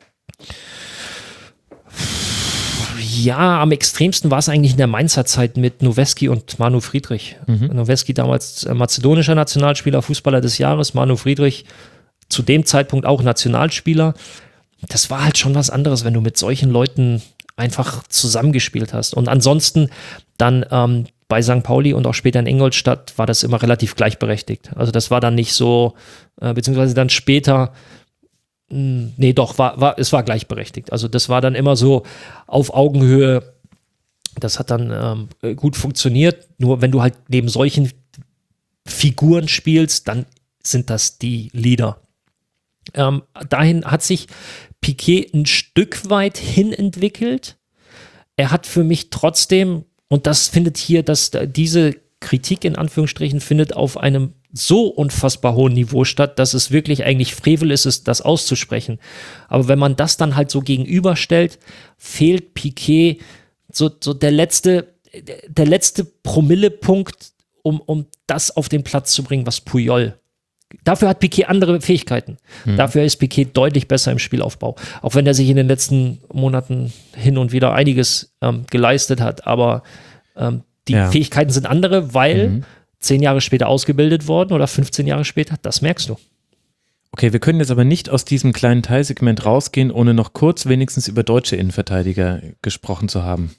Ja, am extremsten war es eigentlich in der Mainzer Zeit mit Noweski und Manu Friedrich. Mhm. Noweski damals äh, mazedonischer Nationalspieler, Fußballer des Jahres, Manu Friedrich zu dem Zeitpunkt auch Nationalspieler. Das war halt schon was anderes, wenn du mit solchen Leuten einfach zusammengespielt hast. Und ansonsten dann ähm, bei Sankt Pauli und auch später in Ingolstadt war das immer relativ gleichberechtigt. Also das war dann nicht so, äh, beziehungsweise dann später, mh, nee doch, war, war, es war gleichberechtigt. Also das war dann immer so auf Augenhöhe. Das hat dann ähm, gut funktioniert. Nur wenn du halt neben solchen Figuren spielst, dann sind das die Leader. Ähm, dahin hat sich Piqué ein Stück weit hin entwickelt. Er hat für mich trotzdem, und das findet hier, dass diese Kritik in Anführungsstrichen findet auf einem so unfassbar hohen Niveau statt, dass es wirklich eigentlich Frevel ist, es das auszusprechen. Aber wenn man das dann halt so gegenüberstellt, fehlt Piqué so, so der letzte, der letzte Promillepunkt, um, um das auf den Platz zu bringen, was Puyol Dafür hat Piquet andere Fähigkeiten. Mhm. Dafür ist Piquet deutlich besser im Spielaufbau. Auch wenn er sich in den letzten Monaten hin und wieder einiges ähm, geleistet hat. Aber ähm, die ja. Fähigkeiten sind andere, weil mhm. zehn Jahre später ausgebildet worden oder fünfzehn Jahre später, das merkst du. Okay, wir können jetzt aber nicht aus diesem kleinen Teilsegment rausgehen, ohne noch kurz wenigstens über deutsche Innenverteidiger gesprochen zu haben.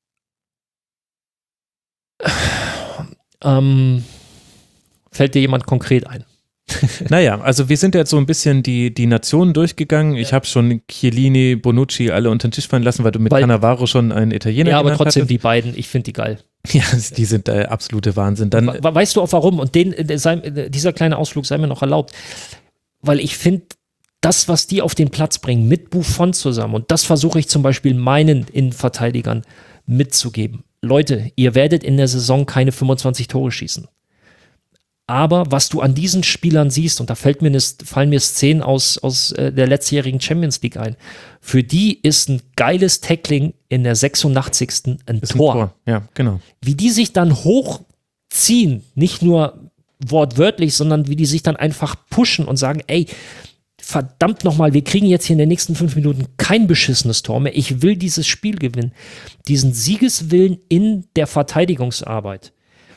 Ähm, fällt dir jemand konkret ein? Naja, also wir sind jetzt so ein bisschen die, die Nationen durchgegangen. Ich habe schon Chiellini, Bonucci alle unter den Tisch fallen lassen, weil du mit weil, Cannavaro schon einen Italiener ja, aber trotzdem hattest. Die beiden, ich finde die geil. Ja, die sind der absolute Wahnsinn. Dann, weißt du auch warum? Und den, dieser kleine Ausflug sei mir noch erlaubt. Weil ich finde, das, was die auf den Platz bringen, mit Buffon zusammen, und das versuche ich zum Beispiel meinen Innenverteidigern mitzugeben. Leute, ihr werdet in der Saison keine fünfundzwanzig Tore schießen. Aber was du an diesen Spielern siehst, und da fällt mir eine, fallen mir Szenen aus, aus äh, der letztjährigen Champions League ein, für die ist ein geiles Tackling in der sechsundachtzigsten ein ist Tor. Ein Tor. Ja, genau. Wie die sich dann hochziehen, nicht nur wortwörtlich, sondern wie die sich dann einfach pushen und sagen, ey, verdammt nochmal, wir kriegen jetzt hier in den nächsten fünf Minuten kein beschissenes Tor mehr, ich will dieses Spiel gewinnen. Diesen Siegeswillen in der Verteidigungsarbeit,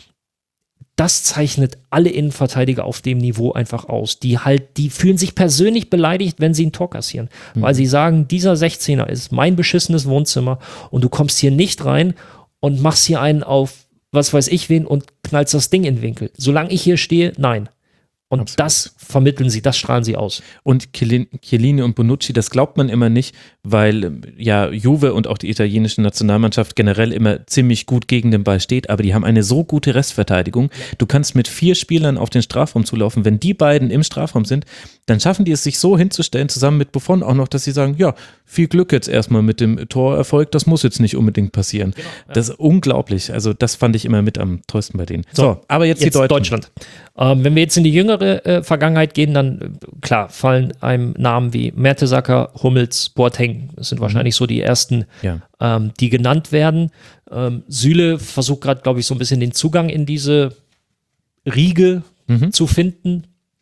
das zeichnet alle Innenverteidiger auf dem Niveau einfach aus. Die halt, die fühlen sich persönlich beleidigt, wenn sie ein Tor kassieren, mhm. weil sie sagen, dieser sechzehner ist mein beschissenes Wohnzimmer und du kommst hier nicht rein und machst hier einen auf was weiß ich wen und knallst das Ding in den Winkel. Solange ich hier stehe, nein. Und Absolut. Das vermitteln sie, das strahlen sie aus. Und Chiellini und Bonucci, das glaubt man immer nicht, weil ja Juve und auch die italienische Nationalmannschaft generell immer ziemlich gut gegen den Ball steht, aber die haben eine so gute Restverteidigung. Du kannst mit vier Spielern auf den Strafraum zulaufen. Wenn die beiden im Strafraum sind, dann schaffen die es, sich so hinzustellen, zusammen mit Buffon auch noch, dass sie sagen, ja, viel Glück jetzt erstmal mit dem Torerfolg, das muss jetzt nicht unbedingt passieren. Genau, ja. Das ist unglaublich. Also das fand ich immer mit am tollsten bei denen. So, so aber jetzt, jetzt die Deutschen. Deutschland. Ähm, wenn wir jetzt in die jüngere äh, Vergangenheit gehen, dann äh, klar, fallen einem Namen wie Mertesacker, Hummels, Boateng. Das sind mhm. wahrscheinlich so die ersten, ja. ähm, die genannt werden. Ähm, Süle versucht gerade, glaube ich, so ein bisschen den Zugang in diese Riege mhm. zu finden.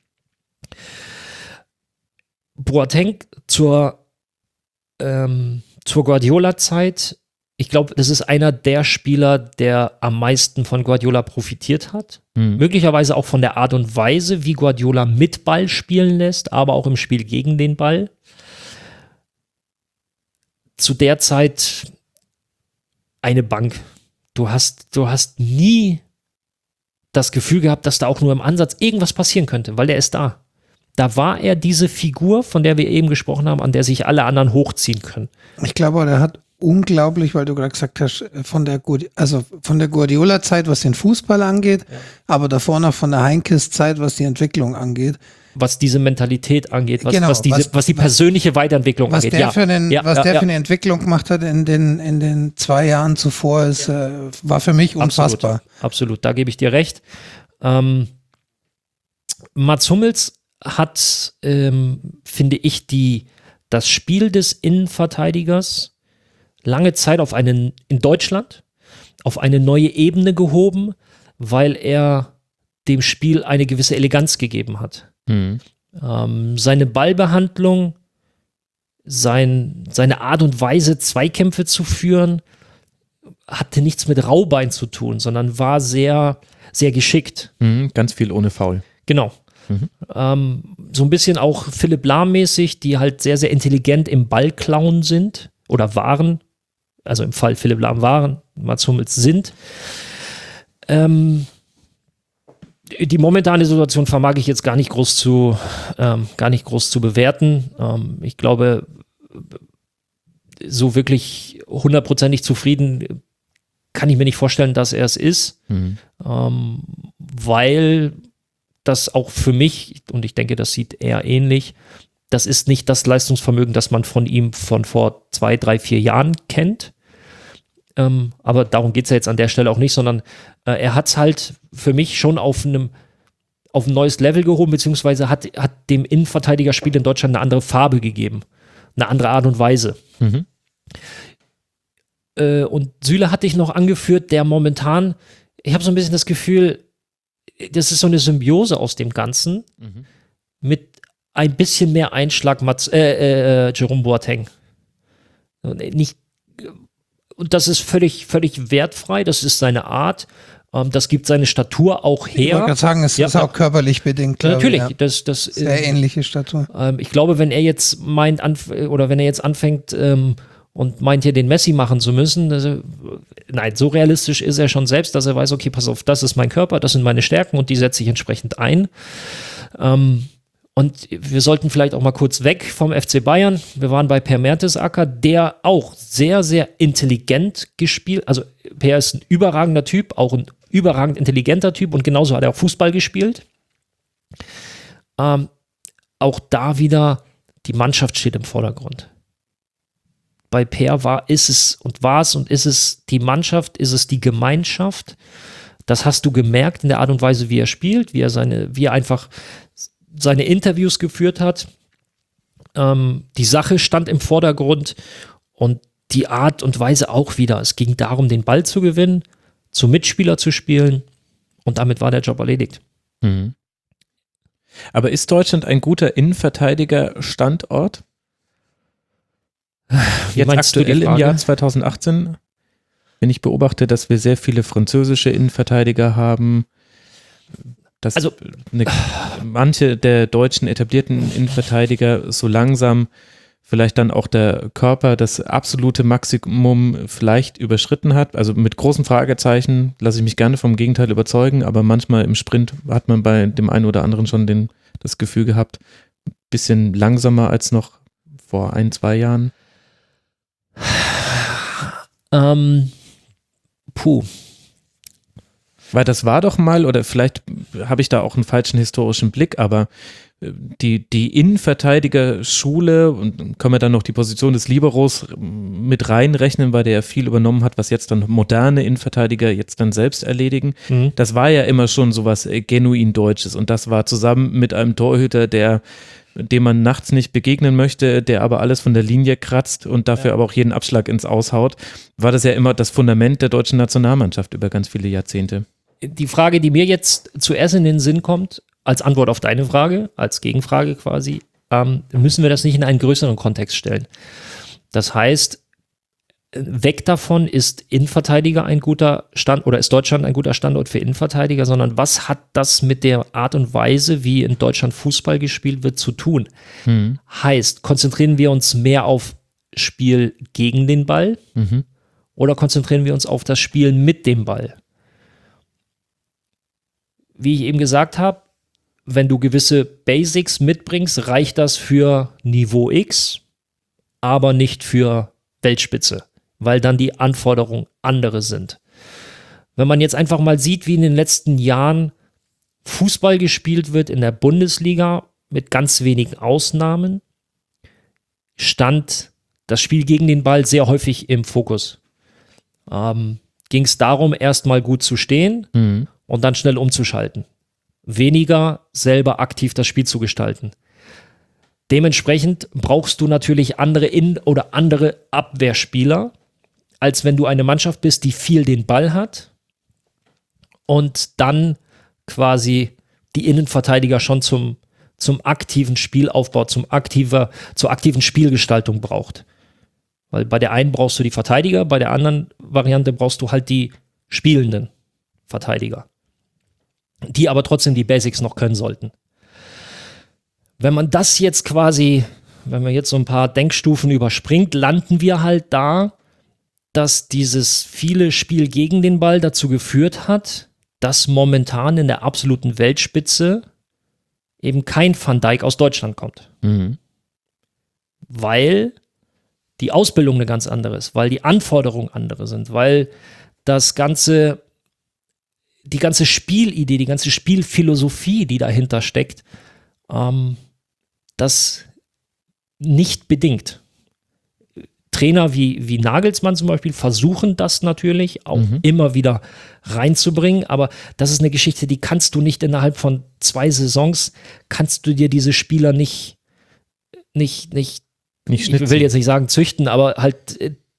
Boateng zur, ähm, zur Guardiola-Zeit, ich glaube, das ist einer der Spieler, der am meisten von Guardiola profitiert hat. Mhm. Möglicherweise auch von der Art und Weise, wie Guardiola mit Ball spielen lässt, aber auch im Spiel gegen den Ball. Zu der Zeit eine Bank. Du hast, du hast nie das Gefühl gehabt, dass da auch nur im Ansatz irgendwas passieren könnte, weil der ist da. Da war er diese Figur, von der wir eben gesprochen haben, an der sich alle anderen hochziehen können. Ich glaube, er hat unglaublich, weil du gerade gesagt hast, von der, also von der Guardiola-Zeit, was den Fußball angeht, ja. aber davor noch von der Heinkes-Zeit, was die Entwicklung angeht. Was diese Mentalität angeht, was, genau, was, diese, was, was die persönliche Weiterentwicklung was angeht. Der ja. für den, ja, was ja, der ja. für eine Entwicklung gemacht hat in den, in den zwei Jahren zuvor, ist, ja. äh, war für mich unfassbar. Absolut, absolut. Da gebe ich dir recht. Ähm, Mats Hummels hat, ähm, finde ich, die, das Spiel des Innenverteidigers lange Zeit auf einen, in Deutschland, auf eine neue Ebene gehoben, weil er dem Spiel eine gewisse Eleganz gegeben hat. Mhm. Ähm, seine Ballbehandlung, sein, seine Art und Weise, Zweikämpfe zu führen, hatte nichts mit Raubein zu tun, sondern war sehr, sehr geschickt. Mhm, ganz viel ohne Foul. Genau. Mhm. Ähm, so ein bisschen auch Philipp Lahm-mäßig, die halt sehr, sehr intelligent im Ballklauen sind oder waren. Also im Fall Philipp Lahm waren, Mats Hummels sind. Ähm, die momentane Situation vermag ich jetzt gar nicht groß zu, ähm, gar nicht groß zu bewerten. Ähm, ich glaube, so wirklich hundertprozentig zufrieden kann ich mir nicht vorstellen, dass er es ist, mhm. ähm, weil das auch für mich, und ich denke, das sieht er ähnlich, das ist nicht das Leistungsvermögen, das man von ihm von vor zwei, drei, vier Jahren kennt. Ähm, aber darum geht es ja jetzt an der Stelle auch nicht, sondern äh, er hat es halt für mich schon auf einem auf ein neues Level gehoben, beziehungsweise hat, hat dem Innenverteidigerspiel in Deutschland eine andere Farbe gegeben, eine andere Art und Weise. Mhm. Äh, und Süle hatte ich noch angeführt, der momentan, ich habe so ein bisschen das Gefühl, das ist so eine Symbiose aus dem Ganzen Mhm. mit ein bisschen mehr Einschlag Mats, äh, äh, Jerome Boateng. Und nicht, und das ist völlig, völlig wertfrei, das ist seine Art, ähm, das gibt seine Statur auch Ich wollte her. gerade sagen, es Ja, ist ja. auch körperlich bedingt. glaube Natürlich, ich, ja. das, das Sehr äh, ähnliche Statur. ähm, ich glaube, wenn er jetzt meint, anf oder wenn er jetzt anfängt ähm, und meint, hier den Messi machen zu müssen, also, nein, so realistisch ist er schon selbst, dass er weiß, okay, pass auf, das ist mein Körper, das sind meine Stärken und die setze ich entsprechend ein. Ähm, und wir sollten vielleicht auch mal kurz weg vom F C Bayern. Wir waren bei Per Mertesacker, der auch sehr, sehr intelligent gespielt, also Per ist ein überragender Typ, auch ein überragend intelligenter Typ und genauso hat er auch Fußball gespielt. Ähm, auch da wieder, die Mannschaft steht im Vordergrund. Bei Per war, ist es und war es und ist es die Mannschaft, ist es die Gemeinschaft. Das hast du gemerkt in der Art und Weise, wie er spielt, wie er seine, wie er einfach seine Interviews geführt hat. Ähm, die Sache stand im Vordergrund und die Art und Weise auch wieder. Es ging darum, den Ball zu gewinnen, zum Mitspieler zu spielen und damit war der Job erledigt. Mhm. Aber ist Deutschland ein guter Innenverteidiger-Standort? Wie Jetzt meinst du die aktuell im Frage? Jahr zweitausendachtzehn, wenn ich beobachte, dass wir sehr viele französische Innenverteidiger haben, dass Also- eine, manche der deutschen etablierten Innenverteidiger so langsam vielleicht dann auch der Körper das absolute Maximum vielleicht überschritten hat. Also mit großen Fragezeichen lasse ich mich gerne vom Gegenteil überzeugen, aber manchmal im Sprint hat man bei dem einen oder anderen schon den, das Gefühl gehabt, ein bisschen langsamer als noch vor ein, zwei Jahren. Ähm, puh. Weil das war doch mal, oder vielleicht habe ich da auch einen falschen historischen Blick, aber äh, die, die Innenverteidigerschule, und können wir dann noch die Position des Liberos mit reinrechnen, weil der ja viel übernommen hat, was jetzt dann moderne Innenverteidiger jetzt dann selbst erledigen. Mhm. Das war ja immer schon sowas äh, genuin Deutsches und das war zusammen mit einem Torhüter, der dem man nachts nicht begegnen möchte, der aber alles von der Linie kratzt und dafür aber auch jeden Abschlag ins Aushaut, war das ja immer das Fundament der deutschen Nationalmannschaft über ganz viele Jahrzehnte. Die Frage, die mir jetzt zuerst in den Sinn kommt, als Antwort auf deine Frage, als Gegenfrage quasi, ähm, müssen wir das nicht in einen größeren Kontext stellen. Das heißt, weg davon, ist Innenverteidiger ein guter Stand oder ist Deutschland ein guter Standort für Innenverteidiger, sondern was hat das mit der Art und Weise, wie in Deutschland Fußball gespielt wird, zu tun? Mhm. Heißt, konzentrieren wir uns mehr auf Spiel gegen den Ball Mhm. oder konzentrieren wir uns auf das Spiel mit dem Ball? Wie ich eben gesagt habe, wenn du gewisse Basics mitbringst, reicht das für Niveau X, aber nicht für Weltspitze, weil dann die Anforderungen andere sind. Wenn man jetzt einfach mal sieht, wie in den letzten Jahren Fußball gespielt wird in der Bundesliga, mit ganz wenigen Ausnahmen, stand das Spiel gegen den Ball sehr häufig im Fokus. Ähm, ging es darum, erstmal gut zu stehen Mhm. und dann schnell umzuschalten. Weniger selber aktiv das Spiel zu gestalten. Dementsprechend brauchst du natürlich andere In- oder andere Abwehrspieler, als wenn du eine Mannschaft bist, die viel den Ball hat und dann quasi die Innenverteidiger schon zum, zum aktiven Spielaufbau, zum aktiver, zur aktiven Spielgestaltung braucht. Weil bei der einen brauchst du die Verteidiger, bei der anderen Variante brauchst du halt die spielenden Verteidiger, die aber trotzdem die Basics noch können sollten. Wenn man das jetzt quasi, wenn man jetzt so ein paar Denkstufen überspringt, landen wir halt da, dass dieses viele Spiel gegen den Ball dazu geführt hat, dass momentan in der absoluten Weltspitze eben kein Van Dijk aus Deutschland kommt. Mhm. Weil die Ausbildung eine ganz andere ist, weil die Anforderungen andere sind, weil das ganze, die ganze Spielidee, die ganze Spielphilosophie, die dahinter steckt, ähm, das nicht bedingt. Trainer wie, wie Nagelsmann zum Beispiel versuchen das natürlich auch Mhm. immer wieder reinzubringen, aber das ist eine Geschichte, die kannst du nicht innerhalb von zwei Saisons, kannst du dir diese Spieler nicht, nicht, nicht Nicht ich will schnitzen. jetzt nicht sagen züchten, aber halt, äh,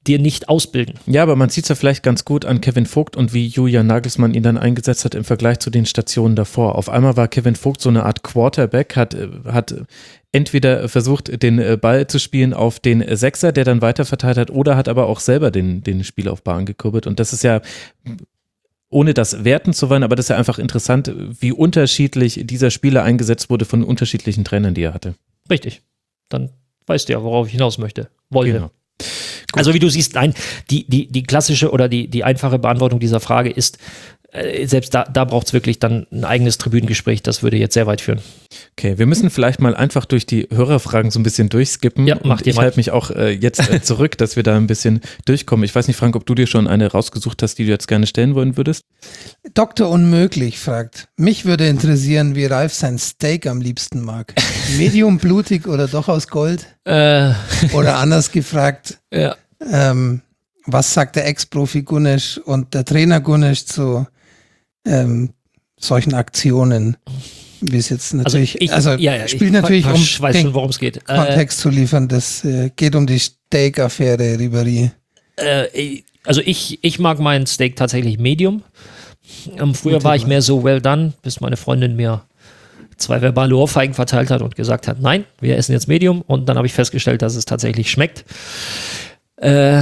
dir nicht ausbilden. Ja, aber man sieht es ja vielleicht ganz gut an Kevin Vogt und wie Julian Nagelsmann ihn dann eingesetzt hat im Vergleich zu den Stationen davor. Auf einmal war Kevin Vogt so eine Art Quarterback, hat, hat entweder versucht, den Ball zu spielen auf den Sechser, der dann weiterverteilt hat, oder hat aber auch selber den, den Spiel auf Bahn gekurbelt. Und das ist ja, ohne das werten zu wollen, aber das ist ja einfach interessant, wie unterschiedlich dieser Spieler eingesetzt wurde von unterschiedlichen Trainern, die er hatte. Richtig. Dann weißt du ja, worauf ich hinaus möchte. Wollte. Genau. Also wie du siehst, nein, die, die, die klassische oder die, die einfache Beantwortung dieser Frage ist, äh, selbst da, da braucht es wirklich dann ein eigenes Tribünengespräch, das würde jetzt sehr weit führen. Okay, wir müssen vielleicht mal einfach durch die Hörerfragen so ein bisschen durchskippen. Ja, mach und dir ich mal. halte mich auch äh, jetzt äh, zurück, dass wir da ein bisschen durchkommen. Ich weiß nicht, Frank, ob du dir schon eine rausgesucht hast, die du jetzt gerne stellen wollen würdest? Doktor Unmöglich fragt, mich würde interessieren, wie Ralf sein Steak am liebsten mag. Medium, blutig oder doch aus Gold? Äh, Oder anders gefragt, ja. ähm, was sagt der Ex-Profi Gunesch und der Trainer Gunesch zu ähm, solchen Aktionen? Wie es jetzt natürlich, ich- also, ja, ja, spielt ich natürlich, um Ich weiß den schon, worum es geht. Äh, Kontext zu liefern, das äh, geht um die Steak-Affäre Ribéry. Äh, also ich, ich mag meinen Steak tatsächlich Medium. Ähm, früher Gute war ich Wahl. mehr so well done, bis meine Freundin mir zwei verbale Ohrfeigen verteilt hat und gesagt hat, nein, wir essen jetzt Medium. Und dann habe ich festgestellt, dass es tatsächlich schmeckt. Äh,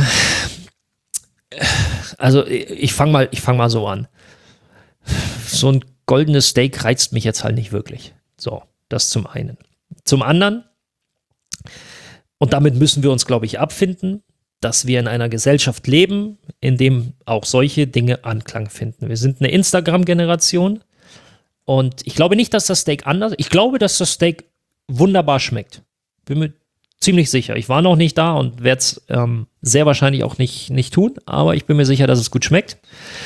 also ich fange mal, ich fang mal so an. So ein goldenes Steak reizt mich jetzt halt nicht wirklich. So, das zum einen. Zum anderen, und damit müssen wir uns, glaube ich, abfinden, dass wir in einer Gesellschaft leben, in dem auch solche Dinge Anklang finden. Wir sind eine Instagram-Generation und ich glaube nicht, dass das Steak anders ist. Ich glaube, dass das Steak wunderbar schmeckt. Bin mir ziemlich sicher. Ich war noch nicht da und werde es ähm, sehr wahrscheinlich auch nicht, nicht tun, aber ich bin mir sicher, dass es gut schmeckt.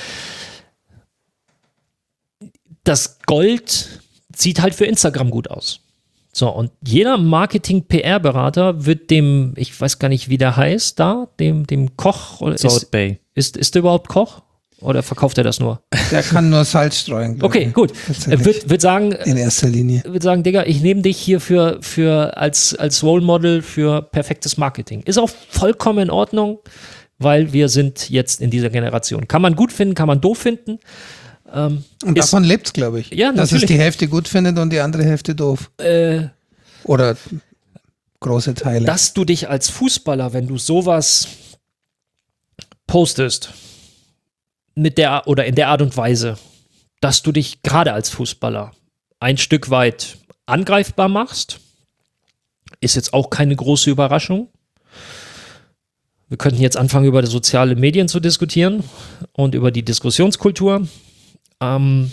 Das Gold sieht halt für Instagram gut aus. So, und jeder Marketing-P R-Berater wird dem, ich weiß gar nicht, wie der heißt da, dem, dem Koch, oder Salt ist, Bay. ist, ist der überhaupt Koch? Oder verkauft er das nur? Der kann nur Salz streuen. glaub Okay, ich. gut. Tatsächlich. Er wird, wird sagen, In erster Linie. wird sagen, Digga, ich nehme dich hier für, für als, als Role Model für perfektes Marketing. Ist auch vollkommen in Ordnung, weil wir sind jetzt in dieser Generation. Kann man gut finden, kann man doof finden. Ähm, Und ist, davon lebt es, glaube ich. Ja, Dass natürlich. es die Hälfte gut findet und die andere Hälfte doof. äh, Oder große Teile. dass du dich als Fußballer, wenn du sowas postest, mit der oder in der Art und Weise, dass du dich gerade als Fußballer ein Stück weit angreifbar machst, ist jetzt auch keine große Überraschung. Wir könnten jetzt anfangen, über die sozialen Medien zu diskutieren und über die Diskussionskultur. Ähm,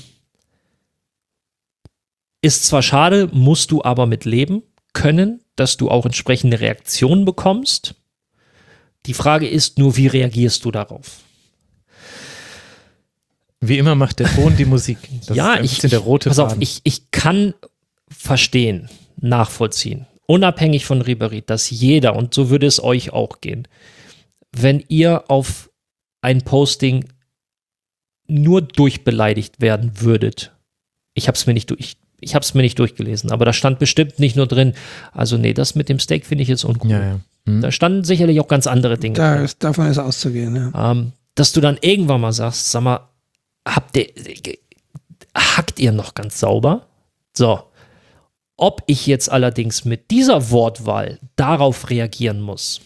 ist zwar schade, musst du aber mit leben können, dass du auch entsprechende Reaktionen bekommst. Die Frage ist nur, wie reagierst du darauf? Wie immer macht der Ton die Musik. Das ja, ist ein ich, bisschen der rote pass auf, Faden. ich, ich kann verstehen, nachvollziehen, unabhängig von Ribéry, dass jeder, und so würde es euch auch gehen, wenn ihr auf ein Posting nur durchbeleidigt werden würdet. Ich habe es mir nicht durch, ich habe es mir nicht durchgelesen, aber da stand bestimmt nicht nur drin, also nee, das mit dem Steak finde ich jetzt uncool. Ja, ja. Hm. Da standen sicherlich auch ganz andere Dinge Da drin. ist, davon ist auszugehen, ja. Ähm, dass du dann irgendwann mal sagst, sag mal, habt ihr, hackt ihr noch ganz sauber? So. Ob ich jetzt allerdings mit dieser Wortwahl darauf reagieren muss,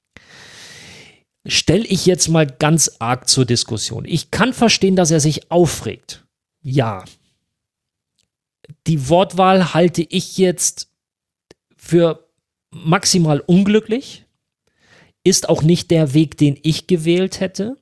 stelle ich jetzt mal ganz arg zur Diskussion. Ich kann verstehen, dass er sich aufregt. Ja. Die Wortwahl halte ich jetzt für maximal unglücklich. Ist auch nicht der Weg, den ich gewählt hätte.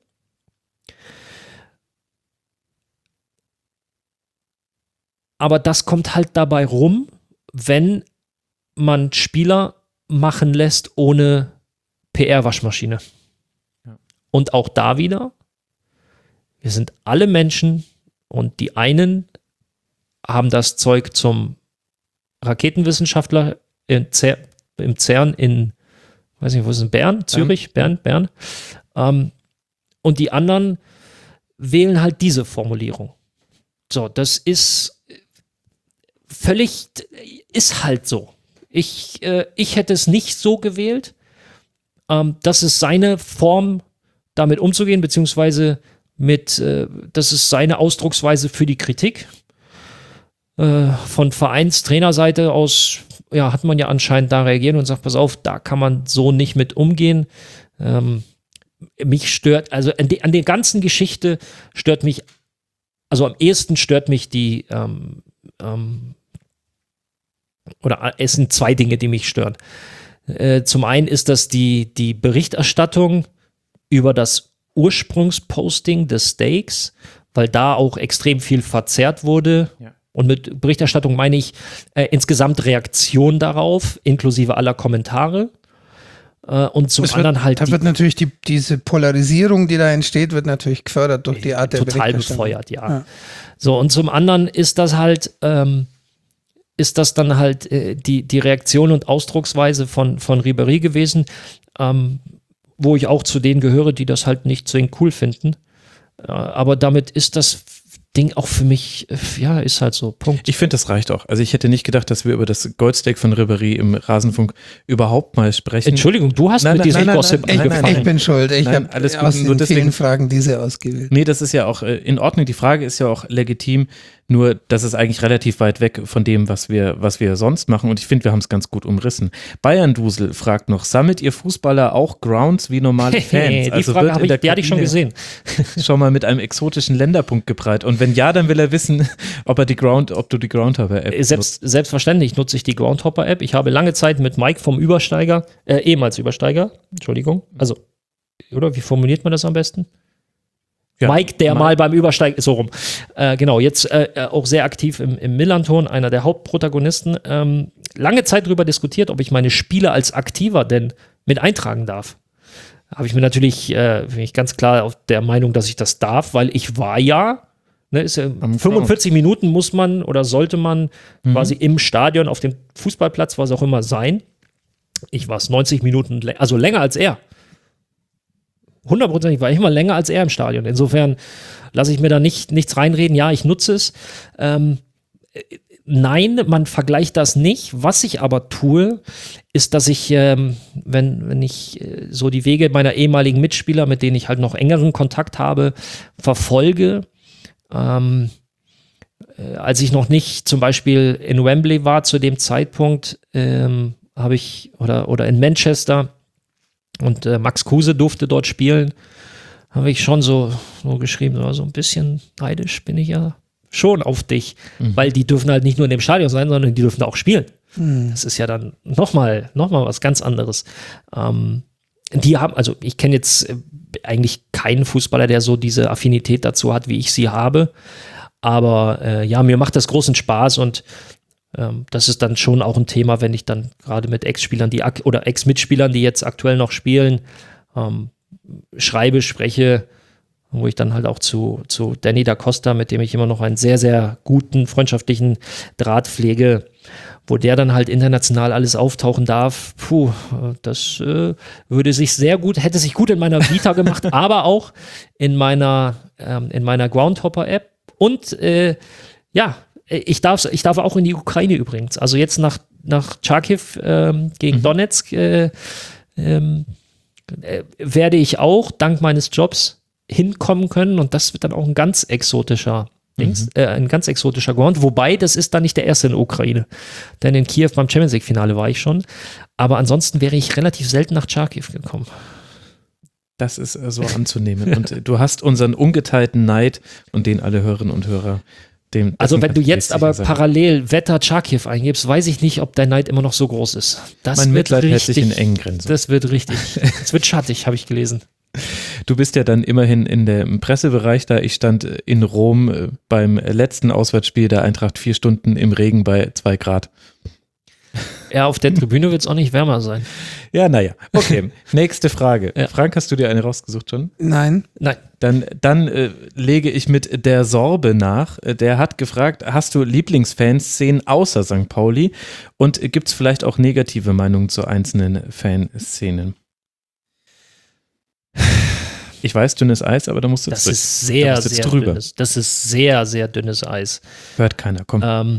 Aber das kommt halt dabei rum, wenn man Spieler machen lässt ohne P R-Waschmaschine. Ja. Und auch da wieder, wir sind alle Menschen und die einen haben das Zeug zum Raketenwissenschaftler in Zer- im CERN in, weiß nicht, wo ist es, in Bern? Zürich? Bern? Bern? Ähm, und die anderen wählen halt diese Formulierung. So, das ist völlig, ist halt so. Ich, äh, ich hätte es nicht so gewählt. Ähm, das ist seine Form, damit umzugehen, beziehungsweise mit, äh, das ist seine Ausdrucksweise für die Kritik. Äh, von Vereinstrainerseite aus, ja, hat man ja anscheinend da reagiert und sagt, pass auf, da kann man so nicht mit umgehen. Ähm, mich stört, also an, de, an der ganzen Geschichte stört mich, also am ehesten stört mich die, ähm, ähm, oder es sind zwei Dinge, die mich stören. Äh, zum einen ist das die, die Berichterstattung über das Ursprungsposting des Steaks, weil da auch extrem viel verzerrt wurde. Ja. Und mit Berichterstattung meine ich äh, insgesamt Reaktion darauf, inklusive aller Kommentare. Äh, und zum wird, anderen halt. Da die, wird natürlich die, diese Polarisierung, die da entsteht, wird natürlich gefördert durch die Art der total Berichterstattung. befeuert, ja. ja. So, und zum anderen ist das halt, ähm, ist das dann halt äh, die, die Reaktion und Ausdrucksweise von, von Ribéry gewesen, ähm, wo ich auch zu denen gehöre, die das halt nicht so cool finden. Äh, aber damit ist das Ding auch für mich, ja, ist halt so, Punkt. Ich finde, das reicht auch. Also ich hätte nicht gedacht, dass wir über das Goldsteak von Ribéry im Rasenfunk überhaupt mal sprechen. Entschuldigung, du hast nein, mit nein, diesem nein, Gossip nein, nein, angefangen. nein, Ich bin schuld. Ich habe alles gut, aus nur den deswegen, vielen Fragen diese ausgewählt. Nee, das ist ja auch äh, in Ordnung. Die Frage ist ja auch legitim. Nur, das ist eigentlich relativ weit weg von dem, was wir, was wir sonst machen. Und ich finde, wir haben es ganz gut umrissen. Bayern-Dusel fragt noch, sammelt ihr Fußballer auch Grounds wie normale Fans? Die also Frage habe ich, der die hatte ich schon gesehen. Schon mal mit einem exotischen Länderpunkt geprallt. Und wenn ja, dann will er wissen, ob er die Ground, ob du die Groundhopper-App Selbst, selbstverständlich nutze ich die Groundhopper-App. Ich habe lange Zeit mit Mike vom Übersteiger, äh, ehemals Übersteiger, Entschuldigung, also, oder wie formuliert man das am besten? Ja, Mike, der Mike. mal beim Übersteigen, so rum. Äh, genau, jetzt äh, auch sehr aktiv im, im Millanton, einer der Hauptprotagonisten. Ähm, lange Zeit darüber diskutiert, ob ich meine Spiele als Aktiver denn mit eintragen darf. Habe ich mir natürlich, äh, bin ich ganz klar auf der Meinung, dass ich das darf, weil ich war ja, ne, ist ja fünfundvierzig Minuten muss man oder sollte man mhm. quasi im Stadion, auf dem Fußballplatz, was auch immer sein. Ich war es neunzig Minuten, also länger als er. hundertprozentig war ich immer länger als er im Stadion. Insofern lasse ich mir da nicht, nichts reinreden. Ja, ich nutze es. Ähm, nein, man vergleicht das nicht. Was ich aber tue, ist, dass ich, ähm, wenn, wenn ich äh, so die Wege meiner ehemaligen Mitspieler, mit denen ich halt noch engeren Kontakt habe, verfolge. Ähm, äh, als ich noch nicht zum Beispiel in Wembley war zu dem Zeitpunkt, ähm, habe ich, oder, oder in Manchester, und äh, Max Kruse durfte dort spielen, habe ich schon so, so geschrieben, so, so ein bisschen neidisch bin ich ja schon auf dich, mhm. weil die dürfen halt nicht nur in dem Stadion sein, sondern die dürfen auch spielen. Mhm. Das ist ja dann nochmal noch mal was ganz anderes. Ähm, die haben, also ich kenne jetzt äh, eigentlich keinen Fußballer, der so diese Affinität dazu hat, wie ich sie habe, aber äh, ja, mir macht das großen Spaß und Ähm, das ist dann schon auch ein Thema, wenn ich dann gerade mit Ex-Spielern, die ak- oder Ex-Mitspielern, die jetzt aktuell noch spielen, ähm, schreibe, spreche, wo ich dann halt auch zu, zu Danny da Costa, mit dem ich immer noch einen sehr, sehr guten, freundschaftlichen Draht pflege, wo der dann halt international alles auftauchen darf. Puh, das äh, würde sich sehr gut, hätte sich gut in meiner Vita gemacht, aber auch in meiner, ähm, in meiner Groundhopper-App und äh, ja, Ich darf, ich darf auch in die Ukraine übrigens. Also jetzt nach, nach Charkiw ähm, gegen mhm. Donetsk äh, ähm, äh, werde ich auch dank meines Jobs hinkommen können und das wird dann auch ein ganz exotischer Dings, mhm. äh, ein ganz exotischer Ground. Wobei, das ist dann nicht der erste in der Ukraine. Denn in Kiew beim Champions League-Finale war ich schon. Aber ansonsten wäre ich relativ selten nach Charkiw gekommen. Das ist äh, so anzunehmen. Und äh, du hast unseren ungeteilten Neid und den alle Hörerinnen und Hörer. Dem, also wenn du jetzt aber sein. parallel Wetter Charkiw eingibst, weiß ich nicht, ob dein Neid immer noch so groß ist. Das mein wird Mitleid richtig, hält sich in engen Grenzen. Das wird richtig. Es wird schattig, habe ich gelesen. Du bist ja dann immerhin in dem Pressebereich da. Ich stand in Rom beim letzten Auswärtsspiel der Eintracht vier Stunden im Regen bei zwei Grad. Ja, auf der Tribüne wird es auch nicht wärmer sein. Ja, naja. Okay, nächste Frage. Ja. Frank, hast du dir eine rausgesucht schon? Nein. Nein. Dann, dann äh, lege ich mit der Sorbe nach. Der hat gefragt, hast du Lieblingsfanszenen außer Sankt Pauli? Und gibt es vielleicht auch negative Meinungen zu einzelnen Fanszenen? Ich weiß, dünnes Eis, aber da musst du das jetzt ist sehr, da musst du jetzt sehr drüber. dünnes. Das ist sehr, sehr dünnes Eis. Hört keiner, komm. Ähm,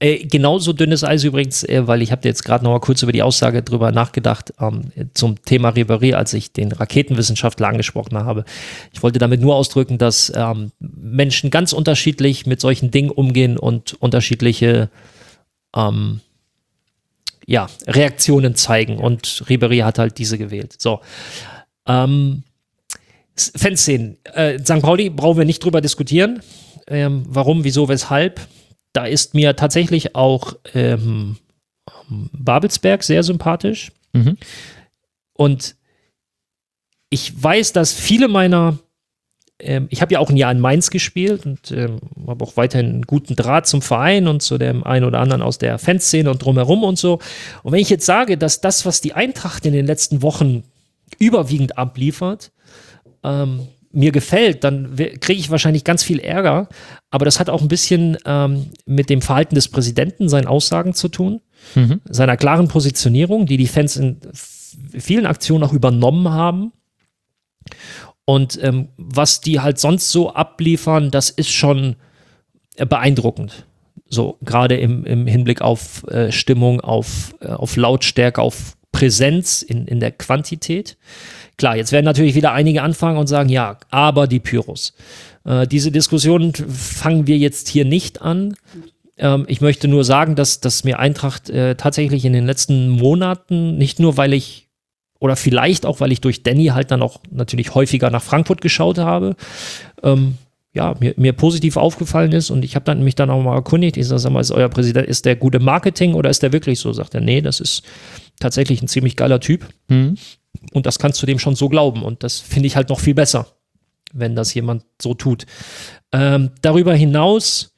Äh, genauso dünnes Eis übrigens, äh, weil ich habe jetzt gerade noch mal kurz über die Aussage drüber nachgedacht ähm, zum Thema Ribéry, als ich den Raketenwissenschaftler angesprochen habe. Ich wollte damit nur ausdrücken, dass ähm, Menschen ganz unterschiedlich mit solchen Dingen umgehen und unterschiedliche ähm, ja, Reaktionen zeigen. Und Ribéry hat halt diese gewählt. So. Ähm, Fanszenen. Äh, Sankt Pauli brauchen wir nicht drüber diskutieren. Ähm, warum, wieso, weshalb. Da ist mir tatsächlich auch ähm, Babelsberg sehr sympathisch. Mhm. Und ich weiß, dass viele meiner, ähm, ich habe ja auch ein Jahr in Mainz gespielt und ähm, habe auch weiterhin einen guten Draht zum Verein und zu dem einen oder anderen aus der Fanszene und drumherum und so. Und wenn ich jetzt sage, dass das, was die Eintracht in den letzten Wochen überwiegend abliefert, ähm, mir gefällt, dann kriege ich wahrscheinlich ganz viel Ärger. Aber das hat auch ein bisschen ähm, mit dem Verhalten des Präsidenten, seinen Aussagen zu tun, Mhm. seiner klaren Positionierung, die die Fans in f- vielen Aktionen auch übernommen haben. Und ähm, was die halt sonst so abliefern, das ist schon äh, beeindruckend. So, gerade im, im Hinblick auf äh, Stimmung, auf, äh, auf Lautstärke, auf Präsenz in, in der Quantität. Klar, jetzt werden natürlich wieder einige anfangen und sagen, ja, aber die Pyros. Äh, diese Diskussion fangen wir jetzt hier nicht an. Ähm, ich möchte nur sagen, dass, dass mir Eintracht äh, tatsächlich in den letzten Monaten, nicht nur weil ich, oder vielleicht auch, weil ich durch Danny halt dann auch natürlich häufiger nach Frankfurt geschaut habe, ähm, ja, mir, mir positiv aufgefallen ist und ich habe dann mich dann auch mal erkundigt, ich sage, sag mal, ist euer Präsident, ist der gute Marketing oder ist der wirklich so? Sagt er, nee, das ist tatsächlich ein ziemlich geiler Typ. Mhm. Und das kannst du dem schon so glauben. Und das finde ich halt noch viel besser, wenn das jemand so tut. Ähm, darüber hinaus,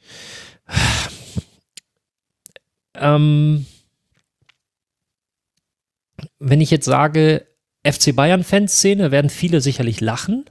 ähm, wenn ich jetzt sage, F C Bayern-Fanszene, werden viele sicherlich lachen,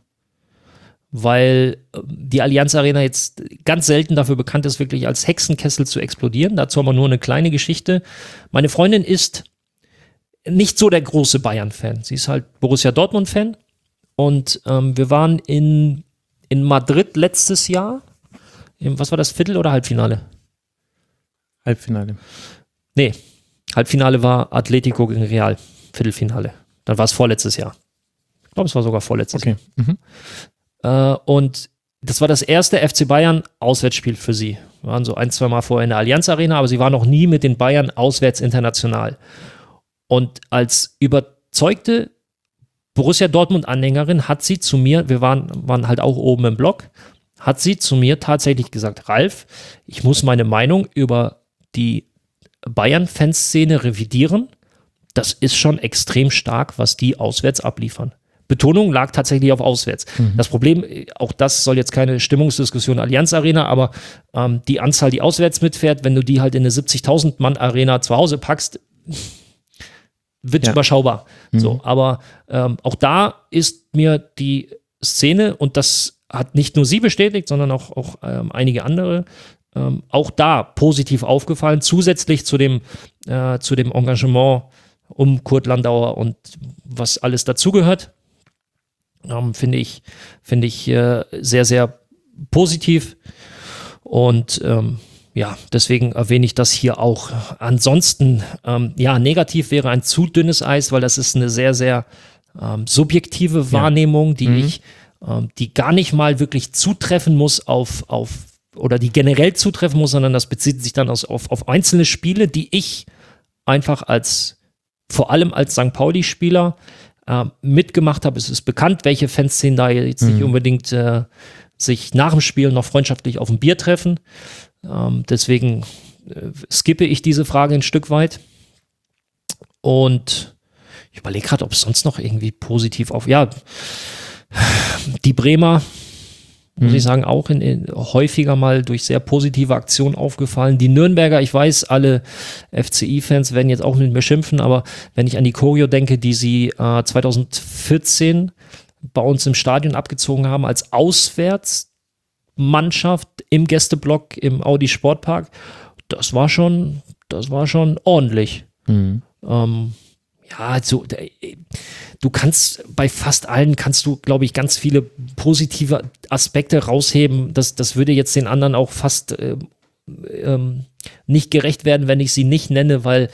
weil die Allianz Arena jetzt ganz selten dafür bekannt ist, wirklich als Hexenkessel zu explodieren. Dazu haben wir nur eine kleine Geschichte. Meine Freundin ist nicht so der große Bayern-Fan. Sie ist halt Borussia Dortmund-Fan. Und ähm, wir waren in, in Madrid letztes Jahr. Im, was war das, Viertel- oder Halbfinale? Halbfinale. Nee, Halbfinale war Atletico gegen Real. Viertelfinale. Dann war es vorletztes Jahr. Ich glaube, es war sogar vorletztes Okay. Mhm. Jahr. Äh, und das war das erste F C Bayern Auswärtsspiel für sie. Wir waren so ein, zwei Mal vorher in der Allianz Arena, aber sie war noch nie mit den Bayern auswärts international. Und als überzeugte Borussia Dortmund-Anhängerin hat sie zu mir, wir waren, waren halt auch oben im Block, hat sie zu mir tatsächlich gesagt, Ralf, ich muss meine Meinung über die Bayern-Fanszene revidieren. Das ist schon extrem stark, was die auswärts abliefern. Betonung lag tatsächlich auf auswärts. Mhm. Das Problem, auch das soll jetzt keine Stimmungsdiskussion Allianz Arena, aber ähm, die Anzahl, die auswärts mitfährt, wenn du die halt in eine siebzigtausend Mann Arena zu Hause packst, wird Ja. überschaubar. Mhm. So, aber ähm, auch da ist mir die Szene, und das hat nicht nur sie bestätigt, sondern auch, auch ähm, einige andere, ähm, auch da positiv aufgefallen, zusätzlich zu dem, äh, zu dem Engagement um Kurt Landauer und was alles dazugehört, ähm, finde ich, finde ich äh, sehr, sehr positiv. Und ähm, ja, deswegen erwähne ich das hier auch. Ansonsten, ähm, ja, negativ wäre ein zu dünnes Eis, weil das ist eine sehr, sehr ähm, subjektive Wahrnehmung, die Mhm. ich, ähm, die gar nicht mal wirklich zutreffen muss auf, auf, oder die generell zutreffen muss, sondern das bezieht sich dann aus, auf, auf einzelne Spiele, die ich einfach als, vor allem als Sankt Pauli-Spieler äh, mitgemacht habe. Es ist bekannt, welche Fanszenen da jetzt nicht Mhm. unbedingt äh, sich nach dem Spiel noch freundschaftlich auf ein Bier treffen. Ähm, deswegen äh, skippe ich diese Frage ein Stück weit. Und ich überlege gerade, ob es sonst noch irgendwie positiv auf. Ja, die Bremer, muss Mhm. ich sagen, auch in, in, häufiger mal durch sehr positive Aktionen aufgefallen. Die Nürnberger, ich weiß, alle F C I-Fans werden jetzt auch mit mir schimpfen, aber wenn ich an die Choreo denke, die sie äh, zweitausendvierzehn bei uns im Stadion abgezogen haben als Auswärtsmannschaft im Gästeblock im Audi Sportpark, das war schon, das war schon ordentlich. Mhm. Ähm, ja, also du kannst bei fast allen kannst du, glaube ich, ganz viele positive Aspekte rausheben. Das, das würde jetzt den anderen auch fast äh, ähm, nicht gerecht werden, wenn ich sie nicht nenne, weil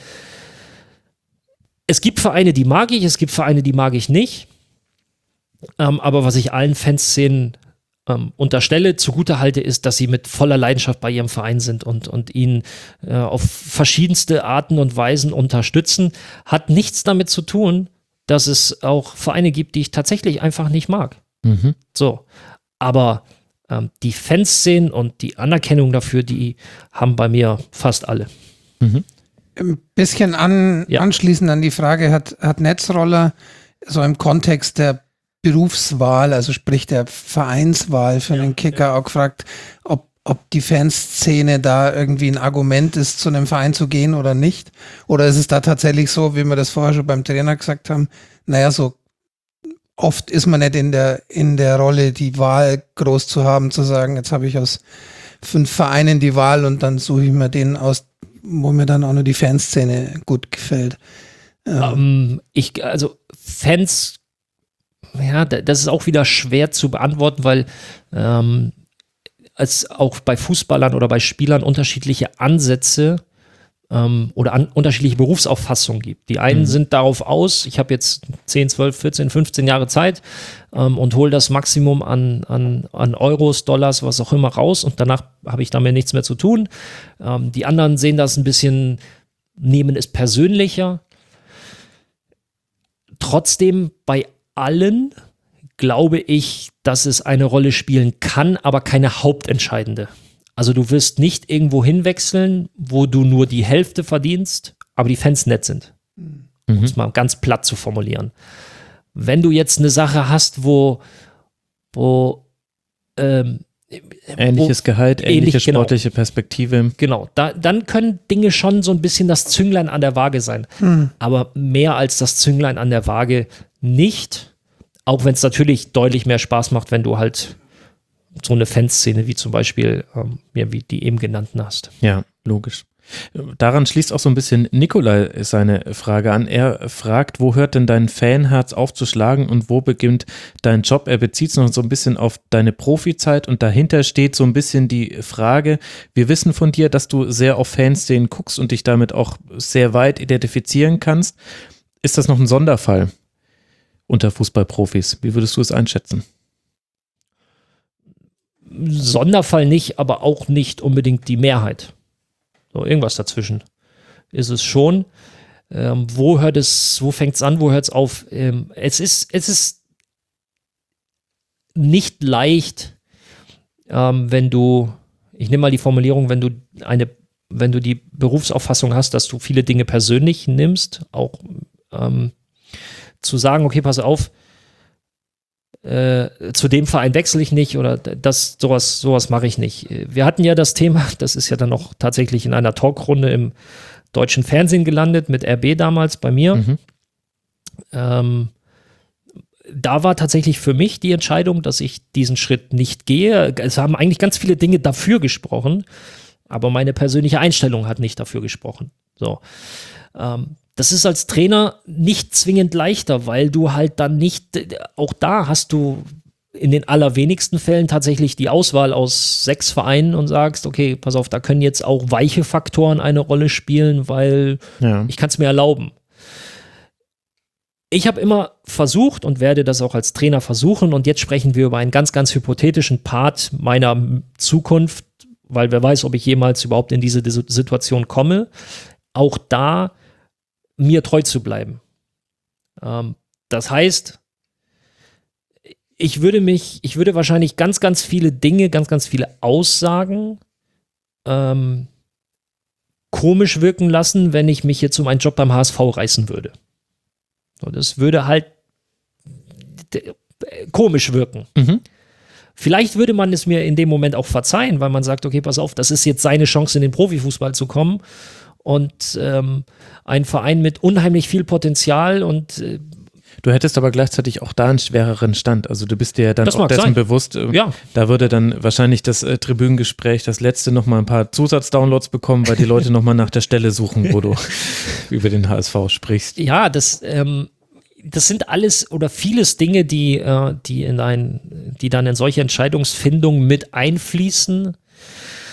es gibt Vereine, die mag ich, es gibt Vereine, die mag ich nicht. Ähm, aber was ich allen Fanszenen ähm, unterstelle, zugute halte, ist, dass sie mit voller Leidenschaft bei ihrem Verein sind und, und ihn äh, auf verschiedenste Arten und Weisen unterstützen. Hat nichts damit zu tun, dass es auch Vereine gibt, die ich tatsächlich einfach nicht mag. Mhm. So, aber ähm, die Fanszenen und die Anerkennung dafür, die haben bei mir fast alle. Mhm. Ein bisschen an, Ja. anschließend an die Frage, hat, hat Netzroller so im Kontext der Berufswahl, also sprich der Vereinswahl für den Kicker auch gefragt, ob, ob die Fanszene da irgendwie ein Argument ist, zu einem Verein zu gehen oder nicht? Oder ist es da tatsächlich so, wie wir das vorher schon beim Trainer gesagt haben, naja, so oft ist man nicht in der, in der Rolle, die Wahl groß zu haben, zu sagen, jetzt habe ich aus fünf Vereinen die Wahl und dann suche ich mir den aus, wo mir dann auch nur die Fanszene gut gefällt. Ja. Ähm, ich, also Fans, ja, da- das ist auch wieder schwer zu beantworten, weil ähm, es auch bei Fußballern oder bei Spielern unterschiedliche Ansätze ähm, oder an, unterschiedliche Berufsauffassungen gibt. Die einen Mhm. sind darauf aus, ich habe jetzt zehn, zwölf, vierzehn, fünfzehn Jahre Zeit ähm, und hole das Maximum an, an, an Euros, Dollars, was auch immer raus und danach habe ich damit nichts mehr zu tun. Ähm, die anderen sehen das ein bisschen, nehmen es persönlicher. Trotzdem bei allen glaube ich, dass es eine Rolle spielen kann, aber keine hauptentscheidende. Also du wirst nicht irgendwo hinwechseln, wo du nur die Hälfte verdienst, aber die Fans nett sind. Um Mhm. es mal ganz platt zu formulieren. Wenn du jetzt eine Sache hast, wo, wo ähm, Ähnliches Gehalt, ähnlich, ähnliche genau. sportliche Perspektive. Genau, da, dann können Dinge schon so ein bisschen das Zünglein an der Waage sein. Hm. Aber mehr als das Zünglein an der Waage nicht. Auch wenn es natürlich deutlich mehr Spaß macht, wenn du halt so eine Fanszene wie zum Beispiel, ähm, ja, wie die eben genannten hast. Ja, logisch. Daran schließt auch so ein bisschen Nikolai seine Frage an. Er fragt, wo hört denn dein Fanherz auf zu schlagen und wo beginnt dein Job? Er bezieht es noch so ein bisschen auf deine Profizeit und dahinter steht so ein bisschen die Frage, wir wissen von dir, dass du sehr auf Fanszenen guckst und dich damit auch sehr weit identifizieren kannst. Ist das noch ein Sonderfall unter Fußballprofis? Wie würdest du es einschätzen? Sonderfall nicht, aber auch nicht unbedingt die Mehrheit. So, irgendwas dazwischen ist es schon. Ähm, wo hört es, wo fängt es an, wo hört es auf? Ähm, es ist, es ist nicht leicht, ähm, wenn du, ich nehme mal die Formulierung, wenn du eine, wenn du die Berufsauffassung hast, dass du viele Dinge persönlich nimmst, auch ähm, zu sagen, okay, pass auf, Äh, zu dem Verein wechsle ich nicht oder das, sowas, sowas mache ich nicht. Wir hatten ja das Thema, das ist ja dann auch tatsächlich in einer Talkrunde im deutschen Fernsehen gelandet, mit R B damals bei mir. Mhm. Ähm, da war tatsächlich für mich die Entscheidung, dass ich diesen Schritt nicht gehe. Es haben eigentlich ganz viele Dinge dafür gesprochen, aber meine persönliche Einstellung hat nicht dafür gesprochen. So. Ähm, Das ist als Trainer nicht zwingend leichter, weil du halt dann nicht, auch da hast du in den allerwenigsten Fällen tatsächlich die Auswahl aus sechs Vereinen und sagst, okay, pass auf, da können jetzt auch weiche Faktoren eine Rolle spielen, weil Ja. ich kann es mir erlauben. Ich habe immer versucht und werde das auch als Trainer versuchen und jetzt sprechen wir über einen ganz, ganz hypothetischen Part meiner Zukunft, weil wer weiß, ob ich jemals überhaupt in diese Situation komme. Auch da mir treu zu bleiben. Ähm, das heißt, ich würde mich, ich würde wahrscheinlich ganz, ganz viele Dinge, ganz, ganz viele Aussagen ähm, komisch wirken lassen, wenn ich mich jetzt um einen Job beim H S V reißen würde. So, das würde halt d- komisch wirken. Mhm. Vielleicht würde man es mir in dem Moment auch verzeihen, weil man sagt, okay, pass auf, das ist jetzt seine Chance, in den Profifußball zu kommen. Und ähm, ein Verein mit unheimlich viel Potenzial und äh, Du hättest aber gleichzeitig auch da einen schwereren Stand. Also du bist dir ja dann Das auch mag dessen sein. bewusst, äh, ja, da würde dann wahrscheinlich das äh, Tribünengespräch, das letzte, nochmal ein paar Zusatzdownloads bekommen, weil die Leute nochmal nach der Stelle suchen, wo du über den H S V sprichst. ja, das, ähm, das sind alles oder vieles Dinge, die, äh, die, in ein, die dann in solche Entscheidungsfindungen mit einfließen.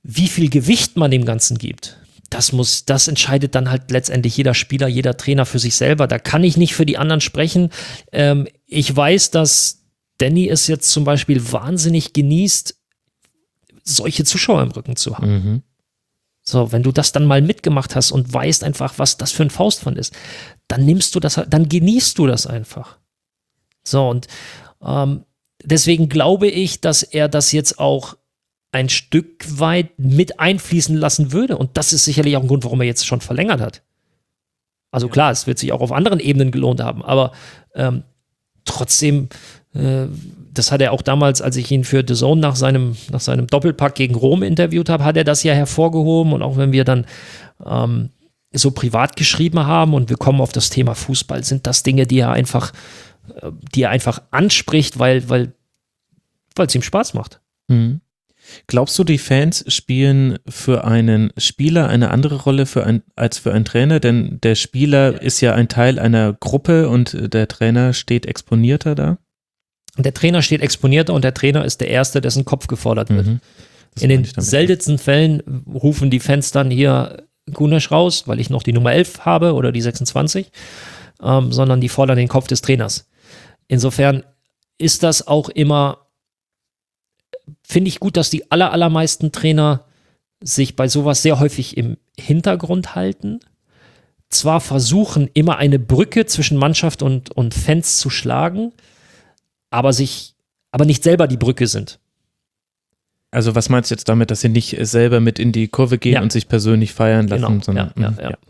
wie viel Gewicht man dem Ganzen gibt, das muss, das entscheidet dann halt letztendlich jeder Spieler, jeder Trainer für sich selber. Da kann ich nicht für die anderen sprechen. Ähm, ich weiß, dass Danny es jetzt zum Beispiel wahnsinnig genießt, solche Zuschauer im Rücken zu haben. Mhm. So, wenn du das dann mal mitgemacht hast und weißt einfach, was das für ein Faustpfand ist, dann nimmst du das, dann genießt du das einfach. So, und ähm, deswegen glaube ich, dass er das jetzt auch ein Stück weit mit einfließen lassen würde. Und das ist sicherlich auch ein Grund, warum er jetzt schon verlängert hat. Also klar, es wird sich auch auf anderen Ebenen gelohnt haben, aber ähm, trotzdem, äh, das hat er auch damals, als ich ihn für The Zone nach seinem, nach seinem Doppelpack gegen Rom interviewt habe, hat er das ja hervorgehoben. Und auch wenn wir dann ähm, so privat geschrieben haben und wir kommen auf das Thema Fußball, sind das Dinge, die er einfach, äh, die er einfach anspricht, weil, weil, weil es ihm Spaß macht. Mhm. Glaubst du, die Fans spielen für einen Spieler eine andere Rolle für ein, als für einen Trainer? Denn der Spieler ist ja ein Teil einer Gruppe und der Trainer steht exponierter da? Der Trainer steht exponierter und der Trainer ist der Erste, dessen Kopf gefordert wird. Mhm. In den seltensten Fällen rufen die Fans dann hier Gunesch raus, weil ich noch die Nummer elf habe oder die sechsundzwanzig, ähm, sondern die fordern den Kopf des Trainers. Insofern ist das auch immer, finde ich gut, dass die aller, allermeisten Trainer sich bei sowas sehr häufig im Hintergrund halten. Zwar versuchen, immer eine Brücke zwischen Mannschaft und, und Fans zu schlagen, aber sich, aber nicht selber die Brücke sind. Also was meinst du jetzt damit, dass sie nicht selber mit in die Kurve gehen Ja. und sich persönlich feiern lassen? Genau, sondern, ja, ja, ja.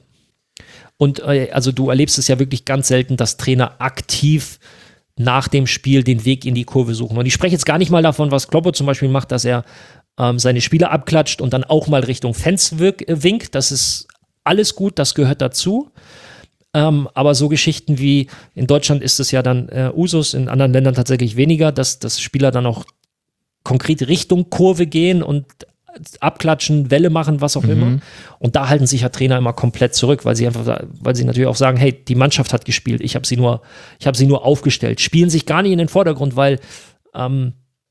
Und äh, also du erlebst es ja wirklich ganz selten, dass Trainer aktiv nach dem Spiel den Weg in die Kurve suchen. Und ich spreche jetzt gar nicht mal davon, was Kloppo zum Beispiel macht, dass er ähm, seine Spieler abklatscht und dann auch mal Richtung Fans wirk- äh, winkt. Das ist alles gut, das gehört dazu. Ähm, aber so Geschichten wie, in Deutschland ist es ja dann äh, Usus, in anderen Ländern tatsächlich weniger, dass, dass Spieler dann auch konkret Richtung Kurve gehen und abklatschen, Welle machen, was auch Mhm. immer. Und da halten sich ja Trainer immer komplett zurück, weil sie einfach, weil sie natürlich auch sagen, hey, die Mannschaft hat gespielt, ich habe sie nur, ich habe sie nur aufgestellt. Spielen sich gar nicht in den Vordergrund, weil, ähm,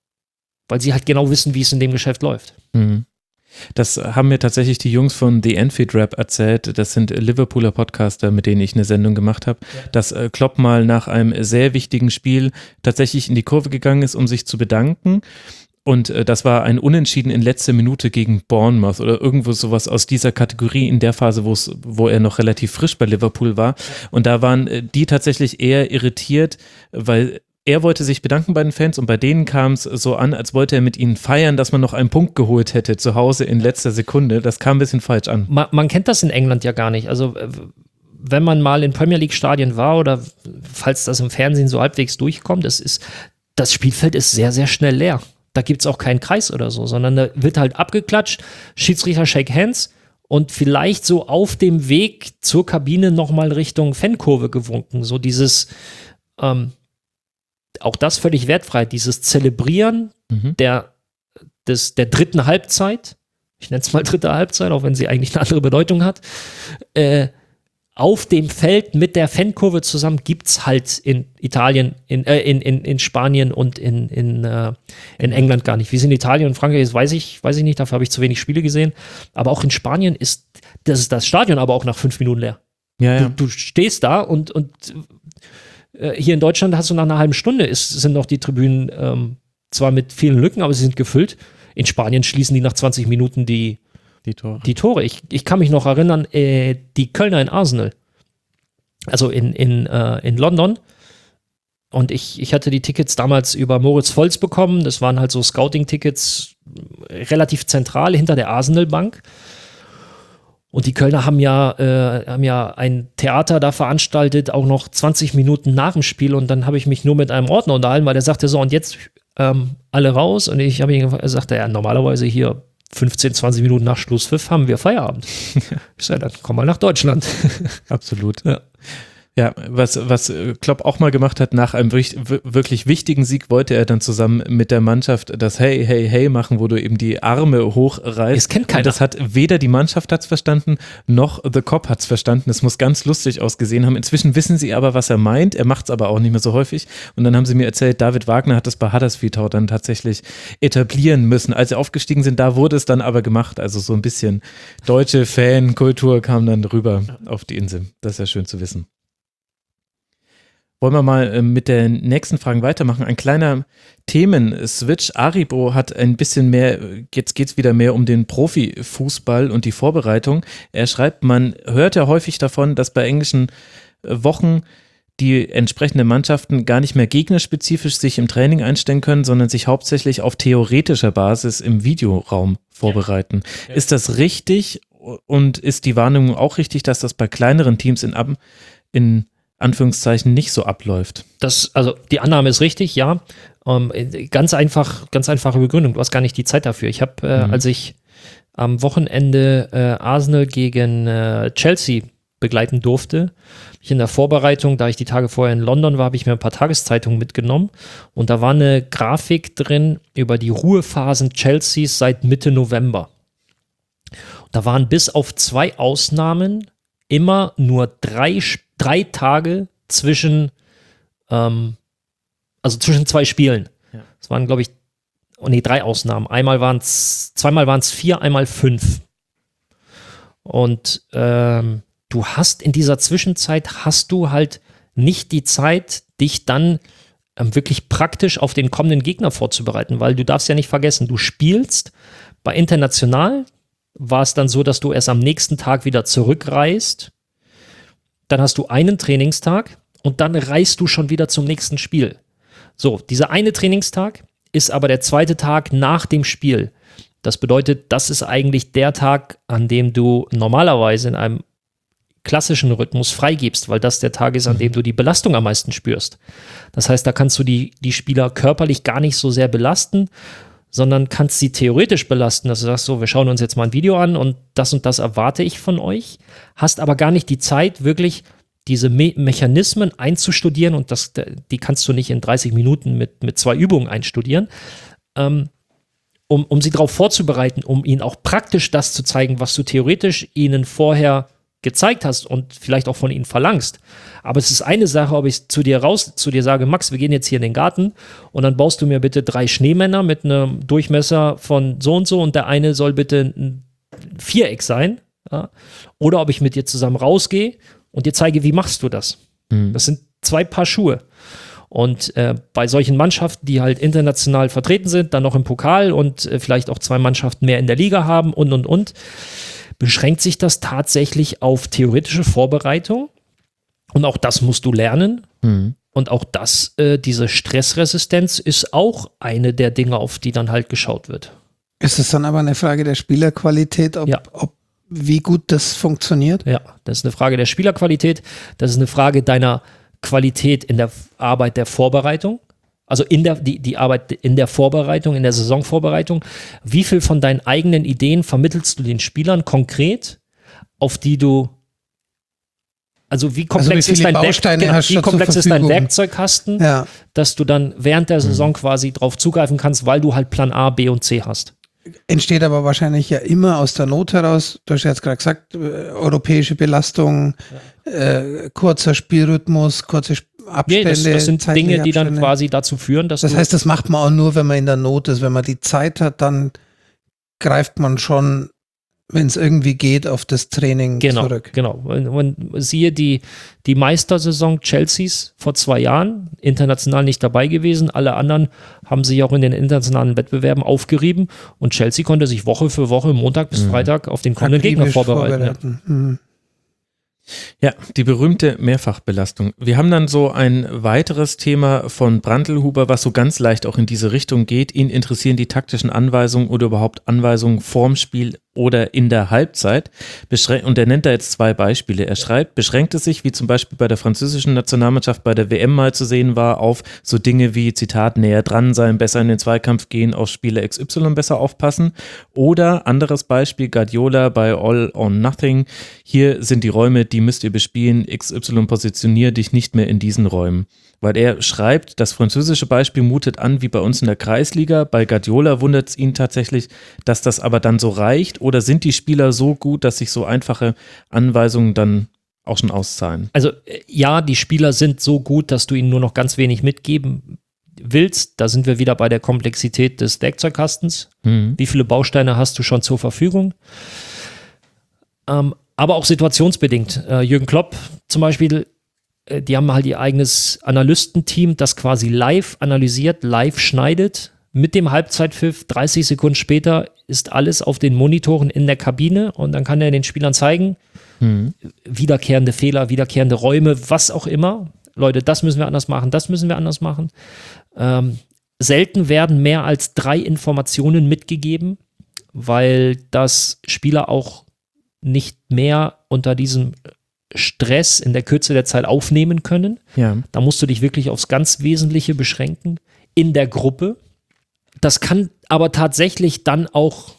weil sie halt genau wissen, wie es in dem Geschäft läuft. Mhm. Das haben mir tatsächlich die Jungs von The Enfield Rap erzählt. Das sind Liverpooler Podcaster, mit denen ich eine Sendung gemacht habe, ja. dass äh, Klopp mal nach einem sehr wichtigen Spiel tatsächlich in die Kurve gegangen ist, um sich zu bedanken. Und äh, das war ein Unentschieden in letzter Minute gegen Bournemouth oder irgendwo sowas aus dieser Kategorie in der Phase, wo's, wo er noch relativ frisch bei Liverpool war. Und da waren äh, die tatsächlich eher irritiert, weil er wollte sich bedanken bei den Fans und bei denen kam es so an, als wollte er mit ihnen feiern, dass man noch einen Punkt geholt hätte zu Hause in letzter Sekunde. Das kam ein bisschen falsch an. Man, man kennt das in England ja gar nicht. Also wenn man mal in Premier League Stadien war oder falls das im Fernsehen so halbwegs durchkommt, das ist, das Spielfeld ist sehr, sehr schnell leer. Da gibt es auch keinen Kreis oder so, sondern da wird halt abgeklatscht, Schiedsrichter shake hands und vielleicht so auf dem Weg zur Kabine nochmal Richtung Fankurve gewunken. So dieses, ähm, auch das völlig wertfrei, dieses Zelebrieren mhm. der, des, der dritten Halbzeit, ich nenne es mal dritte Halbzeit, auch wenn sie eigentlich eine andere Bedeutung hat, äh, auf dem Feld mit der Fankurve zusammen gibt es halt in Italien, in, äh, in, in, in Spanien und in, in, äh, in England gar nicht. Wie es in Italien und Frankreich ist, weiß ich, weiß ich nicht, dafür habe ich zu wenig Spiele gesehen. Aber auch in Spanien ist das, das Stadion aber auch nach fünf Minuten leer. Ja, ja. Du, du stehst da und, und äh, hier in Deutschland hast du nach einer halben Stunde, ist, sind noch die Tribünen ähm, zwar mit vielen Lücken, aber sie sind gefüllt. In Spanien schließen die nach zwanzig Minuten die Die Tore. Die Tore. Ich, ich kann mich noch erinnern, äh, die Kölner in Arsenal, also in, in, äh, in London. Und ich, ich hatte die Tickets damals über Moritz Volz bekommen. Das waren halt so Scouting-Tickets relativ zentral hinter der Arsenal-Bank. Und die Kölner haben ja, äh, haben ja ein Theater da veranstaltet, auch noch zwanzig Minuten nach dem Spiel. Und dann habe ich mich nur mit einem Ordner unterhalten, weil der sagte so, und jetzt ähm, alle raus. Und ich habe ihn gefragt, er sagte, ja, normalerweise hier fünfzehn, zwanzig Minuten nach Schlusspfiff haben wir Feierabend. Ich sage, dann komm mal nach Deutschland. Absolut. Ja. Ja, was, was Klopp auch mal gemacht hat, nach einem wirklich wichtigen Sieg wollte er dann zusammen mit der Mannschaft das Hey, Hey, Hey machen, wo du eben die Arme hochreißt. Das kennt keiner. Und das hat weder die Mannschaft hat's verstanden, noch The Cop hat's verstanden. Es muss ganz lustig ausgesehen haben. Inzwischen wissen sie aber, was er meint. Er macht's aber auch nicht mehr so häufig. Und dann haben sie mir erzählt, David Wagner hat das bei Huddersfield Town dann tatsächlich etablieren müssen. Als sie aufgestiegen sind, da wurde es dann aber gemacht. Also so ein bisschen deutsche Fankultur kam dann rüber auf die Insel. Das ist ja schön zu wissen. Wollen wir mal mit der nächsten Frage weitermachen. Ein kleiner Themen-Switch. Aribo hat ein bisschen mehr, jetzt geht es wieder mehr um den Profifußball und die Vorbereitung. Er schreibt, man hört ja häufig davon, dass bei englischen Wochen die entsprechenden Mannschaften gar nicht mehr gegnerspezifisch sich im Training einstellen können, sondern sich hauptsächlich auf theoretischer Basis im Videoraum vorbereiten. Ja. Ja. Ist das richtig und ist die Wahrnehmung auch richtig, dass das bei kleineren Teams in, in Anführungszeichen nicht so abläuft? Das, also die Annahme ist richtig, ja. Ähm, ganz einfach, ganz einfache Begründung. Du hast gar nicht die Zeit dafür. Ich habe, äh, mhm. als ich am Wochenende äh, Arsenal gegen äh, Chelsea begleiten durfte, ich in der Vorbereitung, da ich die Tage vorher in London war, habe ich mir ein paar Tageszeitungen mitgenommen und da war eine Grafik drin über die Ruhephasen Chelseas seit Mitte November. Da waren bis auf zwei Ausnahmen immer nur drei Spiele drei Tage zwischen, ähm, also zwischen zwei Spielen. Ja. Das waren, glaube ich, oh nee, drei Ausnahmen. Einmal waren es, zweimal waren es vier, einmal fünf. Und ähm, du hast in dieser Zwischenzeit, hast du halt nicht die Zeit, dich dann ähm, wirklich praktisch auf den kommenden Gegner vorzubereiten, weil du darfst ja nicht vergessen, du spielst bei International, war es dann so, dass du erst am nächsten Tag wieder zurückreist. Dann hast du einen Trainingstag und dann reist du schon wieder zum nächsten Spiel. So, dieser eine Trainingstag ist aber der zweite Tag nach dem Spiel. Das bedeutet, das ist eigentlich der Tag, an dem du normalerweise in einem klassischen Rhythmus freigibst, weil das der Tag ist, an dem du die Belastung am meisten spürst. Das heißt, da kannst du die, die Spieler körperlich gar nicht so sehr belasten, sondern kannst sie theoretisch belasten, dass du sagst, so, wir schauen uns jetzt mal ein Video an und das und das erwarte ich von euch, hast aber gar nicht die Zeit, wirklich diese Me- Mechanismen einzustudieren und das, die kannst du nicht in dreißig Minuten mit, mit zwei Übungen einstudieren, ähm, um, um sie darauf vorzubereiten, um ihnen auch praktisch das zu zeigen, was du theoretisch ihnen vorher gezeigt hast und vielleicht auch von ihnen verlangst. Aber es ist eine Sache, ob ich zu dir raus, zu dir sage, Max, wir gehen jetzt hier in den Garten und dann baust du mir bitte drei Schneemänner mit einem Durchmesser von so und so und der eine soll bitte ein Viereck sein. Ja? Oder ob ich mit dir zusammen rausgehe und dir zeige, wie machst du das? Mhm. Das sind zwei Paar Schuhe. Und äh, bei solchen Mannschaften, die halt international vertreten sind, dann noch im Pokal und äh, vielleicht auch zwei Mannschaften mehr in der Liga haben und, und, und, beschränkt sich das tatsächlich auf theoretische Vorbereitung. Und auch das musst du lernen. Mhm. Und auch das, äh, diese Stressresistenz ist auch eine der Dinge, auf die dann halt geschaut wird. Ist es dann aber eine Frage der Spielerqualität, ob, ja. ob wie gut das funktioniert? Ja, das ist eine Frage der Spielerqualität. Das ist eine Frage deiner Qualität in der Arbeit der Vorbereitung. Also in der, die, die Arbeit in der Vorbereitung, in der Saisonvorbereitung. Wie viel von deinen eigenen Ideen vermittelst du den Spielern konkret, auf die du, also wie komplex, also wie ist, dein Werk, genau, wie komplex ist dein Werkzeugkasten, ja. dass du dann während der Saison mhm. quasi drauf zugreifen kannst, weil du halt Plan A, B und C hast. Entsteht aber wahrscheinlich ja immer aus der Not heraus. Du hast ja jetzt gerade gesagt, äh, europäische Belastung, ja. äh, kurzer Spielrhythmus, kurze Abstände. Nee, das, das sind Dinge, die dann quasi dazu führen, dass Das heißt, das macht man auch nur, wenn man in der Not ist. Wenn man die Zeit hat, dann greift man schon, wenn es irgendwie geht, auf das Training genau, zurück. Genau, und, und siehe die, die Meistersaison Chelseas vor zwei Jahren, international nicht dabei gewesen. Alle anderen haben sich auch in den internationalen Wettbewerben aufgerieben und Chelsea konnte sich Woche für Woche, Montag bis mhm. Freitag auf den kommenden Gegner vorbereiten. vorbereiten. Ja. Mhm. Ja, die berühmte Mehrfachbelastung. Wir haben dann so ein weiteres Thema von Brandlhuber, was so ganz leicht auch in diese Richtung geht. Ihn interessieren die taktischen Anweisungen oder überhaupt Anweisungen vorm Spiel oder in der Halbzeit. Beschrän- und er nennt da jetzt zwei Beispiele. Er schreibt, beschränkt es sich, wie zum Beispiel bei der französischen Nationalmannschaft bei der W M mal zu sehen war, auf so Dinge wie, Zitat, näher dran sein, besser in den Zweikampf gehen, auf Spieler X Y besser aufpassen. Oder anderes Beispiel, Guardiola bei All or Nothing. Hier sind die Räume, die müsst ihr bespielen. X Y positionier dich nicht mehr in diesen Räumen. Weil er schreibt, das französische Beispiel mutet an wie bei uns in der Kreisliga. Bei Guardiola wundert es ihn tatsächlich, dass das aber dann so reicht. Oder sind die Spieler so gut, dass sich so einfache Anweisungen dann auch schon auszahlen? Also ja, die Spieler sind so gut, dass du ihnen nur noch ganz wenig mitgeben willst. Da sind wir wieder bei der Komplexität des Werkzeugkastens. Mhm. Wie viele Bausteine hast du schon zur Verfügung? Ähm, aber auch situationsbedingt. Äh, Jürgen Klopp zum Beispiel, die haben halt ihr eigenes Analystenteam, das quasi live analysiert, live schneidet. Mit dem Halbzeitpfiff, dreißig Sekunden später, ist alles auf den Monitoren in der Kabine und dann kann er den Spielern zeigen, mhm. wiederkehrende Fehler, wiederkehrende Räume, was auch immer. Leute, das müssen wir anders machen, das müssen wir anders machen. Ähm, selten werden mehr als drei Informationen mitgegeben, weil das Spieler auch nicht mehr unter diesem Stress in der Kürze der Zeit aufnehmen können. Ja. Da musst du dich wirklich aufs ganz Wesentliche beschränken in der Gruppe. Das kann aber tatsächlich dann auch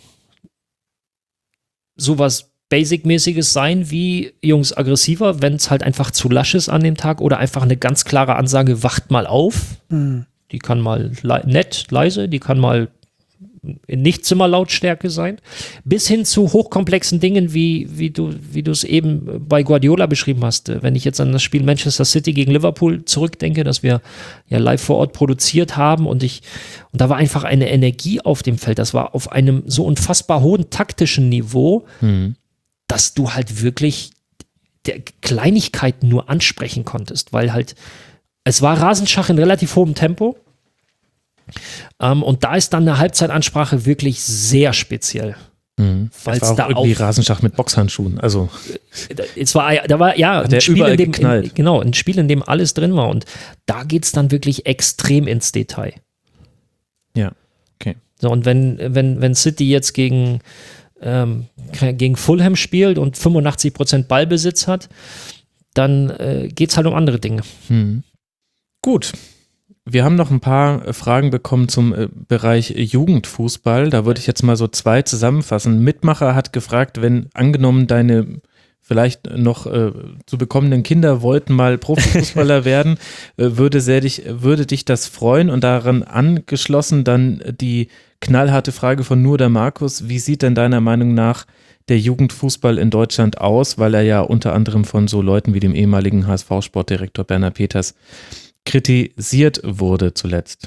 sowas Basic-mäßiges sein wie Jungs aggressiver, wenn es halt einfach zu lasch ist an dem Tag oder einfach eine ganz klare Ansage, wacht mal auf. Mhm. Die kann mal le- nett, leise, die kann mal in Nicht-Zimmerlautstärke sein, bis hin zu hochkomplexen Dingen, wie, wie du wie du es eben bei Guardiola beschrieben hast. Wenn ich jetzt an das Spiel Manchester City gegen Liverpool zurückdenke, das wir ja live vor Ort produziert haben und ich und da war einfach eine Energie auf dem Feld, das war auf einem so unfassbar hohen taktischen Niveau, mhm. dass du halt wirklich der Kleinigkeiten nur ansprechen konntest, weil halt es war Rasenschach in relativ hohem Tempo. Um, und da ist dann eine Halbzeitansprache wirklich sehr speziell. Mhm. Weil es war auch da irgendwie auch, Rasenschach mit Boxhandschuhen. Also es war, da war ja ein Spiel, in dem, in, genau, ein Spiel, in dem alles drin war. Und da geht es dann wirklich extrem ins Detail. Ja, okay. So, und wenn, wenn, wenn City jetzt gegen, ähm, gegen Fulham spielt und fünfundachtzig Prozent Ballbesitz hat, dann äh, geht es halt um andere Dinge. Mhm. Gut. Wir haben noch ein paar Fragen bekommen zum äh, Bereich Jugendfußball. Da würde ich jetzt mal so zwei zusammenfassen. Mitmacher hat gefragt, wenn angenommen deine vielleicht noch äh, zu bekommenden Kinder wollten mal Profifußballer werden, äh, würde, sehr dich, würde dich das freuen? Und daran angeschlossen dann die knallharte Frage von Nur der Markus. Wie sieht denn deiner Meinung nach der Jugendfußball in Deutschland aus? Weil er ja unter anderem von so Leuten wie dem ehemaligen H S V-Sportdirektor Bernhard Peters kritisiert wurde zuletzt.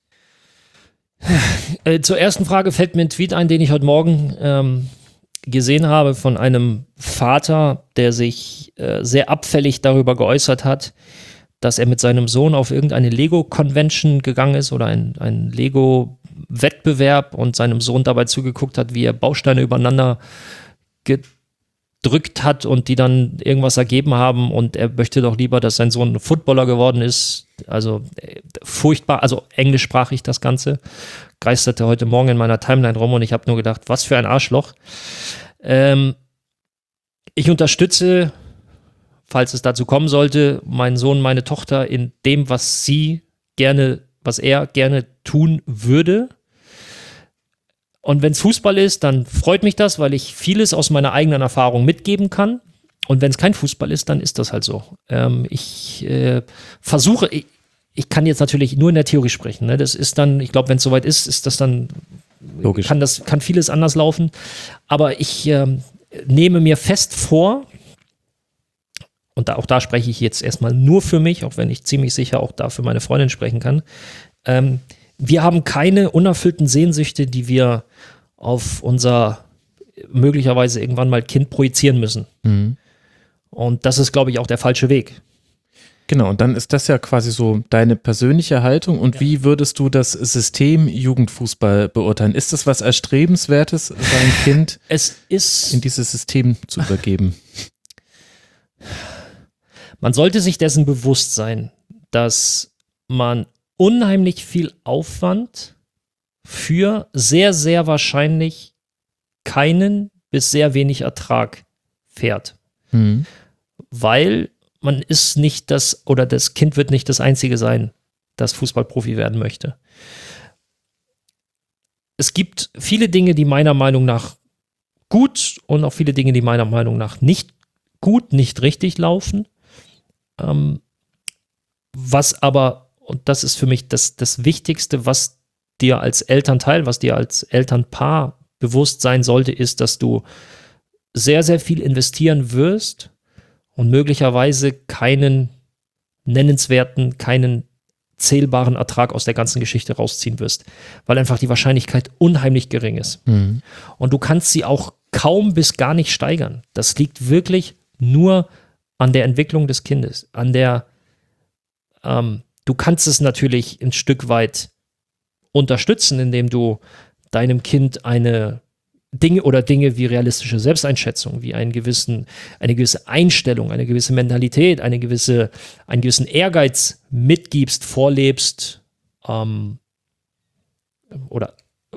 Äh, zur ersten Frage fällt mir ein Tweet ein, den ich heute Morgen ähm, gesehen habe von einem Vater, der sich äh, sehr abfällig darüber geäußert hat, dass er mit seinem Sohn auf irgendeine Lego-Convention gegangen ist oder ein, ein Lego-Wettbewerb und seinem Sohn dabei zugeguckt hat, wie er Bausteine übereinander gedrückt hat und die dann irgendwas ergeben haben und er möchte doch lieber, dass sein Sohn Footballer geworden ist. Also äh, furchtbar, also englischsprachig das Ganze. Geisterte heute Morgen in meiner Timeline rum und ich habe nur gedacht, was für ein Arschloch. Ähm, ich unterstütze, falls es dazu kommen sollte, meinen Sohn, meine Tochter in dem, was sie gerne, was er gerne tun würde. Und wenn es Fußball ist, dann freut mich das, weil ich vieles aus meiner eigenen Erfahrung mitgeben kann. Und wenn es kein Fußball ist, dann ist das halt so. Ähm, ich äh, versuche, ich, ich kann jetzt natürlich nur in der Theorie sprechen. Ne? Das ist dann, ich glaube, wenn es soweit ist, ist das dann, logisch. Kann, das, kann vieles anders laufen. Aber ich ähm, nehme mir fest vor, und da, auch da spreche ich jetzt erstmal nur für mich, auch wenn ich ziemlich sicher auch da für meine Freundin sprechen kann, ähm, wir haben keine unerfüllten Sehnsüchte, die wir auf unser möglicherweise irgendwann mal Kind projizieren müssen. Mhm. Und das ist, glaube ich, auch der falsche Weg. Genau, und dann ist das ja quasi so deine persönliche Haltung. Und ja. Wie würdest du das System Jugendfußball beurteilen? Ist das was Erstrebenswertes, sein Kind es ist, in dieses System zu übergeben? Man sollte sich dessen bewusst sein, dass man unheimlich viel Aufwand für sehr, sehr wahrscheinlich keinen bis sehr wenig Ertrag fährt. Mhm. Weil man ist nicht das, oder das Kind wird nicht das Einzige sein, das Fußballprofi werden möchte. Es gibt viele Dinge, die meiner Meinung nach gut und auch viele Dinge, die meiner Meinung nach nicht gut, nicht richtig laufen. Ähm, was aber, und das ist für mich das, das Wichtigste, was dir als Elternteil, was dir als Elternpaar bewusst sein sollte, ist, dass du sehr, sehr viel investieren wirst und möglicherweise keinen nennenswerten, keinen zählbaren Ertrag aus der ganzen Geschichte rausziehen wirst, weil einfach die Wahrscheinlichkeit unheimlich gering ist. Mhm. Und du kannst sie auch kaum bis gar nicht steigern. Das liegt wirklich nur an der Entwicklung des Kindes, an der, ähm, du kannst es natürlich ein Stück weit unterstützen, indem du deinem Kind eine Dinge oder Dinge wie realistische Selbsteinschätzung, wie einen gewissen, eine gewisse Einstellung, eine gewisse Mentalität, eine gewisse, einen gewissen Ehrgeiz mitgibst, vorlebst, ähm, oder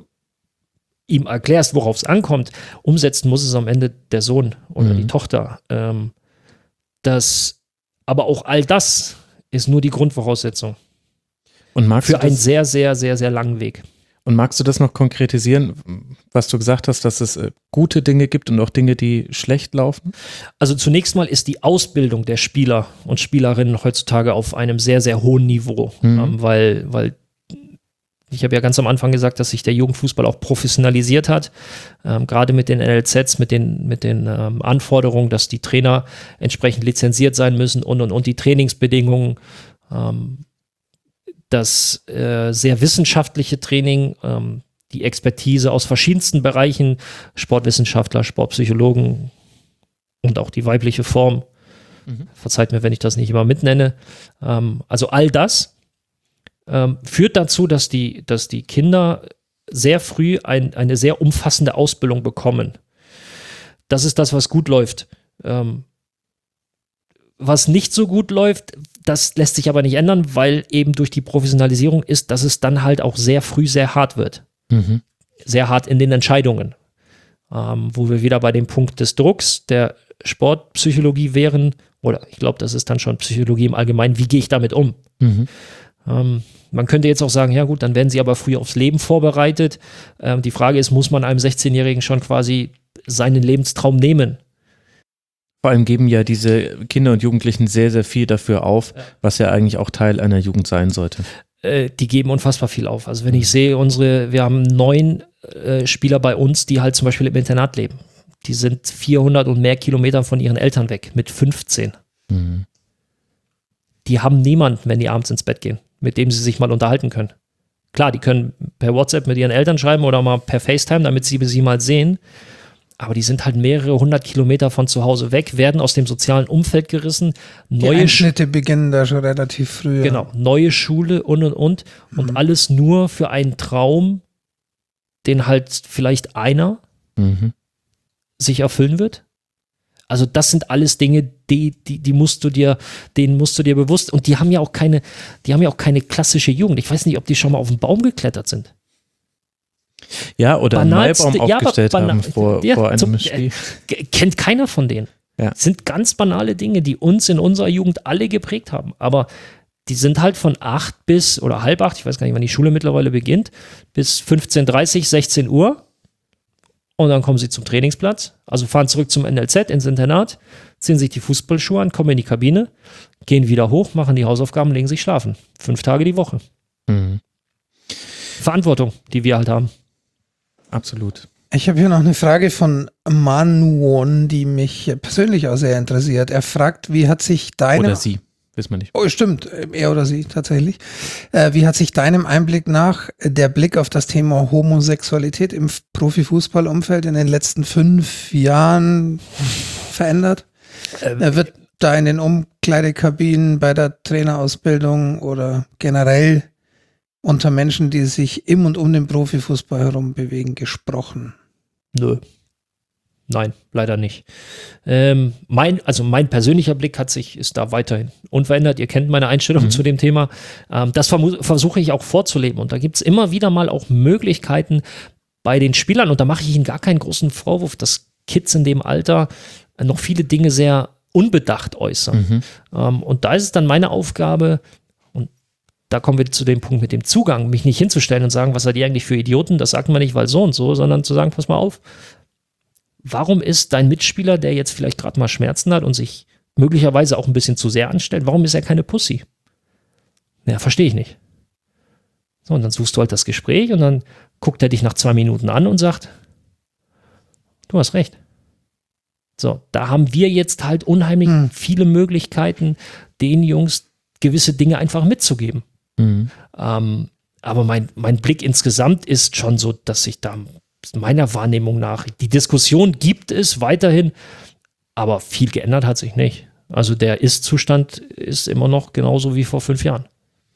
ihm erklärst, worauf es ankommt. Umsetzen muss es am Ende der Sohn oder Mhm. die Tochter. Ähm, das, aber auch all das ist nur die Grundvoraussetzung Und magst für du einen das, sehr, sehr, sehr, sehr langen Weg. und magst du das noch konkretisieren, was du gesagt hast, dass es äh, gute Dinge gibt und auch Dinge, die schlecht laufen? Also zunächst mal ist die Ausbildung der Spieler und Spielerinnen heutzutage auf einem sehr, sehr hohen Niveau, Mhm. ähm, weil, weil ich habe ja ganz am Anfang gesagt, dass sich der Jugendfußball auch professionalisiert hat, ähm, gerade mit den N L Zs, mit den, mit den ähm, Anforderungen, dass die Trainer entsprechend lizenziert sein müssen und, und, und die Trainingsbedingungen, ähm, das äh, sehr wissenschaftliche Training, ähm, die Expertise aus verschiedensten Bereichen, Sportwissenschaftler, Sportpsychologen und auch die weibliche Form. Mhm. Verzeiht mir, wenn ich das nicht immer mitnenne. Ähm, also all das ähm, führt dazu, dass die, dass die Kinder sehr früh ein, eine sehr umfassende Ausbildung bekommen. Das ist das, was gut läuft. Ähm, was nicht so gut läuft, das lässt sich aber nicht ändern, weil eben durch die Professionalisierung ist, dass es dann halt auch sehr früh sehr hart wird. Mhm. Sehr hart in den Entscheidungen. Ähm, wo wir wieder bei dem Punkt des Drucks der Sportpsychologie wären, oder ich glaube, das ist dann schon Psychologie im Allgemeinen, wie gehe ich damit um? Mhm. Ähm, man könnte jetzt auch sagen, ja gut, dann werden sie aber früh aufs Leben vorbereitet. Ähm, die Frage ist, muss man einem sechzehnjährigen schon quasi seinen Lebenstraum nehmen? Vor allem geben ja diese Kinder und Jugendlichen sehr, sehr viel dafür auf, was ja eigentlich auch Teil einer Jugend sein sollte. Äh, die geben unfassbar viel auf. Also wenn ich sehe, unsere, wir haben neun äh, Spieler bei uns, die halt zum Beispiel im Internat leben. Die sind vierhundert und mehr Kilometer von ihren Eltern weg, mit fünfzehn. Mhm. Die haben niemanden, wenn die abends ins Bett gehen, mit dem sie sich mal unterhalten können. Klar, die können per WhatsApp mit ihren Eltern schreiben oder mal per FaceTime, damit sie sie mal sehen. Aber die sind halt mehrere hundert Kilometer von zu Hause weg, werden aus dem sozialen Umfeld gerissen. Die Neue Sch- Einschnitte beginnen da schon relativ früh. Genau, neue Schule und und und. Und Mhm. alles nur für einen Traum, den halt vielleicht einer Mhm. sich erfüllen wird. Also das sind alles Dinge, die, die, die musst du dir, denen musst du dir bewusst, und die haben ja auch keine, die haben ja auch keine klassische Jugend. Ich weiß nicht, ob die schon mal auf den Baum geklettert sind. Ja, oder einen Banalste- Maibaum ja, aber aufgestellt banal- haben vor, ja, vor einem zum- Spiel. G- Kennt keiner von denen. Ja. Das sind ganz banale Dinge, die uns in unserer Jugend alle geprägt haben. Aber die sind halt von acht bis, oder halb acht, ich weiß gar nicht, wann die Schule mittlerweile beginnt, bis fünfzehn Uhr dreißig, sechzehn Uhr. Und dann kommen sie zum Trainingsplatz, also fahren zurück zum N L Z ins Internat, ziehen sich die Fußballschuhe an, kommen in die Kabine, gehen wieder hoch, machen die Hausaufgaben, legen sich schlafen. Fünf Tage die Woche. Mhm. Verantwortung, die wir halt haben. Absolut. Ich habe hier noch eine Frage von Manuon, die mich persönlich auch sehr interessiert. Er fragt, wie hat sich deine... Oder sie, wissen wir nicht. Oh, stimmt, er oder sie tatsächlich. Äh, wie hat sich deinem Einblick nach der Blick auf das Thema Homosexualität im Profifußballumfeld in den letzten fünf Jahren verändert? Ähm, Er wird da in den Umkleidekabinen, bei der Trainerausbildung oder generell unter Menschen, die sich im und um den Profifußball herum bewegen, gesprochen? Nö. Nein, leider nicht. Ähm, mein, also mein persönlicher Blick hat sich, ist da weiterhin unverändert. Ihr kennt meine Einstellung Mhm. zu dem Thema. Ähm, das vermu- versuche ich auch vorzuleben. Und da gibt es immer wieder mal auch Möglichkeiten bei den Spielern, und da mache ich ihnen gar keinen großen Vorwurf. Das Kids in dem Alter noch viele Dinge sehr unbedacht äußern. Mhm. Ähm, und da ist es dann meine Aufgabe, und da kommen wir zu dem Punkt mit dem Zugang, mich nicht hinzustellen und sagen, was seid ihr eigentlich für Idioten, das sagt man nicht, weil so und so, sondern zu sagen, pass mal auf, warum ist dein Mitspieler, der jetzt vielleicht gerade mal Schmerzen hat und sich möglicherweise auch ein bisschen zu sehr anstellt, warum ist er keine Pussy? Ja, verstehe ich nicht. So, und dann suchst du halt das Gespräch und dann guckt er dich nach zwei Minuten an und sagt, du hast recht. So, da haben wir jetzt halt unheimlich hm. viele Möglichkeiten, den Jungs gewisse Dinge einfach mitzugeben. Mhm. Ähm, aber mein, mein Blick insgesamt ist schon so, dass sich da meiner Wahrnehmung nach, die Diskussion gibt es weiterhin, aber viel geändert hat sich nicht. Also der Ist-Zustand ist immer noch genauso wie vor fünf Jahren.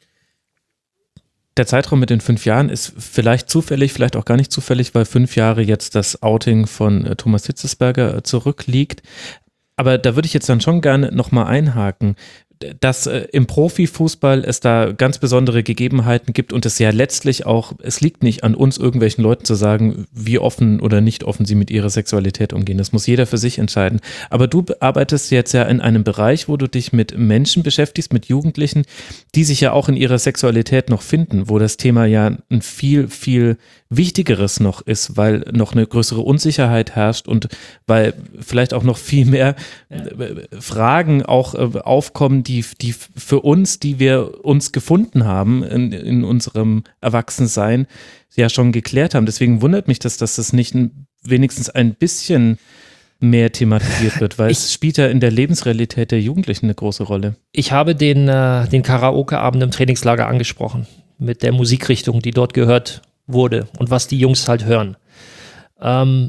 Der Zeitraum mit den fünf Jahren ist vielleicht zufällig, vielleicht auch gar nicht zufällig, weil fünf Jahre jetzt das Outing von äh, Thomas Hitzelsberger äh, zurückliegt. Aber da würde ich jetzt dann schon gerne nochmal einhaken, dass äh, im Profifußball es da ganz besondere Gegebenheiten gibt und es ja letztlich auch, es liegt nicht an uns, irgendwelchen Leuten zu sagen, wie offen oder nicht offen sie mit ihrer Sexualität umgehen. Das muss jeder für sich entscheiden. Aber du arbeitest jetzt ja in einem Bereich, wo du dich mit Menschen beschäftigst, mit Jugendlichen, die sich ja auch in ihrer Sexualität noch finden, wo das Thema ja ein viel, viel wichtigeres noch ist, weil noch eine größere Unsicherheit herrscht und weil vielleicht auch noch viel mehr ja. Fragen auch aufkommen, die, die für uns, die wir uns gefunden haben in, in unserem Erwachsensein, ja schon geklärt haben. Deswegen wundert mich das, dass das nicht wenigstens ein bisschen mehr thematisiert wird, weil ich, es spielt ja in der Lebensrealität der Jugendlichen eine große Rolle. Ich habe den, äh, den Karaoke-Abend im Trainingslager angesprochen, mit der Musikrichtung, die dort gehört wurde und was die Jungs halt hören. Ähm,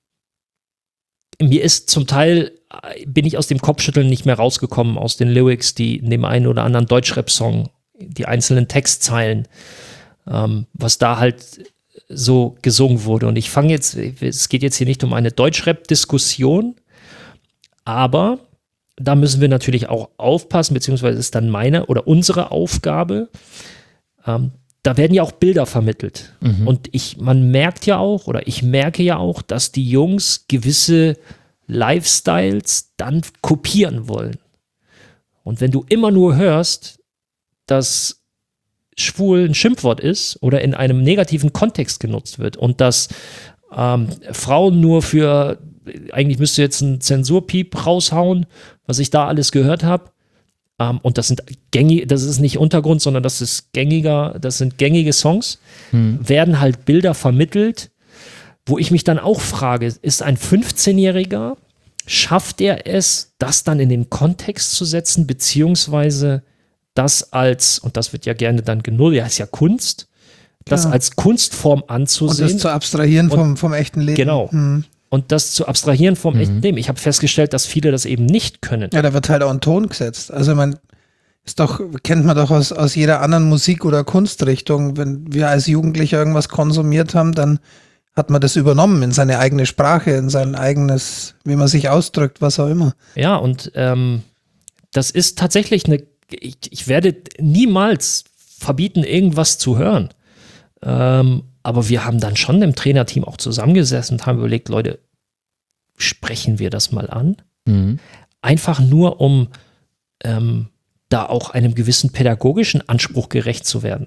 mir ist zum Teil, bin ich aus dem Kopfschütteln nicht mehr rausgekommen, aus den Lyrics, die in dem einen oder anderen Deutschrap-Song, die einzelnen Textzeilen, ähm, was da halt so gesungen wurde. Und ich fange jetzt, es geht jetzt hier nicht um eine Deutschrap-Diskussion, aber da müssen wir natürlich auch aufpassen, beziehungsweise ist dann meine oder unsere Aufgabe, ähm, da werden ja auch Bilder vermittelt. Mhm. Und ich, man merkt ja auch, oder ich merke ja auch, dass die Jungs gewisse Lifestyles dann kopieren wollen. Und wenn du immer nur hörst, dass schwul ein Schimpfwort ist oder in einem negativen Kontext genutzt wird und dass ähm, Frauen nur für, eigentlich müsste jetzt ein Zensurpiep raushauen, was ich da alles gehört habe, Um, und das sind gängige, das ist nicht Untergrund, sondern das ist gängiger, das sind gängige Songs, hm. werden halt Bilder vermittelt, wo ich mich dann auch frage, ist ein fünfzehnjähriger, schafft er es, das dann in den Kontext zu setzen, beziehungsweise das als, und das wird ja gerne dann genullt, ja, ist ja Kunst, das ja. als Kunstform anzusehen. Und das zu abstrahieren und, vom, vom echten Leben. Genau. Hm. Und das zu abstrahieren vom mhm. echten Leben. Ich habe festgestellt, dass viele das eben nicht können. Ja, da wird halt auch ein Ton gesetzt. Also man ist doch, kennt man doch aus, aus jeder anderen Musik- oder Kunstrichtung. Wenn wir als Jugendliche irgendwas konsumiert haben, dann hat man das übernommen in seine eigene Sprache, in sein eigenes, wie man sich ausdrückt, was auch immer. Ja, und ähm, das ist tatsächlich eine, ich, ich werde niemals verbieten, irgendwas zu hören. Ähm, aber wir haben dann schon im Trainerteam auch zusammengesessen und haben überlegt, Leute, sprechen wir das mal an? Mhm. Einfach nur, um ähm, da auch einem gewissen pädagogischen Anspruch gerecht zu werden.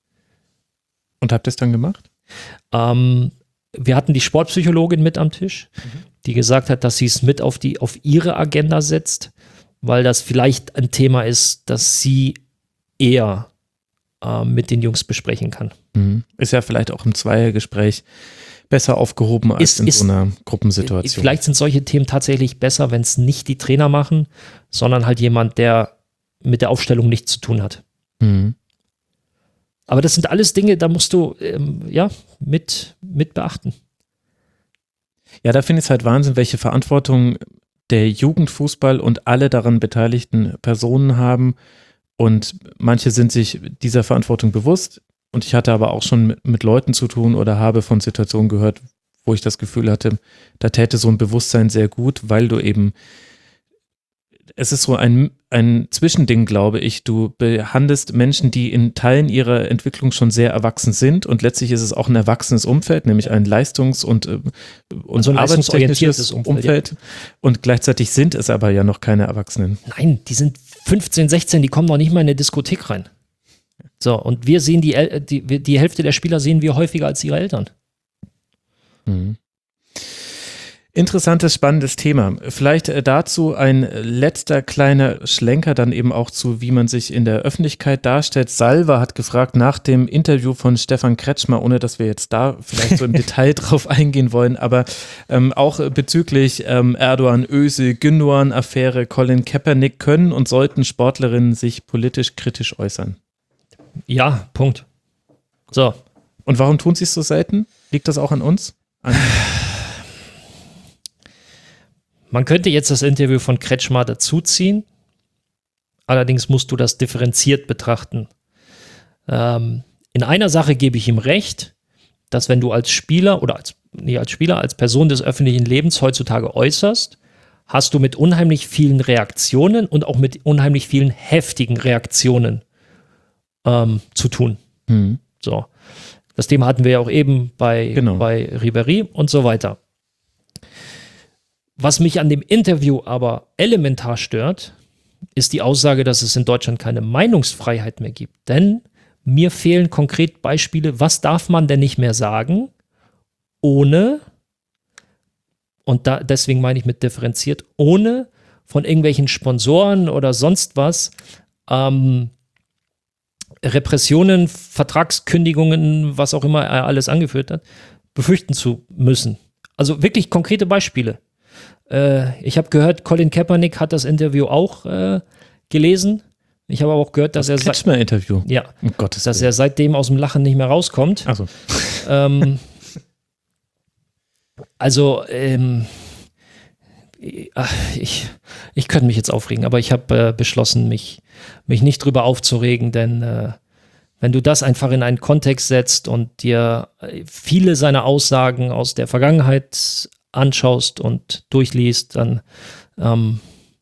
Und habt ihr es dann gemacht? Ähm, wir hatten die Sportpsychologin mit am Tisch, mhm. die gesagt hat, dass sie es mit auf, die, auf ihre Agenda setzt, weil das vielleicht ein Thema ist, das sie eher äh, mit den Jungs besprechen kann. Mhm. Ist ja vielleicht auch im Zweiergespräch besser aufgehoben als ist, in ist, so einer Gruppensituation. Vielleicht sind solche Themen tatsächlich besser, wenn es nicht die Trainer machen, sondern halt jemand, der mit der Aufstellung nichts zu tun hat. Mhm. Aber das sind alles Dinge, da musst du ähm, ja mit, mit beachten. Ja, da finde ich es halt Wahnsinn, welche Verantwortung der Jugendfußball und alle daran beteiligten Personen haben. Und manche sind sich dieser Verantwortung bewusst. Und ich hatte aber auch schon mit, mit Leuten zu tun oder habe von Situationen gehört, wo ich das Gefühl hatte, da täte so ein Bewusstsein sehr gut, weil du eben es ist so ein, ein Zwischending, glaube ich. Du behandelst Menschen, die in Teilen ihrer Entwicklung schon sehr erwachsen sind und letztlich ist es auch ein erwachsenes Umfeld, nämlich ein leistungs- und, und also ein arbeitstechnisches Umfeld. Umfeld ja. Und gleichzeitig sind es aber ja noch keine Erwachsenen. Nein, die sind fünfzehn, sechzehn, die kommen noch nicht mal in eine Diskothek rein. So, und wir sehen die, El- die, die Hälfte der Spieler sehen wir häufiger als ihre Eltern. Mhm. Interessantes, spannendes Thema. Vielleicht dazu ein letzter kleiner Schlenker dann eben auch zu, wie man sich in der Öffentlichkeit darstellt. Salva hat gefragt nach dem Interview von Stefan Kretschmer, ohne dass wir jetzt da vielleicht so im Detail drauf eingehen wollen, aber ähm, auch bezüglich ähm, Erdogan, Özil, Gündoğan-Affäre, Colin Kaepernick, können und sollten Sportlerinnen sich politisch kritisch äußern? Ja, Punkt. So. Und warum tun sie es so selten? Liegt das auch an uns? An Man könnte jetzt das Interview von Kretschmer dazuziehen, allerdings musst du das differenziert betrachten. Ähm, in einer Sache gebe ich ihm recht, dass wenn du als Spieler oder als, nee, als Spieler, als Person des öffentlichen Lebens heutzutage äußerst, hast du mit unheimlich vielen Reaktionen und auch mit unheimlich vielen heftigen Reaktionen ähm, zu tun. hm. So. Das Thema hatten wir ja auch eben bei, Genau. bei Ribéry und so weiter. Was mich an dem Interview aber elementar stört, ist die Aussage, dass es in Deutschland keine Meinungsfreiheit mehr gibt. Denn mir fehlen konkret Beispiele, was darf man denn nicht mehr sagen, ohne, und da, deswegen meine ich mit differenziert, ohne von irgendwelchen Sponsoren oder sonst was ähm, Repressionen, Vertragskündigungen, was auch immer er alles angeführt hat, befürchten zu müssen. Also wirklich konkrete Beispiele. Äh, ich habe gehört, Colin Kaepernick hat das Interview auch äh, gelesen. Ich habe aber auch gehört, dass das er Kretschmer-Interview. Ja, um Gottes dass Willen. er seitdem aus dem Lachen nicht mehr rauskommt. Ach so. Ähm, also ähm, ich, ich könnte mich jetzt aufregen, aber ich habe äh, beschlossen, mich, mich nicht drüber aufzuregen, denn äh, wenn du das einfach in einen Kontext setzt und dir viele seiner Aussagen aus der Vergangenheit anschaust und durchliest, dann ähm,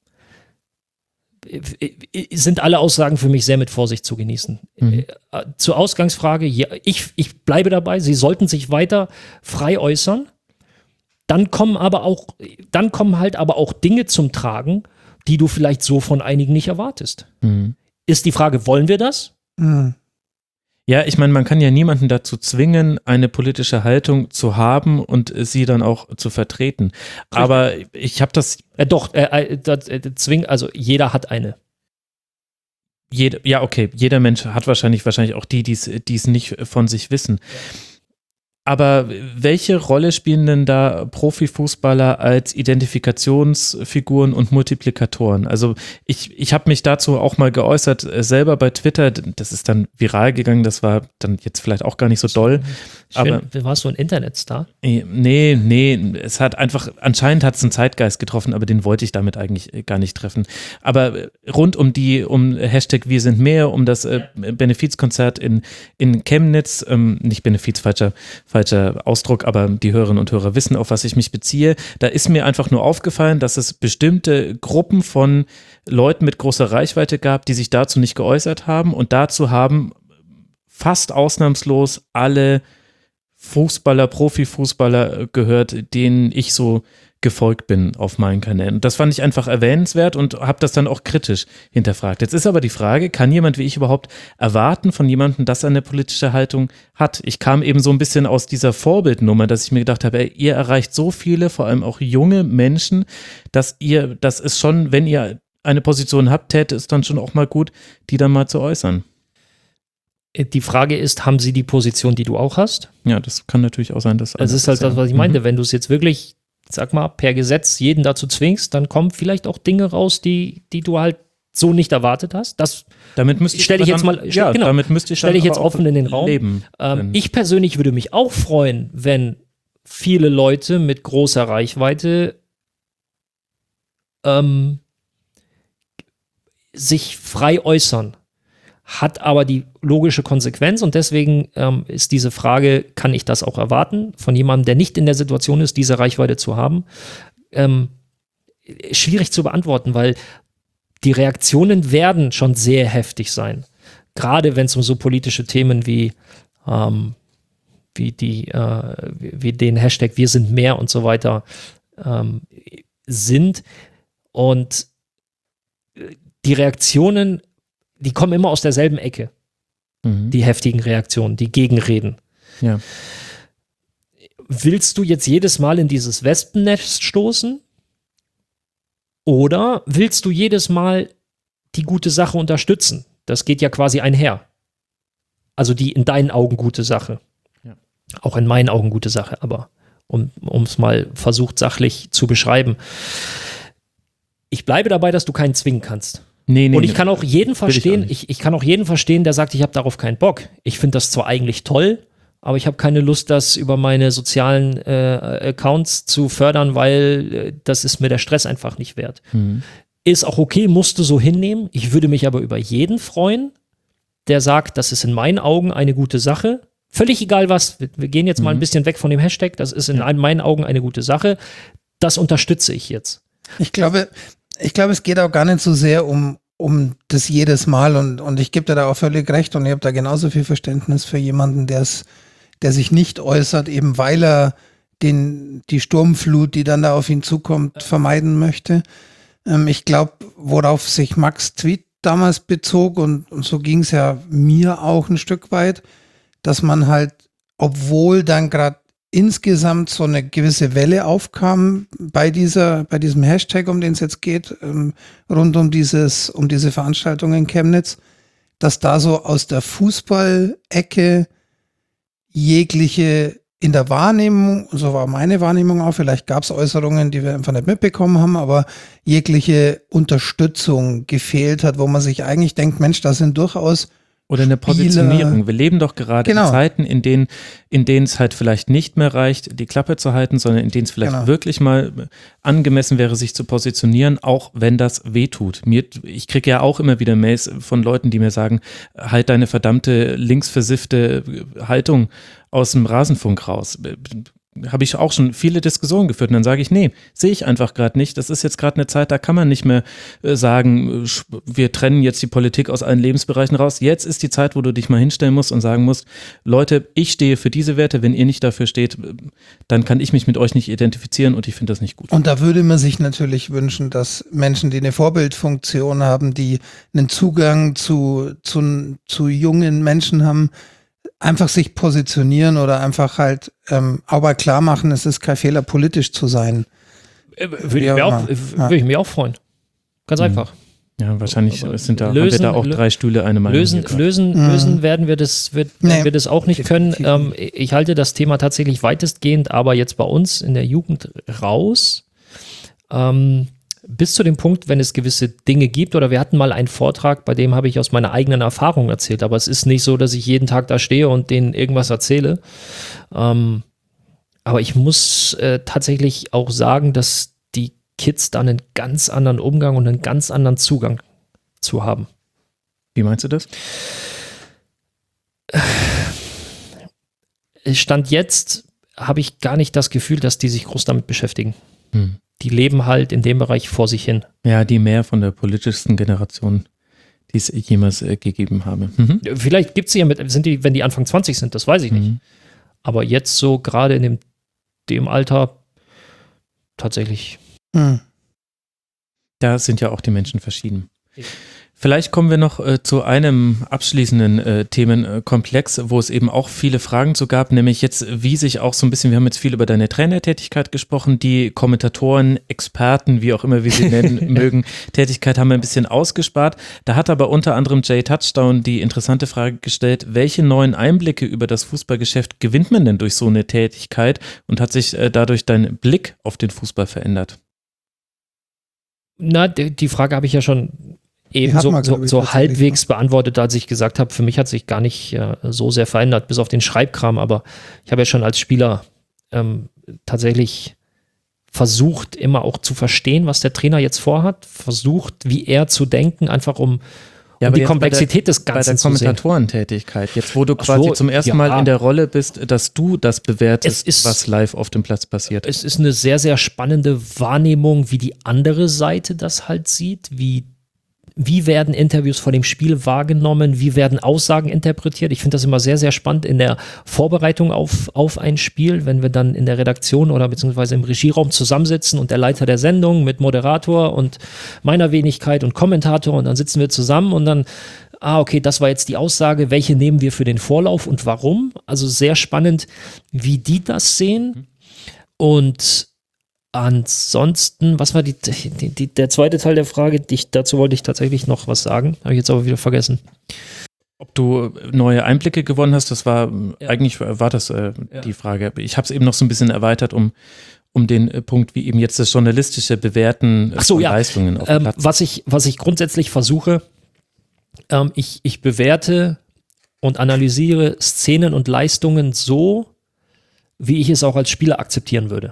sind alle Aussagen für mich sehr mit Vorsicht zu genießen. Mhm. Zur Ausgangsfrage, ja, ich, ich bleibe dabei, sie sollten sich weiter frei äußern. Dann kommen aber auch, dann kommen halt aber auch Dinge zum Tragen, die du vielleicht so von einigen nicht erwartest. Mhm. Ist die Frage, wollen wir das? Mhm. Ja, ich meine, man kann ja niemanden dazu zwingen, eine politische Haltung zu haben und sie dann auch zu vertreten. Aber ich habe das... Äh, doch, äh, das, äh, zwing, also jeder hat eine. Jede, ja, okay, jeder Mensch hat wahrscheinlich, wahrscheinlich auch die, die es nicht von sich wissen. Ja. Aber welche Rolle spielen denn da Profifußballer als Identifikationsfiguren und Multiplikatoren? Also ich, ich habe mich dazu auch mal geäußert, äh, selber bei Twitter, das ist dann viral gegangen, das war dann jetzt vielleicht auch gar nicht so doll. Schön, aber warst du ein Internetstar? Nee, nee, es hat einfach, anscheinend hat es einen Zeitgeist getroffen, aber den wollte ich damit eigentlich gar nicht treffen. Aber rund um die, um Hashtag Wir sind mehr, um das äh, Benefizkonzert in, in Chemnitz, ähm, nicht Benefiz, falscher falscher Ausdruck, aber die Hörerinnen und Hörer wissen, auf was ich mich beziehe. Da ist mir einfach nur aufgefallen, dass es bestimmte Gruppen von Leuten mit großer Reichweite gab, die sich dazu nicht geäußert haben und dazu haben fast ausnahmslos alle Fußballer, Profifußballer gehört, denen ich so gefolgt bin auf meinen Kanälen. Und das fand ich einfach erwähnenswert und habe das dann auch kritisch hinterfragt. Jetzt ist aber die Frage, kann jemand wie ich überhaupt erwarten von jemandem, dass er eine politische Haltung hat? Ich kam eben so ein bisschen aus dieser Vorbildnummer, dass ich mir gedacht habe, ey, ihr erreicht so viele, vor allem auch junge Menschen, dass ihr, das ist schon, wenn ihr eine Position habt, täte es dann schon auch mal gut, die dann mal zu äußern. Die Frage ist, haben sie die Position, die du auch hast? Ja, das kann natürlich auch sein, dass... Das ist halt das, was ich meinte. Mhm. Wenn du es jetzt wirklich, sag mal, per Gesetz jeden dazu zwingst, dann kommen vielleicht auch Dinge raus, die, die du halt so nicht erwartet hast. Das damit müsste ich stelle ich jetzt dann, mal, ja, genau, damit müsste ich stelle ich jetzt offen in den Raum. Leben. Ähm, ich persönlich würde mich auch freuen, wenn viele Leute mit großer Reichweite ähm, sich frei äußern. Hat aber die logische Konsequenz und deswegen ähm, ist diese Frage, kann ich das auch erwarten, von jemandem, der nicht in der Situation ist, diese Reichweite zu haben, ähm, schwierig zu beantworten, weil die Reaktionen werden schon sehr heftig sein. Gerade wenn es um so politische Themen wie, ähm, wie, die, äh, wie den Hashtag Wir sind mehr und so weiter ähm, sind. Und die Reaktionen, die kommen immer aus derselben Ecke. Mhm. Die heftigen Reaktionen, die Gegenreden. Ja. Willst du jetzt jedes Mal in dieses Wespennest stoßen? Oder willst du jedes Mal die gute Sache unterstützen? Das geht ja quasi einher. Also die in deinen Augen gute Sache. Ja. Auch in meinen Augen gute Sache, aber um es mal versucht sachlich zu beschreiben. Ich bleibe dabei, dass du keinen zwingen kannst. Nee, nee, Und ich nee, kann auch jeden verstehen, ich, ich, ich kann auch jeden verstehen, der sagt, ich habe darauf keinen Bock. Ich finde das zwar eigentlich toll, aber ich habe keine Lust, das über meine sozialen äh, Accounts zu fördern, weil äh, das ist mir der Stress einfach nicht wert. Mhm. Ist auch okay, musst du so hinnehmen. Ich würde mich aber über jeden freuen, der sagt, das ist in meinen Augen eine gute Sache. Völlig egal was, wir, wir gehen jetzt mhm. mal ein bisschen weg von dem Hashtag, das ist in ja. meinen Augen eine gute Sache. Das unterstütze ich jetzt. Ich glaube, ich glaube, es geht auch gar nicht so sehr um, um das jedes Mal und, und ich gebe dir da auch völlig recht und ich habe da genauso viel Verständnis für jemanden, der es der sich nicht äußert, eben weil er den, die Sturmflut, die dann da auf ihn zukommt, vermeiden möchte. Ähm, ich glaube, worauf sich Max' Tweet damals bezog, und, und so ging es ja mir auch ein Stück weit, dass man halt, obwohl dann gerade insgesamt so eine gewisse Welle aufkam bei dieser, bei diesem Hashtag, um den es jetzt geht, ähm, rund um dieses, um diese Veranstaltung in Chemnitz, dass da so aus der Fußballecke jegliche in der Wahrnehmung, so war meine Wahrnehmung auch, vielleicht gab es Äußerungen, die wir einfach nicht mitbekommen haben, aber jegliche Unterstützung gefehlt hat, wo man sich eigentlich denkt, Mensch, da sind durchaus Oder eine Positionierung. Wir leben doch gerade genau. in Zeiten, in denen, in denen es halt vielleicht nicht mehr reicht, die Klappe zu halten, sondern in denen es vielleicht genau. wirklich mal angemessen wäre, sich zu positionieren, auch wenn das wehtut. Mir, ich kriege ja auch immer wieder Mails von Leuten, die mir sagen, halt deine verdammte linksversiffte Haltung aus dem Rasenfunk raus. Habe ich auch schon viele Diskussionen geführt und dann sage ich, nee, sehe ich einfach gerade nicht. Das ist jetzt gerade eine Zeit, da kann man nicht mehr äh, sagen, wir trennen jetzt die Politik aus allen Lebensbereichen raus. Jetzt ist die Zeit, wo du dich mal hinstellen musst und sagen musst, Leute, ich stehe für diese Werte, wenn ihr nicht dafür steht, dann kann ich mich mit euch nicht identifizieren und ich finde das nicht gut. Und da würde man sich natürlich wünschen, dass Menschen, die eine Vorbildfunktion haben, die einen Zugang zu, zu, zu jungen Menschen haben, einfach sich positionieren oder einfach halt ähm, aber klar machen, es ist kein Fehler, politisch zu sein. Äh, würde ich, mir auch, ja. würde ich mir auch freuen. Ganz mhm. einfach. Ja, wahrscheinlich sind da, lösen, haben wir da auch drei Stühle, eine Meinung. Lösen, lösen, mhm. lösen werden wir das, wird, nee, werden wir das auch nicht können. Ähm, ich halte das Thema tatsächlich weitestgehend, aber jetzt bei uns in der Jugend raus. Ähm, bis zu dem Punkt, wenn es gewisse Dinge gibt, oder wir hatten mal einen Vortrag, bei dem habe ich aus meiner eigenen Erfahrung erzählt, aber es ist nicht so, dass ich jeden Tag da stehe und denen irgendwas erzähle. Ähm, aber ich muss äh, tatsächlich auch sagen, dass die Kids da einen ganz anderen Umgang und einen ganz anderen Zugang zu haben. Wie meinst du das? Stand jetzt habe ich gar nicht das Gefühl, dass die sich groß damit beschäftigen. Hm. Die leben halt in dem Bereich vor sich hin. Ja, die mehr von der politischsten Generation, die es jemals äh, gegeben habe. Mhm. Vielleicht gibt es sie ja mit, sind die, wenn die Anfang zwanzig sind, das weiß ich nicht. Mhm. Aber jetzt so gerade in dem, dem Alter tatsächlich. Mhm. Da sind ja auch die Menschen verschieden. Ja. Vielleicht kommen wir noch äh, zu einem abschließenden äh, Themenkomplex, wo es eben auch viele Fragen zu gab, nämlich jetzt, wie sich auch so ein bisschen, wir haben jetzt viel über deine Trainertätigkeit gesprochen, die Kommentatoren, Experten, wie auch immer wir sie nennen mögen, Tätigkeit haben wir ein bisschen ausgespart. Da hat aber unter anderem Jay Touchdown die interessante Frage gestellt, welche neuen Einblicke über das Fußballgeschäft gewinnt man denn durch so eine Tätigkeit und hat sich äh, dadurch dein Blick auf den Fußball verändert? Na, die, die Frage habe ich ja schon eben so, man, so, so halbwegs beantwortet, als ich gesagt habe, für mich hat sich gar nicht äh, so sehr verändert, bis auf den Schreibkram, aber ich habe ja schon als Spieler ähm, tatsächlich versucht, immer auch zu verstehen, was der Trainer jetzt vorhat, versucht, wie er zu denken, einfach um, ja, um die Komplexität der, des Ganzen zu sehen. Bei der Kommentatorentätigkeit, jetzt wo du quasi so, zum ersten ja, Mal in der Rolle bist, dass du das bewertest, ist, was live auf dem Platz passiert. Es ist eine sehr, sehr spannende Wahrnehmung, wie die andere Seite das halt sieht, wie wie werden Interviews vor dem Spiel wahrgenommen, wie werden Aussagen interpretiert. Ich finde das immer sehr, sehr spannend in der Vorbereitung auf, auf ein Spiel, wenn wir dann in der Redaktion oder beziehungsweise im Regieraum zusammensitzen und der Leiter der Sendung mit Moderator und meiner Wenigkeit und Kommentator und dann sitzen wir zusammen und dann, ah, okay, das war jetzt die Aussage, welche nehmen wir für den Vorlauf und warum? Also sehr spannend, wie die das sehen. Und ansonsten, was war die, die, die, der zweite Teil der Frage? Die, dazu wollte ich tatsächlich noch was sagen, habe ich jetzt aber wieder vergessen. Ob du neue Einblicke gewonnen hast, das war, ja. eigentlich war das äh, ja. die Frage. Ich habe es eben noch so ein bisschen erweitert, um, um den äh, Punkt, wie eben jetzt das journalistische Bewerten äh, Ach so, von ja. Leistungen auf dem ähm, Platz. was ich, was ich grundsätzlich versuche, ähm, ich, ich bewerte und analysiere Szenen und Leistungen so, wie ich es auch als Spieler akzeptieren würde.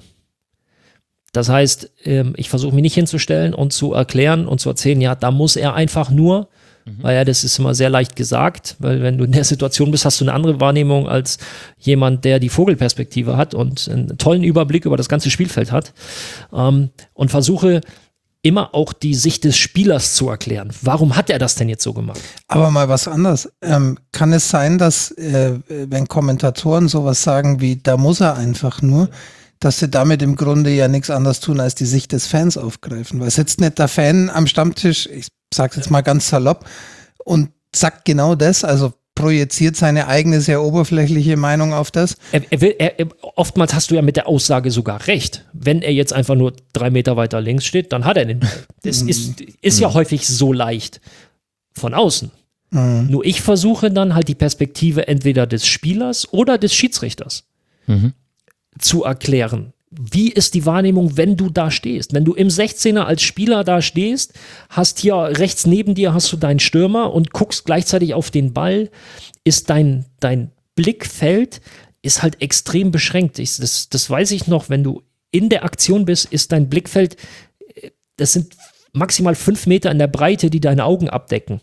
Das heißt, ich versuche mich nicht hinzustellen und zu erklären und zu erzählen, ja, da muss er einfach nur, mhm. weil ja, das ist immer sehr leicht gesagt, weil wenn du in der Situation bist, hast du eine andere Wahrnehmung als jemand, der die Vogelperspektive hat und einen tollen Überblick über das ganze Spielfeld hat, und versuche immer auch die Sicht des Spielers zu erklären. Warum hat er das denn jetzt so gemacht? Aber mal was anderes. Ähm, kann es sein, dass äh, wenn Kommentatoren sowas sagen wie, da muss er einfach nur, dass sie damit im Grunde ja nichts anderes tun, als die Sicht des Fans aufgreifen. Weil sitzt nicht der Fan am Stammtisch, ich sag's jetzt mal ganz salopp, und sagt genau das, also projiziert seine eigene, sehr oberflächliche Meinung auf das. Er, er will, er, oftmals hast du ja mit der Aussage sogar recht. Wenn er jetzt einfach nur drei Meter weiter links steht, dann hat er den. Das ist, ist ja häufig so leicht von außen. Mhm. Nur ich versuche dann halt die Perspektive entweder des Spielers oder des Schiedsrichters mhm. zu erklären. Wie ist die Wahrnehmung, wenn du da stehst? Wenn du im sechzehner als Spieler da stehst, hast hier rechts neben dir hast du deinen Stürmer und guckst gleichzeitig auf den Ball, ist dein, dein Blickfeld ist halt extrem beschränkt. Ich, das, das weiß ich noch, wenn du in der Aktion bist, ist dein Blickfeld, das sind maximal fünf Meter in der Breite, die deine Augen abdecken.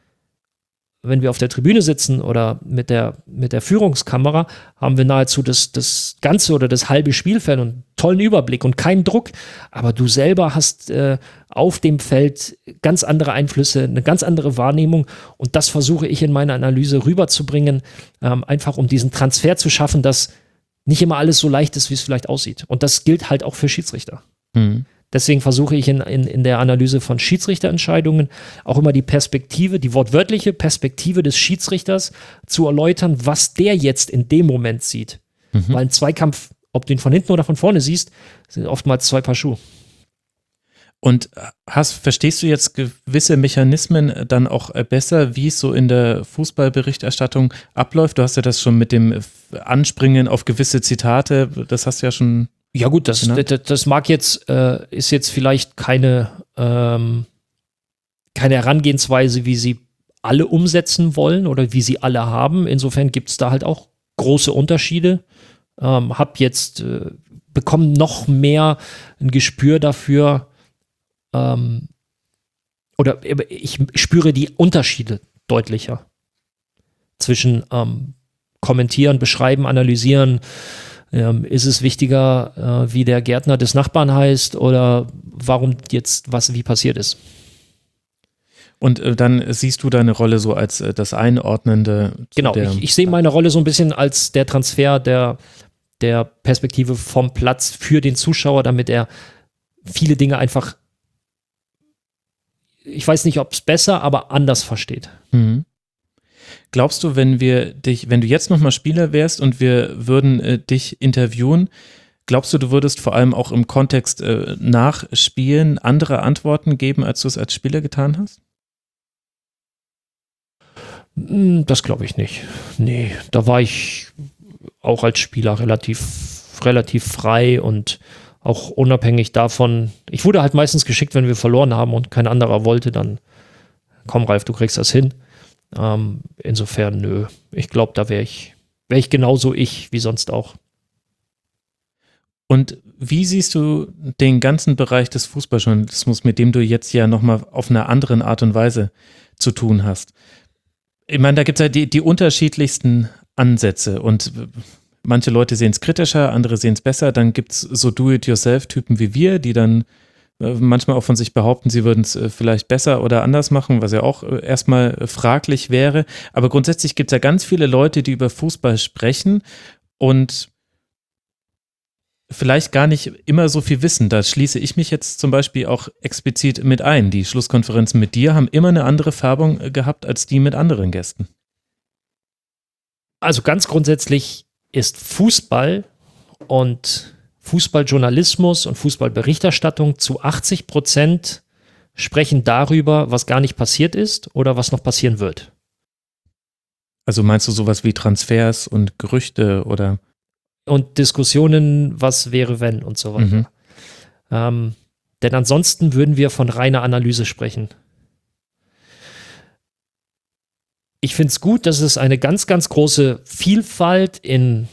Wenn wir auf der Tribüne sitzen oder mit der, mit der Führungskamera, haben wir nahezu das, das ganze oder das halbe Spielfeld und einen tollen Überblick und keinen Druck. Aber du selber hast äh, auf dem Feld ganz andere Einflüsse, eine ganz andere Wahrnehmung. Und das versuche ich in meiner Analyse rüberzubringen, ähm, einfach um diesen Transfer zu schaffen, dass nicht immer alles so leicht ist, wie es vielleicht aussieht. Und das gilt halt auch für Schiedsrichter. Mhm. Deswegen versuche ich in, in, in der Analyse von Schiedsrichterentscheidungen auch immer die Perspektive, die wortwörtliche Perspektive des Schiedsrichters zu erläutern, was der jetzt in dem Moment sieht. Mhm. Weil ein Zweikampf, ob du ihn von hinten oder von vorne siehst, sind oftmals zwei Paar Schuhe. Und hast, verstehst du jetzt gewisse Mechanismen dann auch besser, wie es so in der Fußballberichterstattung abläuft? Du hast ja das schon mit dem Anspringen auf gewisse Zitate, das hast du ja schon. Ja gut, das, genau. das, das mag jetzt, äh, ist jetzt vielleicht keine, ähm, keine Herangehensweise, wie sie alle umsetzen wollen oder wie sie alle haben. Insofern gibt es da halt auch große Unterschiede. Ähm, hab jetzt, äh, bekommen noch mehr ein Gespür dafür, ähm, oder ich spüre die Unterschiede deutlicher zwischen ähm, kommentieren, beschreiben, analysieren. Ähm, ist es wichtiger, äh, wie der Gärtner des Nachbarn heißt oder warum jetzt was wie passiert ist? Und äh, dann siehst du deine Rolle so als äh, das Einordnende. Genau, ich, ich sehe meine Rolle so ein bisschen als der Transfer der, der Perspektive vom Platz für den Zuschauer, damit er viele Dinge einfach, ich weiß nicht, ob es besser, aber anders versteht. Mhm. Glaubst du, wenn wir dich, wenn du jetzt nochmal Spieler wärst und wir würden äh, dich interviewen, glaubst du, du würdest vor allem auch im Kontext äh, nach Spielen andere Antworten geben, als du es als Spieler getan hast? Das glaube ich nicht. Nee, da war ich auch als Spieler relativ, relativ frei und auch unabhängig davon. Ich wurde halt meistens geschickt, wenn wir verloren haben und kein anderer wollte, dann komm Ralf, du kriegst das hin. Ähm, insofern, nö. Ich glaube, da wäre ich, wäre ich genauso ich wie sonst auch. Und wie siehst du den ganzen Bereich des Fußballjournalismus, mit dem du jetzt ja nochmal auf einer anderen Art und Weise zu tun hast? Ich meine, da gibt es ja die, die unterschiedlichsten Ansätze und manche Leute sehen es kritischer, andere sehen es besser. Dann gibt es so Do-it-yourself-Typen wie wir, die dann äh, manchmal auch von sich behaupten, sie würden es äh, vielleicht besser oder anders machen, was ja auch äh, erstmal äh, fraglich wäre. Aber grundsätzlich gibt es ja ganz viele Leute, die über Fußball sprechen und vielleicht gar nicht immer so viel wissen. Da schließe ich mich jetzt zum Beispiel auch explizit mit ein. Die Schlusskonferenzen mit dir haben immer eine andere Färbung äh, gehabt als die mit anderen Gästen. Also ganz grundsätzlich ist Fußball und Fußballjournalismus und Fußballberichterstattung zu achtzig Prozent sprechen darüber, was gar nicht passiert ist oder was noch passieren wird. Also meinst du sowas wie Transfers und Gerüchte oder? Und Diskussionen, was wäre, wenn und so weiter. Mhm. Ähm, denn ansonsten würden wir von reiner Analyse sprechen. Ich finde es gut, dass es eine ganz, ganz große Vielfalt in,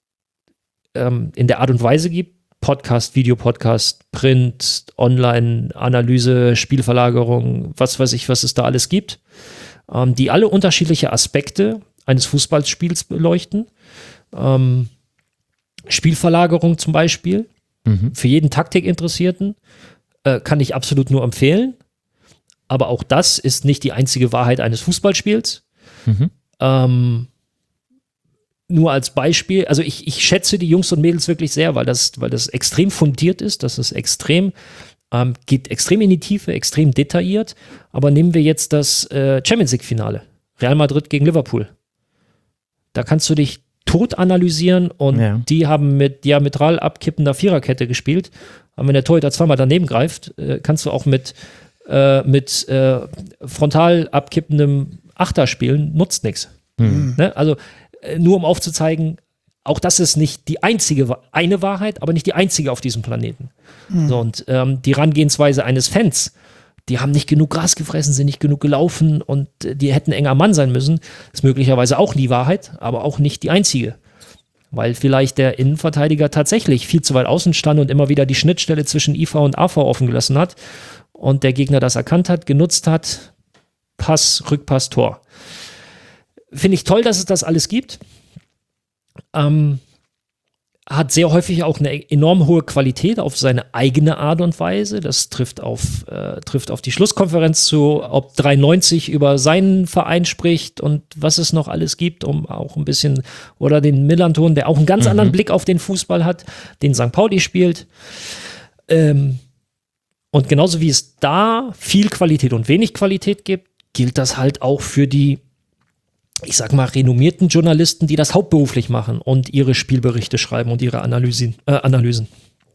ähm, in der Art und Weise gibt. Podcast, Videopodcast, Print, Online, Analyse, Spielverlagerung, was weiß ich, was es da alles gibt, ähm, die alle unterschiedliche Aspekte eines Fußballspiels beleuchten. Ähm, Spielverlagerung zum Beispiel, Mhm. für jeden Taktikinteressierten, äh, kann ich absolut nur empfehlen. Aber auch das ist nicht die einzige Wahrheit eines Fußballspiels. Mhm. Ähm, nur als Beispiel, also ich, ich schätze die Jungs und Mädels wirklich sehr, weil das, weil das extrem fundiert ist, das ist extrem, ähm, geht extrem in die Tiefe, extrem detailliert. Aber nehmen wir jetzt das äh, Champions League-Finale, Real Madrid gegen Liverpool. Da kannst du dich tot analysieren und Ja. die haben mit diametral abkippender Viererkette gespielt. Und wenn der Torhüter zweimal daneben greift, äh, kannst du auch mit, äh, mit äh, frontal abkippendem Achter spielen, nutzt nichts. Mhm. Ne? Also äh, nur um aufzuzeigen, auch das ist nicht die einzige, Wa- eine Wahrheit, aber nicht die einzige auf diesem Planeten. So, und ähm, die Herangehensweise eines Fans, die haben nicht genug Gras gefressen, sind nicht genug gelaufen und äh, die hätten enger Mann sein müssen, ist möglicherweise auch die Wahrheit, aber auch nicht die einzige. Weil vielleicht der Innenverteidiger tatsächlich viel zu weit außen stand und immer wieder die Schnittstelle zwischen I V und A V offen gelassen hat und der Gegner das erkannt hat, genutzt hat, Pass, Rückpass, Tor. Finde ich toll, dass es das alles gibt. Ähm, hat sehr häufig auch eine enorm hohe Qualität auf seine eigene Art und Weise. Das trifft auf, äh, trifft auf die Schlusskonferenz zu, ob dreiundneunzig über seinen Verein spricht und was es noch alles gibt, um auch ein bisschen, oder den Millanton, der auch einen ganz Mhm. anderen Blick auf den Fußball hat, den Sankt Pauli spielt. Ähm, und genauso wie es da viel Qualität und wenig Qualität gibt, gilt das halt auch für die, ich sag mal, renommierten Journalisten, die das hauptberuflich machen und ihre Spielberichte schreiben und ihre Analysen. Äh, Analysen.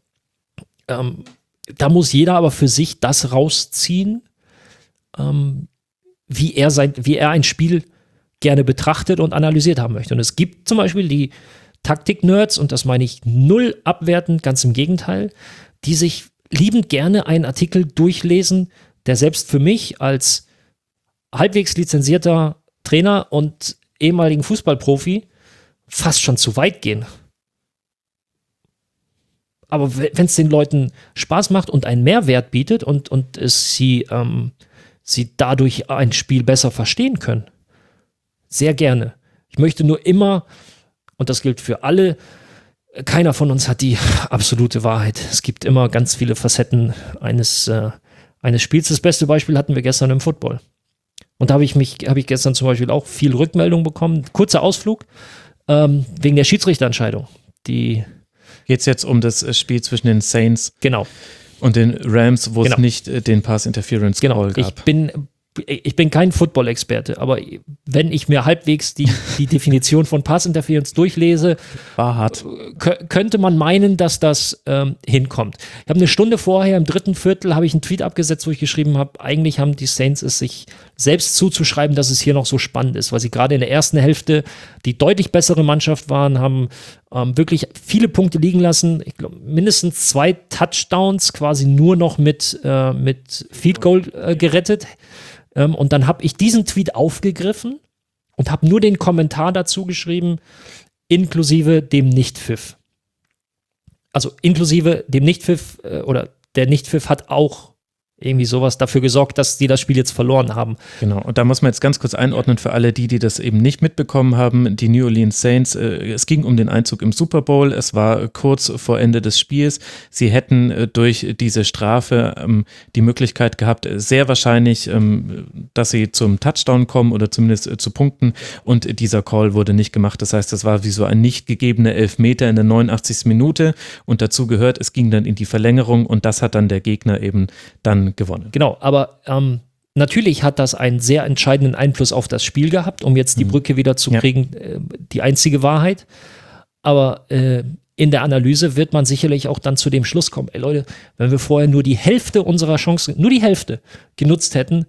Ähm, da muss jeder aber für sich das rausziehen, ähm, wie, er sein, wie er ein Spiel gerne betrachtet und analysiert haben möchte. Und es gibt zum Beispiel die Taktik-Nerds, und das meine ich null abwertend, ganz im Gegenteil, die sich liebend gerne einen Artikel durchlesen, der selbst für mich als halbwegs lizenzierter Trainer und ehemaligen Fußballprofi fast schon zu weit gehen. Aber wenn es den Leuten Spaß macht und einen Mehrwert bietet und, und es sie, ähm, sie dadurch ein Spiel besser verstehen können, sehr gerne. Ich möchte nur immer, und das gilt für alle, keiner von uns hat die absolute Wahrheit. Es gibt immer ganz viele Facetten eines, äh, eines Spiels. Das beste Beispiel hatten wir gestern im Football. Und da habe ich mich, habe ich gestern zum Beispiel auch viel Rückmeldung bekommen. Kurzer Ausflug ähm, wegen der Schiedsrichterentscheidung. Die Geht es jetzt um das äh, Spiel zwischen den Saints genau, und den Rams, wo Genau. es nicht äh, den Pass-Interference-Call genau. gab? Ich bin, ich bin kein Football-Experte, aber wenn ich mir halbwegs die, die Definition von Pass-Interference durchlese, War hart. kö- könnte man meinen, dass das ähm, hinkommt. Ich habe eine Stunde vorher, im dritten Viertel, habe ich einen Tweet abgesetzt, wo ich geschrieben habe, eigentlich haben die Saints es sich selbst zuzuschreiben, dass es hier noch so spannend ist, weil sie gerade in der ersten Hälfte die deutlich bessere Mannschaft waren, haben ähm, wirklich viele Punkte liegen lassen. Ich glaube, mindestens zwei Touchdowns quasi nur noch mit, äh, mit Field Goal äh, gerettet. Ähm, und dann habe ich diesen Tweet aufgegriffen und habe nur den Kommentar dazu geschrieben, inklusive dem Nichtpfiff. Also inklusive dem Nichtpfiff äh, oder der Nichtpfiff hat auch Irgendwie sowas dafür gesorgt, dass die das Spiel jetzt verloren haben. Genau, und da muss man jetzt ganz kurz einordnen für alle die, die das eben nicht mitbekommen haben, die New Orleans Saints, äh, es ging um den Einzug im Super Bowl, es war kurz vor Ende des Spiels, sie hätten äh, durch diese Strafe ähm, die Möglichkeit gehabt, äh, sehr wahrscheinlich, ähm, dass sie zum Touchdown kommen oder zumindest äh, zu Punkten, und dieser Call wurde nicht gemacht, das heißt, das war wie so ein nicht gegebener Elfmeter in der neunundachtzigsten Minute und dazu gehört, es ging dann in die Verlängerung und das hat dann der Gegner eben dann gewonnen. Genau, aber ähm, natürlich hat das einen sehr entscheidenden Einfluss auf das Spiel gehabt, um jetzt die Brücke wieder zu kriegen, ja. äh, die einzige Wahrheit. Aber äh, in der Analyse wird man sicherlich auch dann zu dem Schluss kommen, ey Leute, wenn wir vorher nur die Hälfte unserer Chancen, nur die Hälfte genutzt hätten,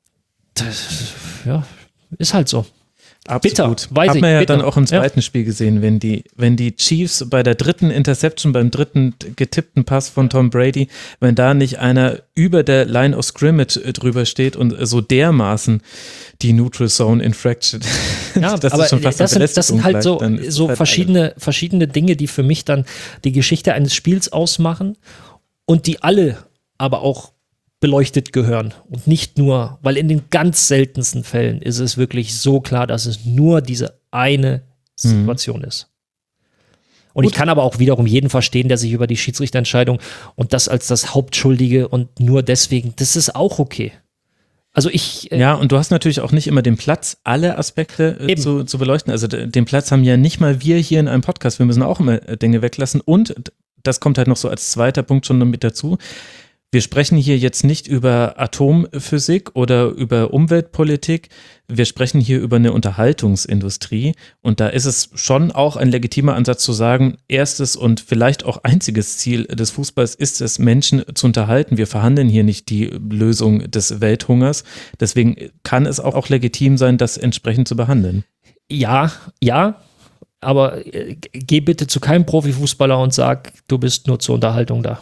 das, ja, ist halt so. Absolut. Bitter, weiß Hat ich. man ja bitter. dann auch im zweiten ja. Spiel gesehen, wenn die, wenn die Chiefs bei der dritten Interception, beim dritten getippten Pass von Tom Brady, wenn da nicht einer über der Line of Scrimmage drüber steht und so dermaßen die Neutral Zone Infraction, ja, das aber ist schon fast das, eine sind, das sind halt so, bleibt, so halt verschiedene, verschiedene Dinge, die für mich dann die Geschichte eines Spiels ausmachen und die alle aber auch beleuchtet gehören und nicht nur, weil in den ganz seltensten Fällen ist es wirklich so klar, dass es nur diese eine Situation mhm. ist. Und Gut. ich kann aber auch wiederum jeden verstehen, der sich über die Schiedsrichterentscheidung und das als das Hauptschuldige und nur deswegen, das ist auch okay. Also ich äh, ja, und du hast natürlich auch nicht immer den Platz, alle Aspekte äh, zu, zu beleuchten. Also d- den Platz haben ja nicht mal wir hier in einem Podcast. Wir müssen auch immer äh, Dinge weglassen. Und das kommt halt noch so als zweiter Punkt schon mit dazu. Wir sprechen hier jetzt nicht über Atomphysik oder über Umweltpolitik. Wir sprechen hier über eine Unterhaltungsindustrie. Und da ist es schon auch ein legitimer Ansatz zu sagen, erstes und vielleicht auch einziges Ziel des Fußballs ist es, Menschen zu unterhalten. Wir verhandeln hier nicht die Lösung des Welthungers. Deswegen kann es auch, auch legitim sein, das entsprechend zu behandeln. Ja, ja. Aber äh, geh bitte zu keinem Profifußballer und sag, du bist nur zur Unterhaltung da.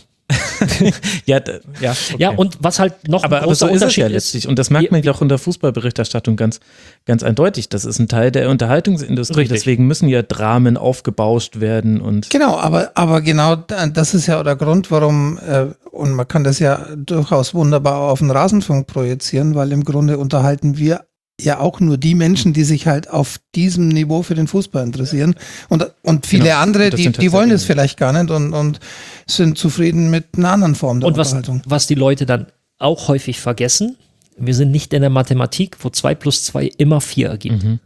ja, d- ja, okay. ja, und was halt noch aber, ein großer aber so Unterschied ist es ja letztlich. Und das merkt man ja auch in der Fußballberichterstattung ganz, ganz eindeutig. Das ist ein Teil der Unterhaltungsindustrie. Richtig. Deswegen müssen ja Dramen aufgebauscht werden. Und Genau, aber, aber genau das ist ja der Grund, warum, äh, und man kann das ja durchaus wunderbar auf den Rasenfunk projizieren, weil im Grunde unterhalten wir ja auch nur die Menschen, die sich halt auf diesem Niveau für den Fußball interessieren. Und, und viele genau. andere, und die, halt die wollen sehr es vielleicht gar nicht und, und sind zufrieden mit einer anderen Form der und was, Unterhaltung. was die Leute dann auch häufig vergessen, wir sind nicht in der Mathematik, wo zwei plus zwei immer vier ergibt. Mhm.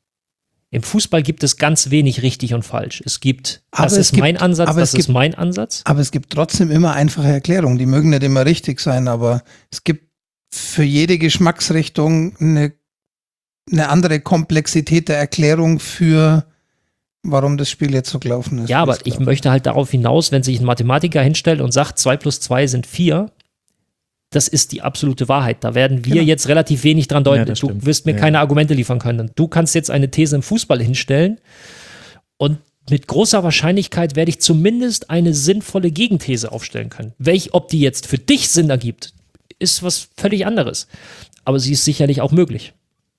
Im Fußball gibt es ganz wenig richtig und falsch. Es gibt, Aber das es ist gibt- mein Ansatz, aber das es ist gibt- mein Ansatz. Aber es gibt trotzdem immer einfache Erklärungen. Die mögen nicht immer richtig sein, aber es gibt für jede Geschmacksrichtung eine, eine andere Komplexität der Erklärung für, warum das Spiel jetzt so gelaufen ist. Ja, wie aber es ich gelaufen möchte halt darauf hinaus, wenn sich ein Mathematiker hinstellt und sagt, zwei plus zwei sind vier, das ist die absolute Wahrheit. Da werden wir Genau. jetzt relativ wenig dran deuten. Ja, das du stimmt. wirst mir Ja. keine Argumente liefern können. Du kannst jetzt eine These im Fußball hinstellen und mit großer Wahrscheinlichkeit werde ich zumindest eine sinnvolle Gegenthese aufstellen können. Welch, ob die jetzt für dich Sinn ergibt, ist was völlig anderes. Aber sie ist sicherlich auch möglich.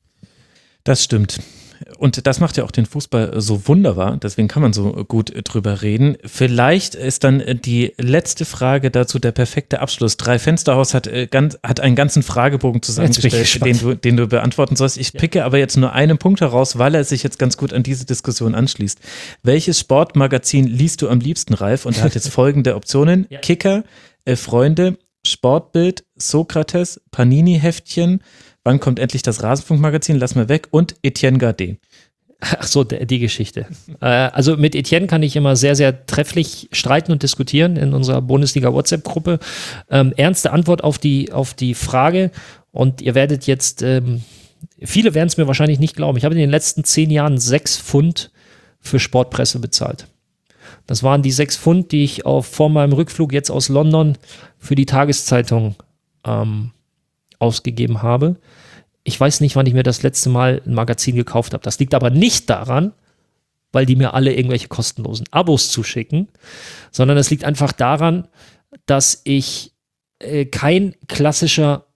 Das stimmt. Und das macht ja auch den Fußball so wunderbar, deswegen kann man so gut drüber reden. Vielleicht ist dann die letzte Frage dazu der perfekte Abschluss. Drei Fensterhaus hat, äh, ganz, hat einen ganzen Fragebogen zusammengestellt, den du, den du beantworten sollst. Ich picke aber jetzt nur einen Punkt heraus, weil er sich jetzt ganz gut an diese Diskussion anschließt. Welches Sportmagazin liest du am liebsten, Ralf? Und er hat jetzt folgende Optionen. Ja. Kicker, äh, Freunde, Sportbild, Sokrates, Panini-Heftchen. Wann kommt endlich das Rasenfunkmagazin? Lass mal weg. Und Etienne Gardet. Ach so, die, die Geschichte. äh, also mit Etienne kann ich immer sehr, sehr trefflich streiten und diskutieren in unserer Bundesliga-WhatsApp-Gruppe. Ähm, ernste Antwort auf die, auf die Frage. Und ihr werdet jetzt, ähm, viele werden es mir wahrscheinlich nicht glauben. Ich habe in den letzten zehn Jahren sechs Pfund für Sportpresse bezahlt. Das waren die sechs Pfund, die ich auf, vor meinem Rückflug jetzt aus London für die Tageszeitung ähm, ausgegeben habe. Ich weiß nicht, wann ich mir das letzte Mal ein Magazin gekauft habe. Das liegt aber nicht daran, weil die mir alle irgendwelche kostenlosen Abos zuschicken, sondern es liegt einfach daran, dass ich äh, kein klassischer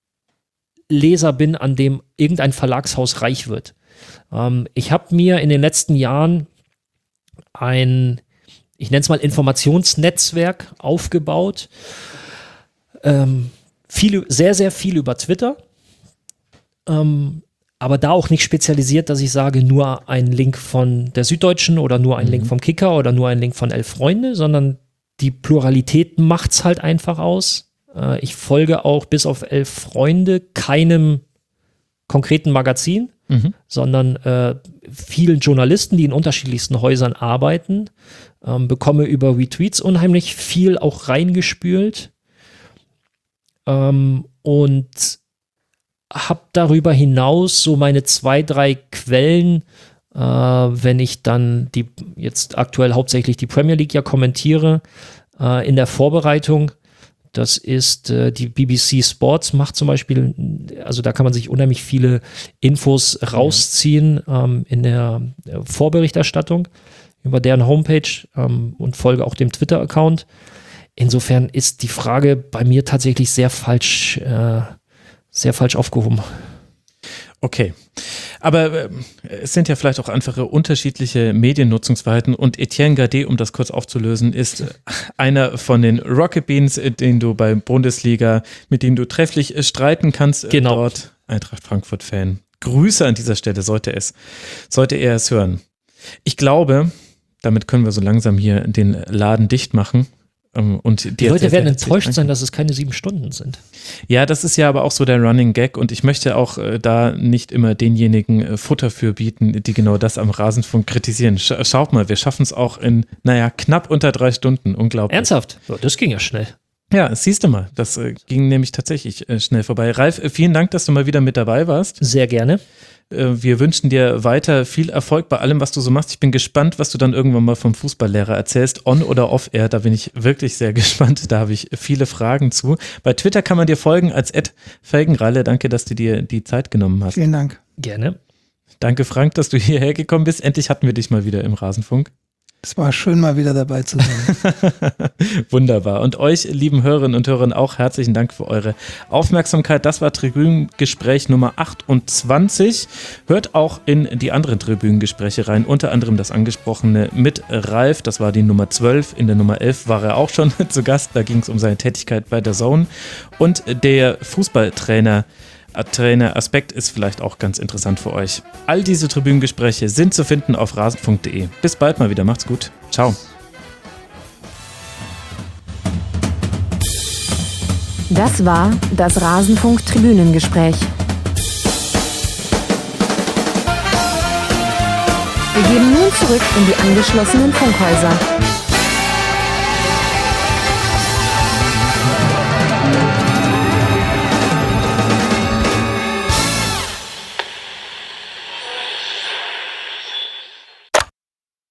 Leser bin, an dem irgendein Verlagshaus reich wird. Ähm, ich habe mir in den letzten Jahren ein, ich nenne es mal Informationsnetzwerk aufgebaut, ähm, viel, sehr, sehr viel über Twitter. Ähm, aber da auch nicht spezialisiert, dass ich sage, nur ein Link von der Süddeutschen oder nur ein mhm. Link vom Kicker oder nur ein Link von Elf Freunde, sondern die Pluralität macht's halt einfach aus. Äh, ich folge auch bis auf Elf Freunde keinem konkreten Magazin, mhm. sondern äh, vielen Journalisten, die in unterschiedlichsten Häusern arbeiten, ähm, bekomme über Retweets unheimlich viel auch reingespült ähm, und habe darüber hinaus so meine zwei, drei Quellen, äh, wenn ich dann die jetzt aktuell hauptsächlich die Premier League ja kommentiere, äh, in der Vorbereitung. Das ist äh, die B B C Sports macht zum Beispiel, also da kann man sich unheimlich viele Infos rausziehen ähm, in der Vorberichterstattung über deren Homepage ähm, und folge auch dem Twitter-Account. Insofern ist die Frage bei mir tatsächlich sehr falsch äh, sehr falsch aufgehoben. Okay, aber äh, es sind ja vielleicht auch einfache unterschiedliche Mediennutzungsverhalten und Etienne Gade, um das kurz aufzulösen, ist einer von den Rocket Beans, den du bei Bundesliga, mit dem du trefflich streiten kannst. Genau. Dort Eintracht Frankfurt-Fan. Grüße an dieser Stelle, sollte es, sollte er es hören. Ich glaube, damit können wir so langsam hier den Laden dicht machen. Und die, die Leute werden enttäuscht sein, dass es keine sieben Stunden sind. Ja, das ist ja aber auch so der Running Gag und ich möchte auch äh, da nicht immer denjenigen äh, Futter für bieten, die genau das am Rasenfunk kritisieren. Sch- schaut mal, wir schaffen es auch in, naja, knapp unter drei Stunden. Unglaublich. Ernsthaft? Oh, das ging ja schnell. Ja, siehst du mal, das äh, ging nämlich tatsächlich äh, schnell vorbei. Ralf, äh, vielen Dank, dass du mal wieder mit dabei warst. Sehr gerne. Wir wünschen dir weiter viel Erfolg bei allem, was du so machst. Ich bin gespannt, was du dann irgendwann mal vom Fußballlehrer erzählst, on oder off air. Da bin ich wirklich sehr gespannt. Da habe ich viele Fragen zu. Bei Twitter kann man dir folgen als at felgenralle. Danke, dass du dir die Zeit genommen hast. Vielen Dank. Gerne. Danke, Frank, dass du hierher gekommen bist. Endlich hatten wir dich mal wieder im Rasenfunk. Es war schön, mal wieder dabei zu sein. Wunderbar. Und euch, lieben Hörerinnen und Hörer, auch herzlichen Dank für eure Aufmerksamkeit. Das war Tribünengespräch Nummer achtundzwanzig. Hört auch in die anderen Tribünengespräche rein, unter anderem das angesprochene mit Ralf. Das war die Nummer zwölf. In der Nummer elf war er auch schon zu Gast. Da ging es um seine Tätigkeit bei der Zone. Und der Fußballtrainer Trainer-Aspekt ist vielleicht auch ganz interessant für euch. All diese Tribünengespräche sind zu finden auf rasenfunk punkt de. Bis bald mal wieder. Macht's gut. Ciao. Das war das Rasenfunk-Tribünengespräch. Wir gehen nun zurück in die angeschlossenen Funkhäuser.